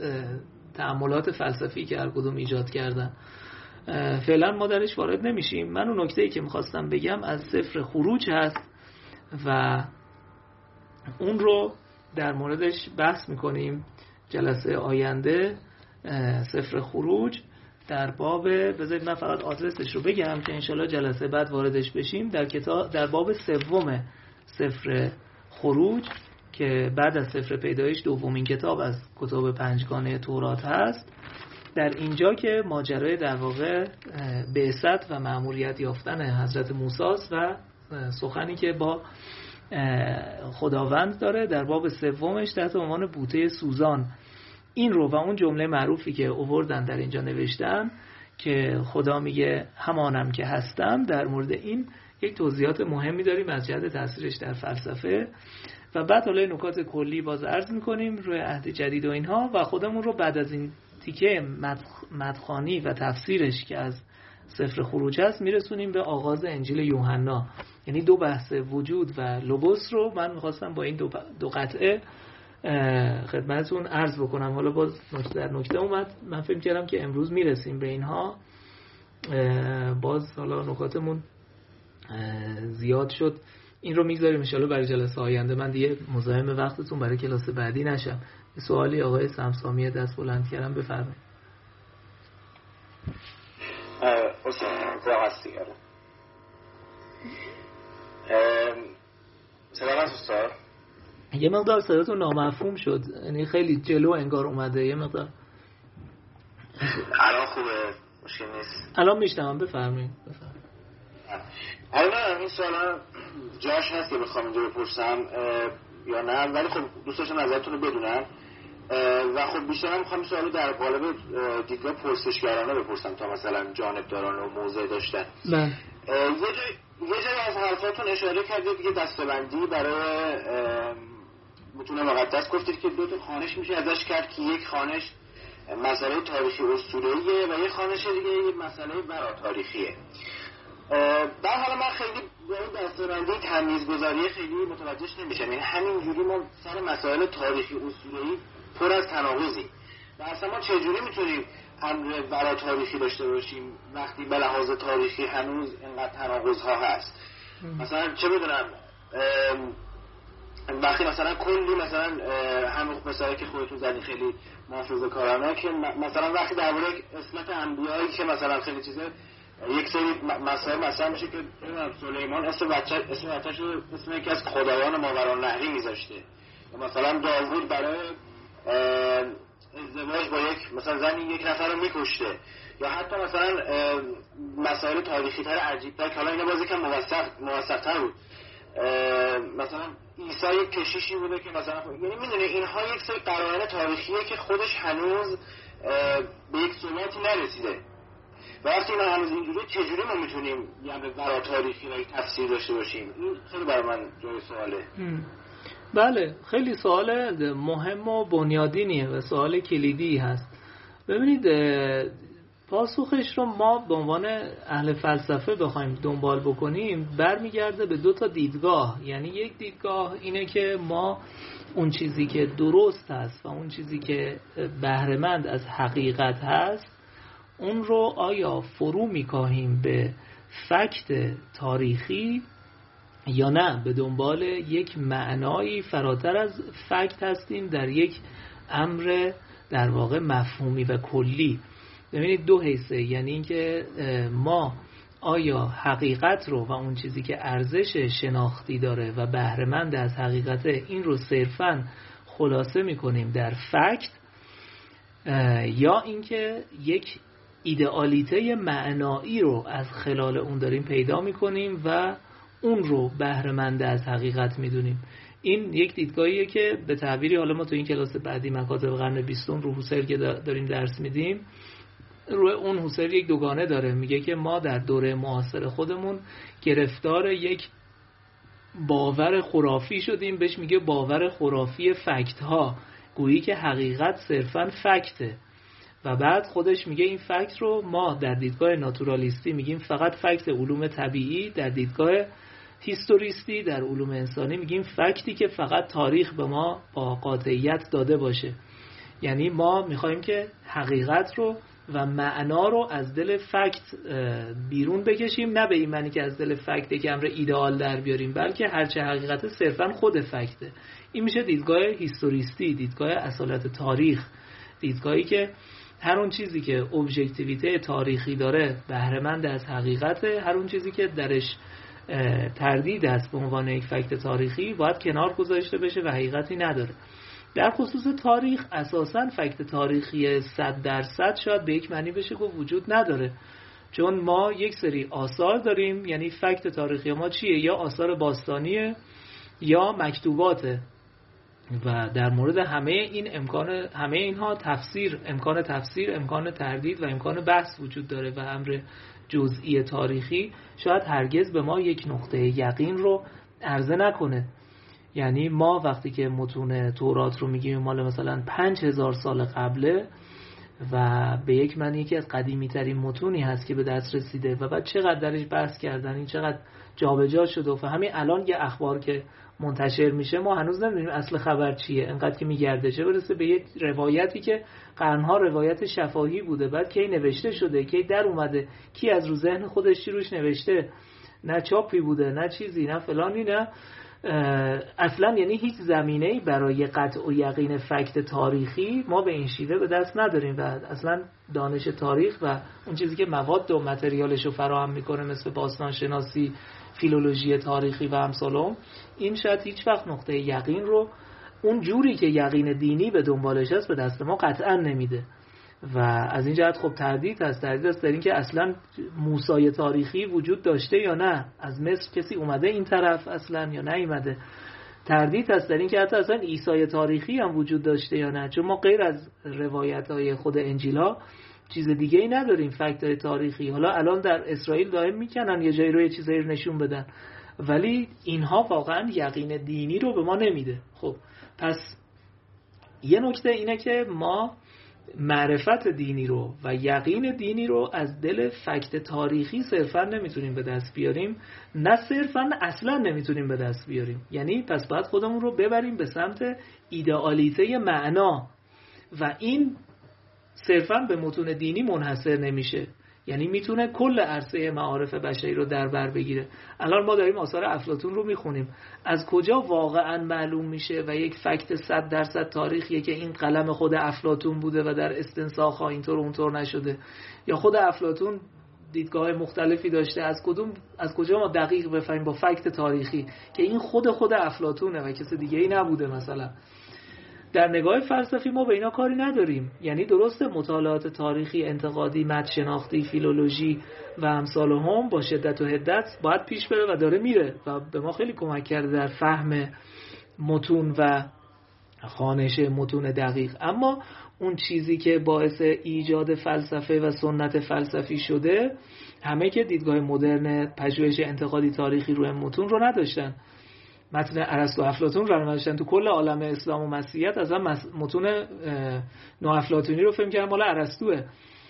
تأملات فلسفی که هر کدوم ایجاد کردن. فعلا ما درش وارد نمیشیم. من اون نکته‌ای که میخواستم بگم از سفر خروج هست و اون رو در موردش بحث میکنیم جلسه آینده. سفر خروج در باب، بذارید من فقط آدرسش رو بگم که انشالله جلسه بعد واردش بشیم، در کتاب در باب سوم سفر خروج که بعد از سفر پیدایش دومین کتاب از کتاب پنجگانه تورات هست. در اینجا که ماجرای در واقع بعثت و مأموریت یافتن حضرت موسی و سخنی که با خداوند داره، در باب سومش تحت عنوان بوته سوزان این رو و اون جمله معروفی که آوردن در اینجا نوشتن که خدا میگه همانم که هستم، در مورد این یک توضیحات مهمی داریم از جهت تاثیرش در فلسفه و بعد حالا نکات کلی باز عرض میکنیم روی عهد جدید و اینها و خودمون رو بعد از این تیکه مدخانی و تفسیرش که از سفر خروج هست میرسونیم به آغاز انجیل یوحنا. یعنی دو بحث وجود و لوگوس رو من میخواستم با این دو, دو قطعه خدمتتون عرض بکنم. حالا باز نکته در نکته اومد، من فکر کردم که امروز میرسیم به اینها، باز حالا نکاتمون زیاد شد. این رو میگذاریم ان شاءالله برای جلسه آینده. من دیگه مزاحم وقتتون برای کلاس بعدی نشم. سوالی آقای سمسامی دست بلند کردم، بفرمایید. حسین زا هستی آره سلام استاد. یه مقدار صداتون نامفهوم شد، یعنی خیلی جلو انگار اومده. یه مقدار الان خوبه؟ مشکل نیست. الان میشنم. بفرمایید بفرمایید. الان این سوالا جاش هست که بخوام اینجا بپرسم یا نه، ولی خب دوست داشتم نظرتون رو بدونم و خب بیشتر میخوام سوالو در قالب دیدگاه پرسشگرانه بپرسم تا مثلا جانبدارانه و موضع داشتن. بله. یه جای یه جای از حرفاتون اشاره کردید دیگه دسته‌بندی برای متون مقدس، گفتید که دو تا خوانش میشه ازش کرد که یک خوانش مسئله تاریخی اسطوره‌ایه و یک خوانش دیگه یک مسئله ورا تاریخیه. در حال من خیلی به این دسته‌بندی تمیزگذاری خیلی متوجهش نمیشم، یعنی همینجوری ما سر مسائل تاریخی اسطوره‌ای پر از تناقضی و اصلا ما چجوری میتونیم امر ورا تاریخی داشته باشیم وقتی به لحاظ تاریخی هنوز اینقدر تناقض‌ها هست؟ مثلا چه بدونم وقتی مثلا کلی مثلا همون مثلا که خودتون زدین خیلی محافظه‌کارانه که مثلا وقتی درباره اسمت انبیایی که مثلا خیلی چیزا یک سری مسائل مثلا میشه که سلیمان اسم بچه اسم بچه‌ش اسم یکی از خدایان ماورالنهری میذاشته، مثلا داوود برای ازدواج با یک مثلا زنی یک نفر رو میکشته، یا حتی مثلا مسائل تاریخی تر عجیب تر که حالا اینا بازی که موثق موثق تر بود، مثلا عیسی یک کشیشی بوده که مثلا یعنی میدونه اینها یک سری قرائن تاریخیه که خودش هنوز به یک ثباتی نرسیده و وقتی اینا هنوز اینجوری چجوری ما میتونیم یعنی ورا تاریخی و تفسیر داشته باشیم؟ این خیلی برای من جای سواله. بله خیلی سوال مهم و بنیادینیه و سوال کلیدی هست. ببینید پاسخش رو ما به عنوان اهل فلسفه بخوایم دنبال بکنیم برمیگرده به دو تا دیدگاه. یعنی یک دیدگاه اینه که ما اون چیزی که درست هست و اون چیزی که بهره‌مند از حقیقت هست اون رو آیا فرو میکاهیم به فکت تاریخی یا نه به دنبال یک معنایی فراتر از فکت هستیم در یک امر در واقع مفهومی و کلی. ببینید دو حیثه، یعنی اینکه ما آیا حقیقت رو و اون چیزی که ارزش شناختی داره و بهره‌مند از حقیقت این رو صرفاً خلاصه میکنیم در فکت، یا اینکه یک ایدئالیته معنایی رو از خلال اون داریم پیدا میکنیم و اون رو بهره‌مند از حقیقت میدونیم. این یک دیدگاهیه که به تعبیری حالا ما تو این کلاس بعدی مکاتب قرن بیستم رو هوسل که داریم درس میدیم، روی اون هوسل یک دوگانه داره، میگه که ما در دوره معاصر خودمون گرفتار یک باور خرافی شدیم، بهش میگه باور خرافی فکت ها، گویی که حقیقت صرفاً فکته. و بعد خودش میگه این فکت رو ما در دیدگاه ناتورالیستی میگیم فقط فکت علوم طبیعی، در دیدگاه هیستوریستی در علوم انسانی میگیم فکتی که فقط تاریخ به ما با قاطعیت داده باشه. یعنی ما میخوایم که حقیقت رو و معنا رو از دل فکت بیرون بکشیم، نه به این معنی که از دل فکت یک امر ایدئال در بیاریم، بلکه هرچه حقیقت صرفاً خود فکته. این میشه دیدگاه هیستوریستی، دیدگاه اصالت تاریخ، دیدگاهی که هر اون چیزی که ابژکتیویته تاریخی داره بهره‌مند از حقیقته، هر اون چیزی که درش تردید است به عنوان یک فکت تاریخی باید کنار گذاشته بشه و حقیقتی نداره. در خصوص تاریخ اساساً فکت تاریخی صد درصد شاید به یک معنی بشه که وجود نداره، چون ما یک سری آثار داریم. یعنی فکت تاریخی ما چیه؟ یا آثار باستانیه یا مکتوباته و در مورد همه این امکان همه اینها تفسیر امکان تفسیر امکان تردید و امکان بحث وجود داره و امر جزئی تاریخی شاید هرگز به ما یک نقطه یقین رو عرضه نکنه. یعنی ما وقتی که متون تورات رو میگیم مال مثلا پنج هزار سال قبله و به یک معنی یکی از قدیمی ترین متونی هست که به دست رسیده و بعد چقدر درش بحث کردن، این چقدر جابجا شده و همین الان یه اخبار که منتشر میشه ما هنوز نمیدونیم اصل خبر چیه، انقدر که میگرده چه برسه به یک روایتی که قرنها روایت شفاهی بوده، بعد کی نوشته شده، کی در اومده، کی از رو ذهن خودش چی روش نوشته، نه چاپی بوده نه چیزی نه فلانی نه اصلا یعنی هیچ زمینه‌ای برای قطع و یقین فکت تاریخی ما به این شیوه به دست نداریم و اصلا دانش تاریخ و اون چیزی که مواد و متریالش رو فراهم میکنه مثل باستانشناسی، فیلولوژی تاریخی و امثالهم، این شاید هیچ وقت نقطه یقین رو اون جوری که یقین دینی به دنبالش هست به دست ما قطعا نمیده. و از این جهت خب تردید هست تردید هست در این که اصلا موسی تاریخی وجود داشته یا نه، از مصر کسی اومده این طرف اصلا یا نه ایمده. تردید هست در این که حتی اصلا عیسی تاریخی هم وجود داشته یا نه، چون ما غیر از روایت های خود انجیل ها چیز دیگه ای نداریم فکت های تاریخی. حالا الان در اسرائیل دائم میکنن یه جایی رو یه چیزایی رو نشون بدن، ولی اینها واقعا یقین دینی رو به ما نمیده. خب پس یه نکته اینه که ما معرفت دینی رو و یقین دینی رو از دل فکت تاریخی صرفا نمیتونیم به دست بیاریم، نه صرفا اصلا نمیتونیم به دست بیاریم. یعنی پس باید خودمون رو ببریم به سمت ایدئالیته معنا و این صرفا به متون دینی منحصر نمیشه، یعنی میتونه کل عرصه معارف بشری رو در بر بگیره. الان ما داریم آثار افلاطون رو میخونیم، از کجا واقعا معلوم میشه و یک فکت صد درصد تاریخیه که این قلم خود افلاطون بوده و در استنساخ ها اینطور و اونطور نشده، یا خود افلاطون دیدگاه مختلفی داشته؟ از کدوم از کجا ما دقیق بفهمیم با فکت تاریخی که این خود خود افلاطونه و کسی دیگه ای نبوده؟ مثلا در نگاه فلسفی ما به اینا کاری نداریم. یعنی درسته مطالعات تاریخی، انتقادی، متن شناختی، فیلولوژی و امثالهم با شدت و حدت باید پیش بره و داره میره و به ما خیلی کمک کرده در فهم متون و خوانش متون دقیق. اما اون چیزی که باعث ایجاد فلسفه و سنت فلسفی شده، همه که دیدگاه مدرن پژوهش انتقادی تاریخی روی متون رو نداشتن. متن ارسطو و افلاطون رو نداشتن تو کل عالم اسلام و مسیحیت، از هم متون نوافلاطونی رو فهم کردن مال ارسطوئه.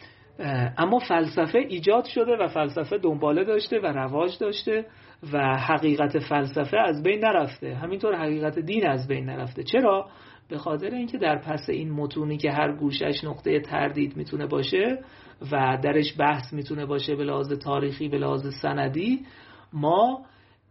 اما فلسفه ایجاد شده و فلسفه دنباله داشته و رواج داشته و حقیقت فلسفه از بین نرفته، همینطور حقیقت دین از بین نرفته. چرا؟ به خاطر اینکه در پس این متونی که هر گوشش نقطه تردید میتونه باشه و درش بحث میتونه باشه به لحاظ تاریخی، به لحاظ سندی، ما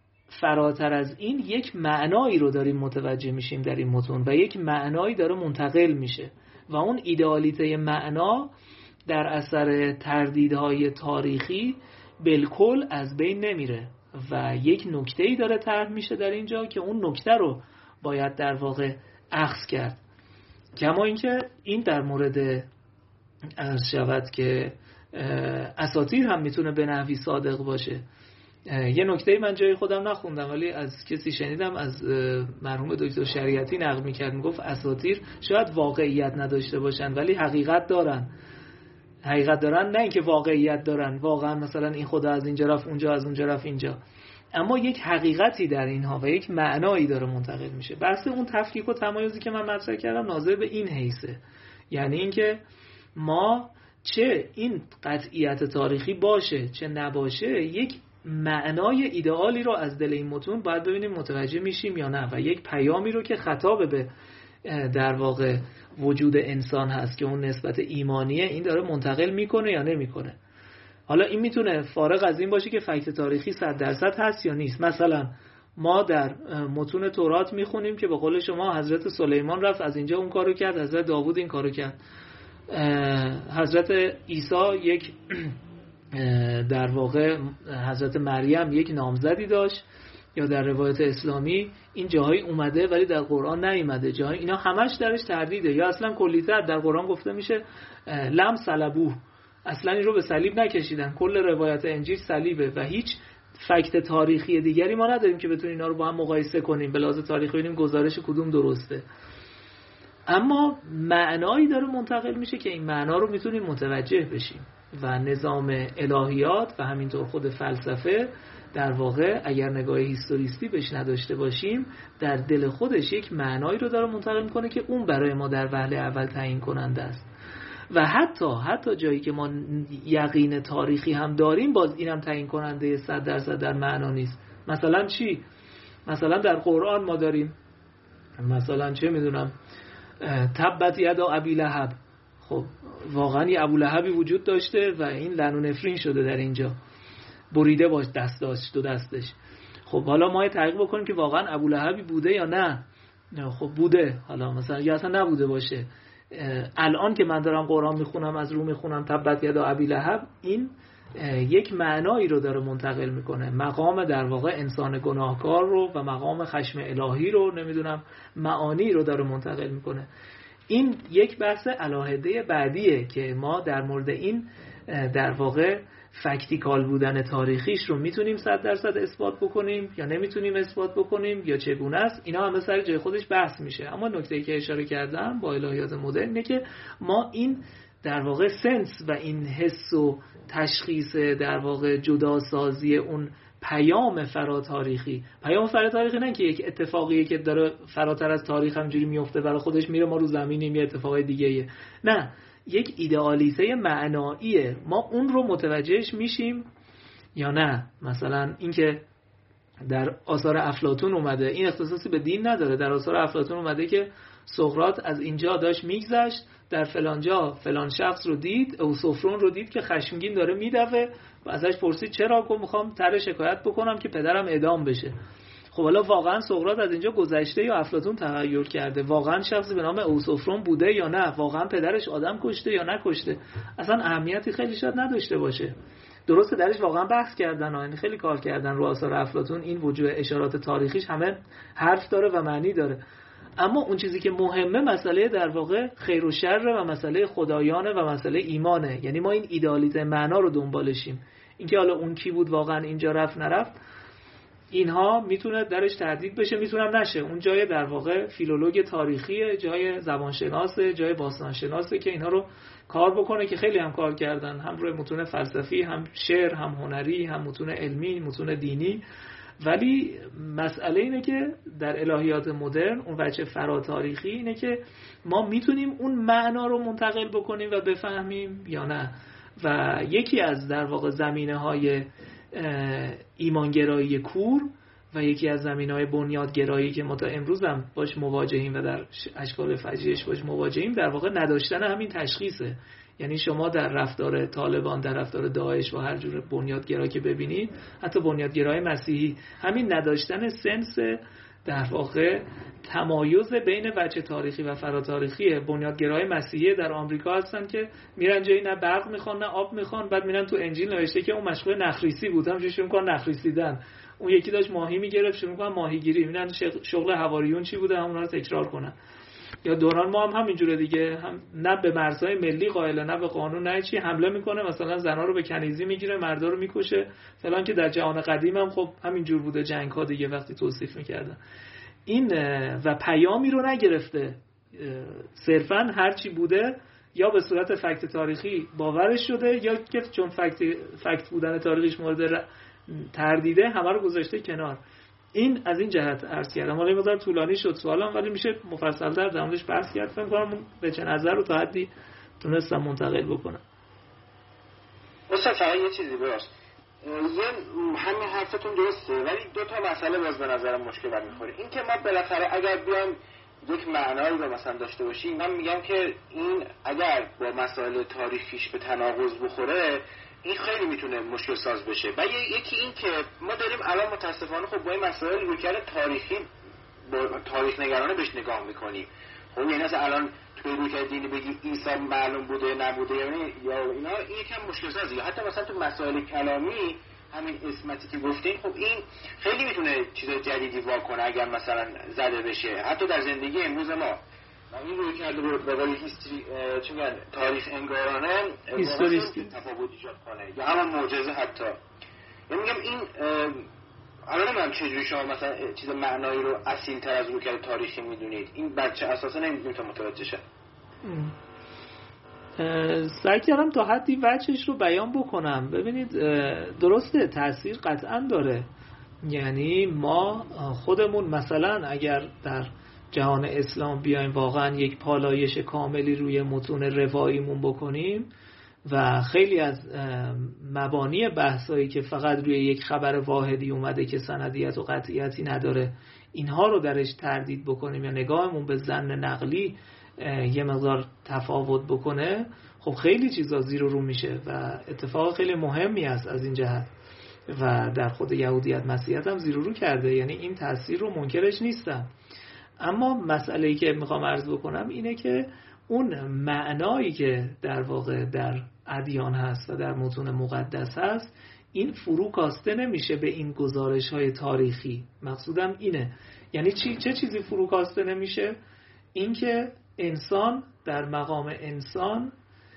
فراتر از این یک معنایی رو داریم متوجه میشیم در این متون و یک معنایی داره منتقل میشه و اون ایدئالیته معنا در اثر تردیدهای تاریخی بالکل از بین نمیره و یک نکته‌ای داره طرح میشه در اینجا که اون نکته رو باید در واقع اخذ کرد. کما اینکه این در مورد عرض شود که اساطیر هم میتونه به نحوی صادق باشه. یه نکته من جای خودم نخوندم ولی از کسی شنیدم، از مرحوم دکتر شریعتی نقل میکرد، میگفت اساطیر شاید واقعیت نداشته باشن ولی حقیقت دارن. حقیقت دارن، نه اینکه واقعیت دارن، واقعا مثلا این خدا از اینجا رفت اونجا، از اونجا رفت اینجا، اما یک حقیقتی در اینها و یک معنایی داره منتقل میشه. بحث اون تفکیک و تمایزی که من مطرح کردم ناظر به این حیثه، یعنی اینکه ما چه این قطعیت تاریخی باشه چه نباشه، یک معنای ایدئالی رو از دل این متون باید ببینیم متوجه میشیم یا نه و یک پیامی رو که خطاب به در واقع وجود انسان هست که اون نسبت ایمانیه، این داره منتقل میکنه یا نمیکنه. حالا این میتونه فارغ از این باشه که فکت تاریخی صد درصد هست یا نیست. مثلا ما در متون تورات میخونیم که به قول شما حضرت سلیمان رفت از اینجا اون کارو کرد، حضرت داوود این کارو کرد، حضرت عیسی یک در واقع حضرت مریم یک نامزدی داشت، یا در روایت اسلامی این جاهایی اومده ولی در قرآن نیومده، جاهای اینا همش درش تردیده، یا اصلا کلی‌تر در قرآن گفته میشه لم صلبوه، اصلا این رو به صلیب نکشیدن. کل روایت انجیل صلیبه و هیچ فکت تاریخی دیگری ما نداریم که بتونیم اینا رو با هم مقایسه کنیم به لحاظ تاریخی ببینیم گزارش کدوم درسته. اما معنایی داره منتقل میشه که این معنا رو میتونیم متوجه بشیم و نظام الهیات و همینطور خود فلسفه در واقع اگر نگاه هیستوریستی بهش نداشته باشیم در دل خودش یک معنایی رو داره منتقل میکنه که اون برای ما در وهله اول تعیین کننده است. و حتی حتی جایی که ما یقین تاریخی هم داریم باز اینم تعیین کننده صد درصد در معنا نیست. مثلا چی؟ مثلا در قرآن ما داریم مثلا چه میدونم تبت یدا ابی لهب، خب واقعا یه ابو لهبی وجود داشته و این لعن و نفرین شده در اینجا، بریده باش دست داشت دو دستش. خب حالا ما تحقیق بکنیم که واقعا ابولهبی بوده یا نه. خب بوده، حالا مثلا یا اصلا نبوده باشه. الان که من دارم قرآن میخونم، از رو میخونم تبت یدا ابی لهب، این یک معنایی رو داره منتقل میکنه، مقام در واقع انسان گناهکار رو و مقام خشم الهی رو، نمیدونم معانی رو داره منتقل میکنه. این یک بحث علاهده بعدیه که ما در مورد این در واقع فکتیکال بودن تاریخیش رو میتونیم صد درصد اثبات بکنیم یا نمیتونیم اثبات بکنیم یا چگونه است. اینا همه سر جای خودش بحث میشه. اما نکته‌ای که اشاره کردم با الهیات مدرن اینه که ما این در واقع سنس و این حس و تشخیص در واقع جداسازی اون پیام فراتاریخی، پیام فراتاریخی نه که یک اتفاقیه که داره فراتر از تاریخ همجوری میفته برای خودش میره، ما رو زمینیم یه اتفاقای دیگه‌ایه، نه، یک ایدئالیسه معناییه. ما اون رو متوجهش میشیم یا نه؟ مثلا اینکه در آثار افلاطون اومده، این اختصاصی به دین نداره، در آثار افلاطون اومده که سقراط از اینجا داشت میگذشت، در فلانجا فلان شخص رو دید، اوسوفرون رو دید که خشمگین داره میدوه و ازش پرسید چرا؟ گفت میخوام طرح شکایت بکنم که پدرم اعدام بشه. خب حالا واقعا سقراط از اینجا گذشته یا افلاطون تغییر کرده؟ واقعا شخصی به نام اوسوفرون بوده یا نه؟ واقعا پدرش آدم کشته یا نکشته؟ اصلا اهمیتی خیلی شاید نداشته باشه. درسته درش واقعا بحث کردن، یعنی خیلی کار کردن رو آثار افلاطون، این وجوه اشارات تاریخیش همه حرف داره و معنی داره. اما اون چیزی که مهمه مسئله در واقع خیر و شر و مسئله خدایانه و مسئله ایمانه. یعنی ما این ایدئالیسم معنا رو دنبالشیم. اینکه حالا اون کی بود واقعا اینجا رفت نرفت، اینها میتونه درش تردید بشه، میتونم نشه. اون جای در واقع فیلولوگ تاریخیه، جای زبانشناسه، جای باستانشناسه که اینها رو کار بکنه، که خیلی هم کار کردن، هم روی متون فلسفی، هم شعر، هم هنری، هم متون علمی، متون دینی. ولی مسئله اینه که در الهیات مدرن اون وجه فراتاریخی اینه که ما میتونیم اون معنا رو منتقل بکنیم و بفهمیم یا نه. و یکی از در واقع زمینه‌های ایمانگرایی کور و یکی از زمینه‌های بنیادگرایی که ما تا امروز هم باش مواجهیم و در اشکال فجیعش باش مواجهیم، در واقع نداشتن همین تشخیصه. یعنی شما در رفتار طالبان، در رفتار داعش و هر جور بنیادگرا که ببینید، حتی بنیادگرای مسیحی، همین نداشتن سنس در واقع تمایز بین وجه تاریخی و فراتاریخیه. بنیادگرای مسیحی در آمریکا هستن که میرن جایی نه برق میخوان نه آب میخوان، بعد میرن تو انجیل نوشته که اون مشغول نخریسی بود، همونجوری شروع میکنن نخریسیدن. اون یکی داشت ماهی میگرفت، شروع میکنن ماهیگیری، میرن شغل حواریون چی بوده همونا رو تکرار کنن. یا دوران ما هم همینجوره دیگه، هم نه به مرزهای ملی قائل، نه به قانون، نه چی، حمله میکنه، مثلا زنا رو به کنیزی میگیره، مردا رو میکشه فلان، که در جهان قدیم هم خب همینجور بوده جنگ ها دیگه وقتی توصیف میکردن. این و پیامی رو نگرفته، صرفا هر چی بوده یا به صورت فکت تاریخی باورش شده، یا که چون فکت فکت بودن تاریخیش مورد تردیده همه رو گذاشته کنار. این از این جهت عرض کردم. حالا مقدار طولانی شد سوالم، ولی میشه مفصل‌تر در موردش بحث کرد. فکر کنم به چه نظر رو تا حدی تونستم منتقل بکنم. استاد فقط یه چیزی براش، یه همین حرفتون درسته، ولی دو تا مسئله باز به نظرم مشکل برمیخوره. این که ما بالاخره اگر بیایم یک معنایی رو مثلا داشته باشیم، من میگم که این اگر با مسائل تاریخیش به تناقض بخوره، این خیلی میتونه مشکل ساز بشه. و یکی این که ما داریم الان متاسفانه خب با این مسائل رویکرد تاریخی با تاریخ نگرانه بهش نگاه میکنیم. خب یعنی مثلا الان توی رویکرد دینی بگی عیسی معلوم بوده نبوده، یعنی یا اینا، این یکم مشکل سازه. یا حتی مثلا تو مسائل کلامی همین اسمتی که گفتین، خب این خیلی میتونه چیز جدیدی واکنه اگر مثلا زده بشه، حتی در زندگی امروز ما. این روی کرده به قول هیستری چه میگن تاریخ انگارانه هیستوریستی تفاوت ایجاد کنه، یا همون معجزه حتی. یعنی میگم این الان نمیدونم چجوری شما مثلا چیز معنایی رو اصیل تر از روی کرده تاریخی میدونید، این بچه اساسا نمیدونید تا متوجه شه. سعی کردم تا حدی وجهش رو بیان بکنم. ببینید درسته تأثیر قطعا داره. یعنی ما خودمون مثلا اگر در جهان اسلام بیایم واقعا یک پالایش کاملی روی متون رواییمون بکنیم و خیلی از مبانی بحثایی که فقط روی یک خبر واحدی اومده که سندیت و قطعیتی نداره، اینها رو درش تردید بکنیم یا نگاهمون به ظن نقلی یه مقدار تفاوت بکنه، خب خیلی چیزا زیر و رو میشه و اتفاق خیلی مهمی است از این جهت. و در خود یهودیت مسیحیت هم زیر و رو کرده، یعنی این تاثیر رو منکرش نیستم. اما مسئله‌ای که میخوام عرض بکنم اینه که اون معنایی که در واقع در ادیان هست و در متون مقدس هست، این فرو کاسته نمیشه به این گزارش‌های تاریخی. مقصودم اینه، یعنی چی؟ چه چیزی فرو کاسته نمیشه؟ اینکه انسان در مقام انسان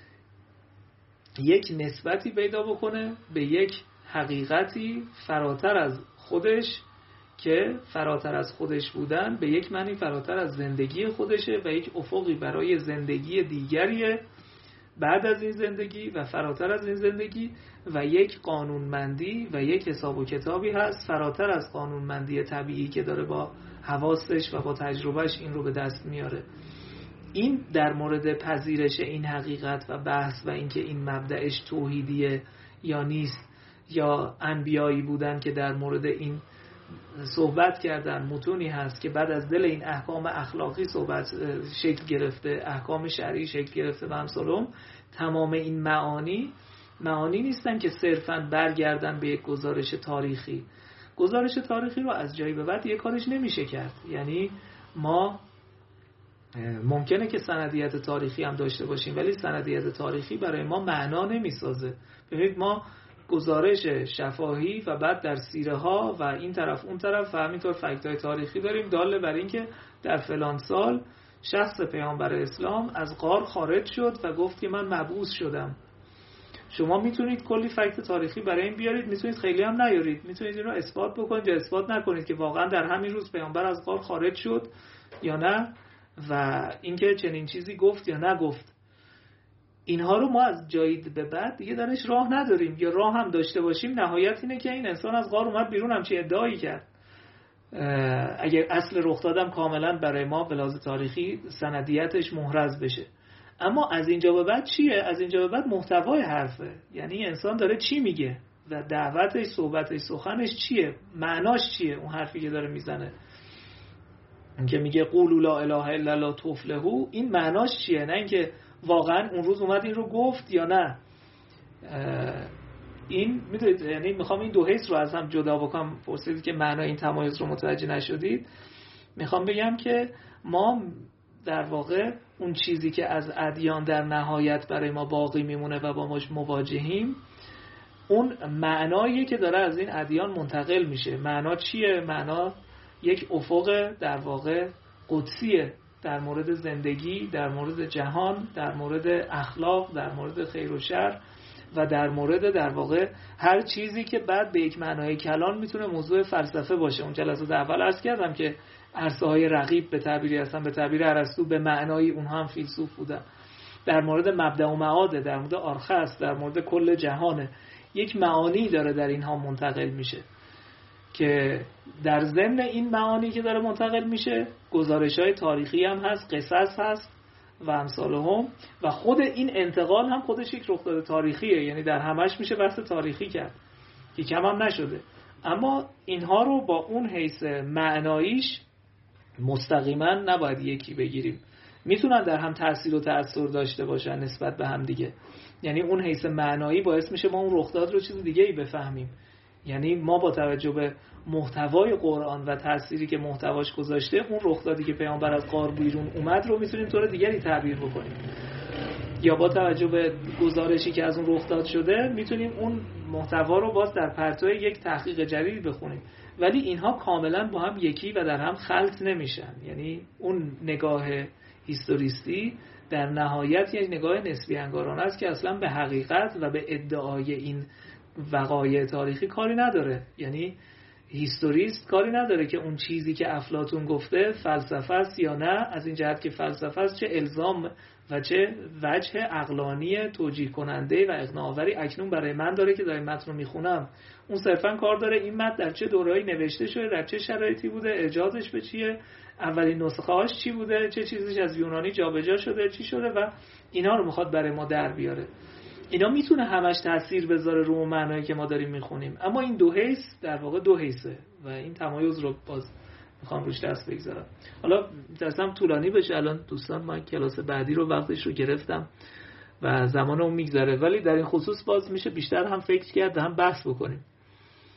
یک نسبتی پیدا بکنه به یک حقیقتی فراتر از خودش، که فراتر از خودش بودن به یک معنی فراتر از زندگی خودشه و یک افقی برای زندگی دیگریه بعد از این زندگی و فراتر از این زندگی، و یک قانونمندی و یک حساب و کتابی هست فراتر از قانونمندی طبیعی که داره با حواسش و با تجربهش این رو به دست میاره. این در مورد پذیرش این حقیقت و بحث و اینکه این مبدأش توحیدیه یا نیست، یا انبیایی بودن که در مورد این صحبت کردن، متونی هست که بعد از دل این احکام اخلاقی صحبت شکل گرفته، احکام شرعی شکل گرفته و امثالهم. تمام این معانی معانی نیستن که صرفاً برگردن به یک گزارش تاریخی. گزارش تاریخی رو از جایی به بعد یک کارش نمیشه کرد. یعنی ما ممکنه که سندیت تاریخی هم داشته باشیم، ولی سندیت تاریخی برای ما معنا نمیسازه. ببینید ما گزارش شفاهی و بعد در سیره ها و این طرف اون طرف و همینطور فکت های تاریخی داریم داله بر این که در فلان سال شخص پیامبر اسلام از غار خارج شد و گفت که من مبعوث شدم. شما میتونید کلی فکت تاریخی برای این بیارید، میتونید خیلی هم نیارید، میتونید این رو اثبات بکنید یا اثبات نکنید که واقعا در همین روز پیامبر از غار خارج شد یا نه، و اینکه چنین چیزی گفت یا نگفت. اینها رو ما از جایی به بعد دیگه درش راه نداریم، یا راه هم داشته باشیم نهایت اینه که این انسان از غار اومد بیرون همچی ادعایی کرد. اگر اصل رخ دادم کاملا برای ما به لحاظ تاریخی سندیتش محرز بشه. اما از اینجا به بعد چیه؟ از اینجا به بعد محتوای حرفه، یعنی انسان داره چی میگه و دعوتش، صحبتش، سخنش چیه، معناش چیه، اون حرفی که داره میزنه که میگه قولوا لا اله الا الله تفلحوا، این معناش چیه؟ نه اینکه واقعا اون روز اومد این رو گفت یا نه. این میدونید، یعنی میخوام این دو حیث رو از هم جدا بکنم. پرسیدید که معنای این تمایز رو متوجه نشدید. میخوام بگم که ما در واقع اون چیزی که از ادیان در نهایت برای ما باقی میمونه و با ماش مواجهیم، اون معناییه که داره از این ادیان منتقل میشه. معنا چیه؟ معنا یک افق در واقع قدسیه در مورد زندگی، در مورد جهان، در مورد اخلاق، در مورد خیر و شر و در مورد در واقع هر چیزی که بعد به یک معنای کلان میتونه موضوع فلسفه باشه. اون جلسات اول عرض کردم که عرصه های رقیب به تعبیری هستن، به تعبیر ارسطو به معنای اونها هم فیلسوف بودن. در مورد مبدأ و معاده، در مورد آرخست، در مورد کل جهانه، یک معانی داره در اینها منتقل میشه که در ضمن این معانی که داره منتقل میشه گزارش‌های تاریخی هم هست، قصص هست و امثالهم، و خود این انتقال هم خودش یک رخداد تاریخیه. یعنی در همش میشه بحث تاریخی کرد که کم هم نشده. اما اینها رو با اون حیث معناییش مستقیما نباید یکی بگیریم. میتونن در هم تأثیر و تأثیر داشته باشن نسبت به هم دیگه. یعنی اون حیث معنایی باعث میشه ما اون رخداد رو چیز دیگه‌ای بفهمیم. یعنی ما با توجه به محتوای قرآن و تأثیری که محتواش گذاشته، اون رخدادی که پیامبر از غار بیرون اومد رو میتونیم طور دیگری تعبیر بکنیم، یا با توجه به گزارشی که از اون رخداد شده میتونیم اون محتوا رو باز در پرتو یک تحقیق جدید بخونیم. ولی اینها کاملا با هم یکی و در هم خلط نمیشن. یعنی اون نگاه هیستوریستی در نهایت یک نگاه نسبی انگارانه است که اصلا به حقیقت و به ادعای این وقایع تاریخی کاری نداره. یعنی هیستوریست کاری نداره که اون چیزی که افلاطون گفته فلسفه است یا نه، از این جهت که فلسفه است چه الزام و چه وجه عقلانی توجیه کننده و اقناع‌آوری اکنون برای من داره که دارم متن رو میخونم. اون صرفا کار داره این متن در چه دوره‌ای نوشته شده، در چه شرایطی بوده، اجازش به چیه، اولین نسخه‌هاش چی بوده، چه چیزیش از یونانی جابجا شده، چی شده، و اینا رو میخواد برای ما در بیاره. اینا میتونه همش تاثیر بذاره رو معنایی که ما داریم میخونیم. اما این دو حیث در واقع دو حیثه و این تمایز رو باز میخوام روش دست بگذارم. حالا میترسم طولانی بشه. الان دوستان ما کلاس بعدی رو وقتش رو گرفتم و زمان اون میگذره، ولی در این خصوص باز میشه بیشتر هم فکر کرد هم بحث بکنیم.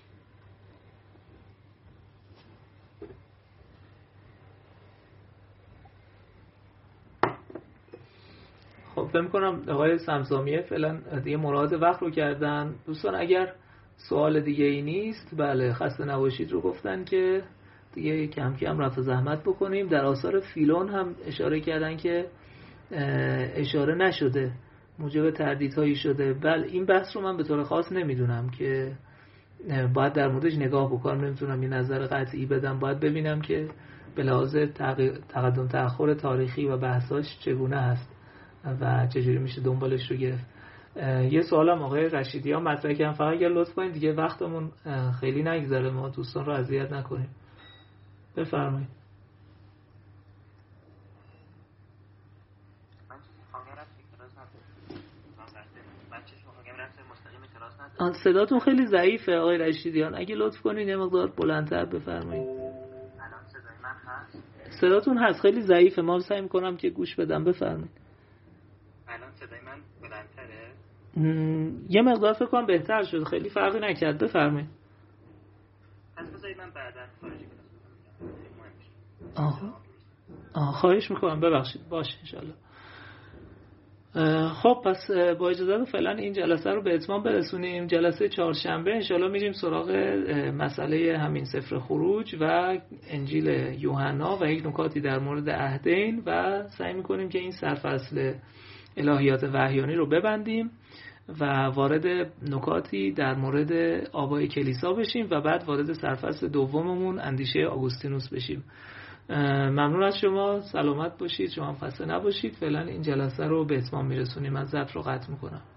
فکر می‌کنم آقای سمسامیه فعلا دیگه مراعات وقت رو کردن. دوستان اگر سوال دیگه ای نیست، بله خسته نباشید رو گفتن که دیگه کم کم رفع زحمت بکنیم. در آثار فیلون هم اشاره کردن که اشاره نشده، موجب تردیدهایی شده. بله این بحث رو من به طور خاص نمیدونم که باید در موردش نگاه بکنم، نمیتونم یه نظر قطعی بدم، باید ببینم که به لحاظ تقدم تأخر تاریخی و بحثاش چگونه هست و چجوری میشه دنبالش رو گرفت. یه سوالم آقای رشیدیان مطرح کردن، فقط اگر لطف کنید دیگه وقتمون خیلی نگذره، ما دوستان رو اذیت نکنیم. بفرمایید. آن صداتون خیلی ضعیفه آقای رشیدیان، اگه لطف کنید یه مقدار بلندتر بفرمایید. الان صدای من هست؟ صداتون هست خیلی ضعیفه، ما سعی می‌کنم که گوش بدم. بفرمایید. الان صدای من بلندتره؟ یه مقدار فکر کنم بهتر شد، خیلی فرقی نکرد. بفرمایید. پس بذارید من بعداً خارج کنم. آه آه خواهش میکنم، ببخشید. باشه انشالله. خب پس با اجازه فعلا این جلسه رو به اتمام برسونیم. جلسه چهارشنبه انشالله میریم سراغ مسئله همین سفر خروج و انجیل یوحنا و یک نکاتی در مورد عهدین و سعی میکنیم که این سرفصل الهیات وحیانی رو ببندیم و وارد نکاتی در مورد آبای کلیسا بشیم و بعد وارد سرفصل دوممون اندیشه آگوستینوس بشیم. ممنون از شما، سلامت باشید، شما هم خسته نباشید. فعلا این جلسه رو به اتمام میرسونیم، من ضبط رو قطع میکنم.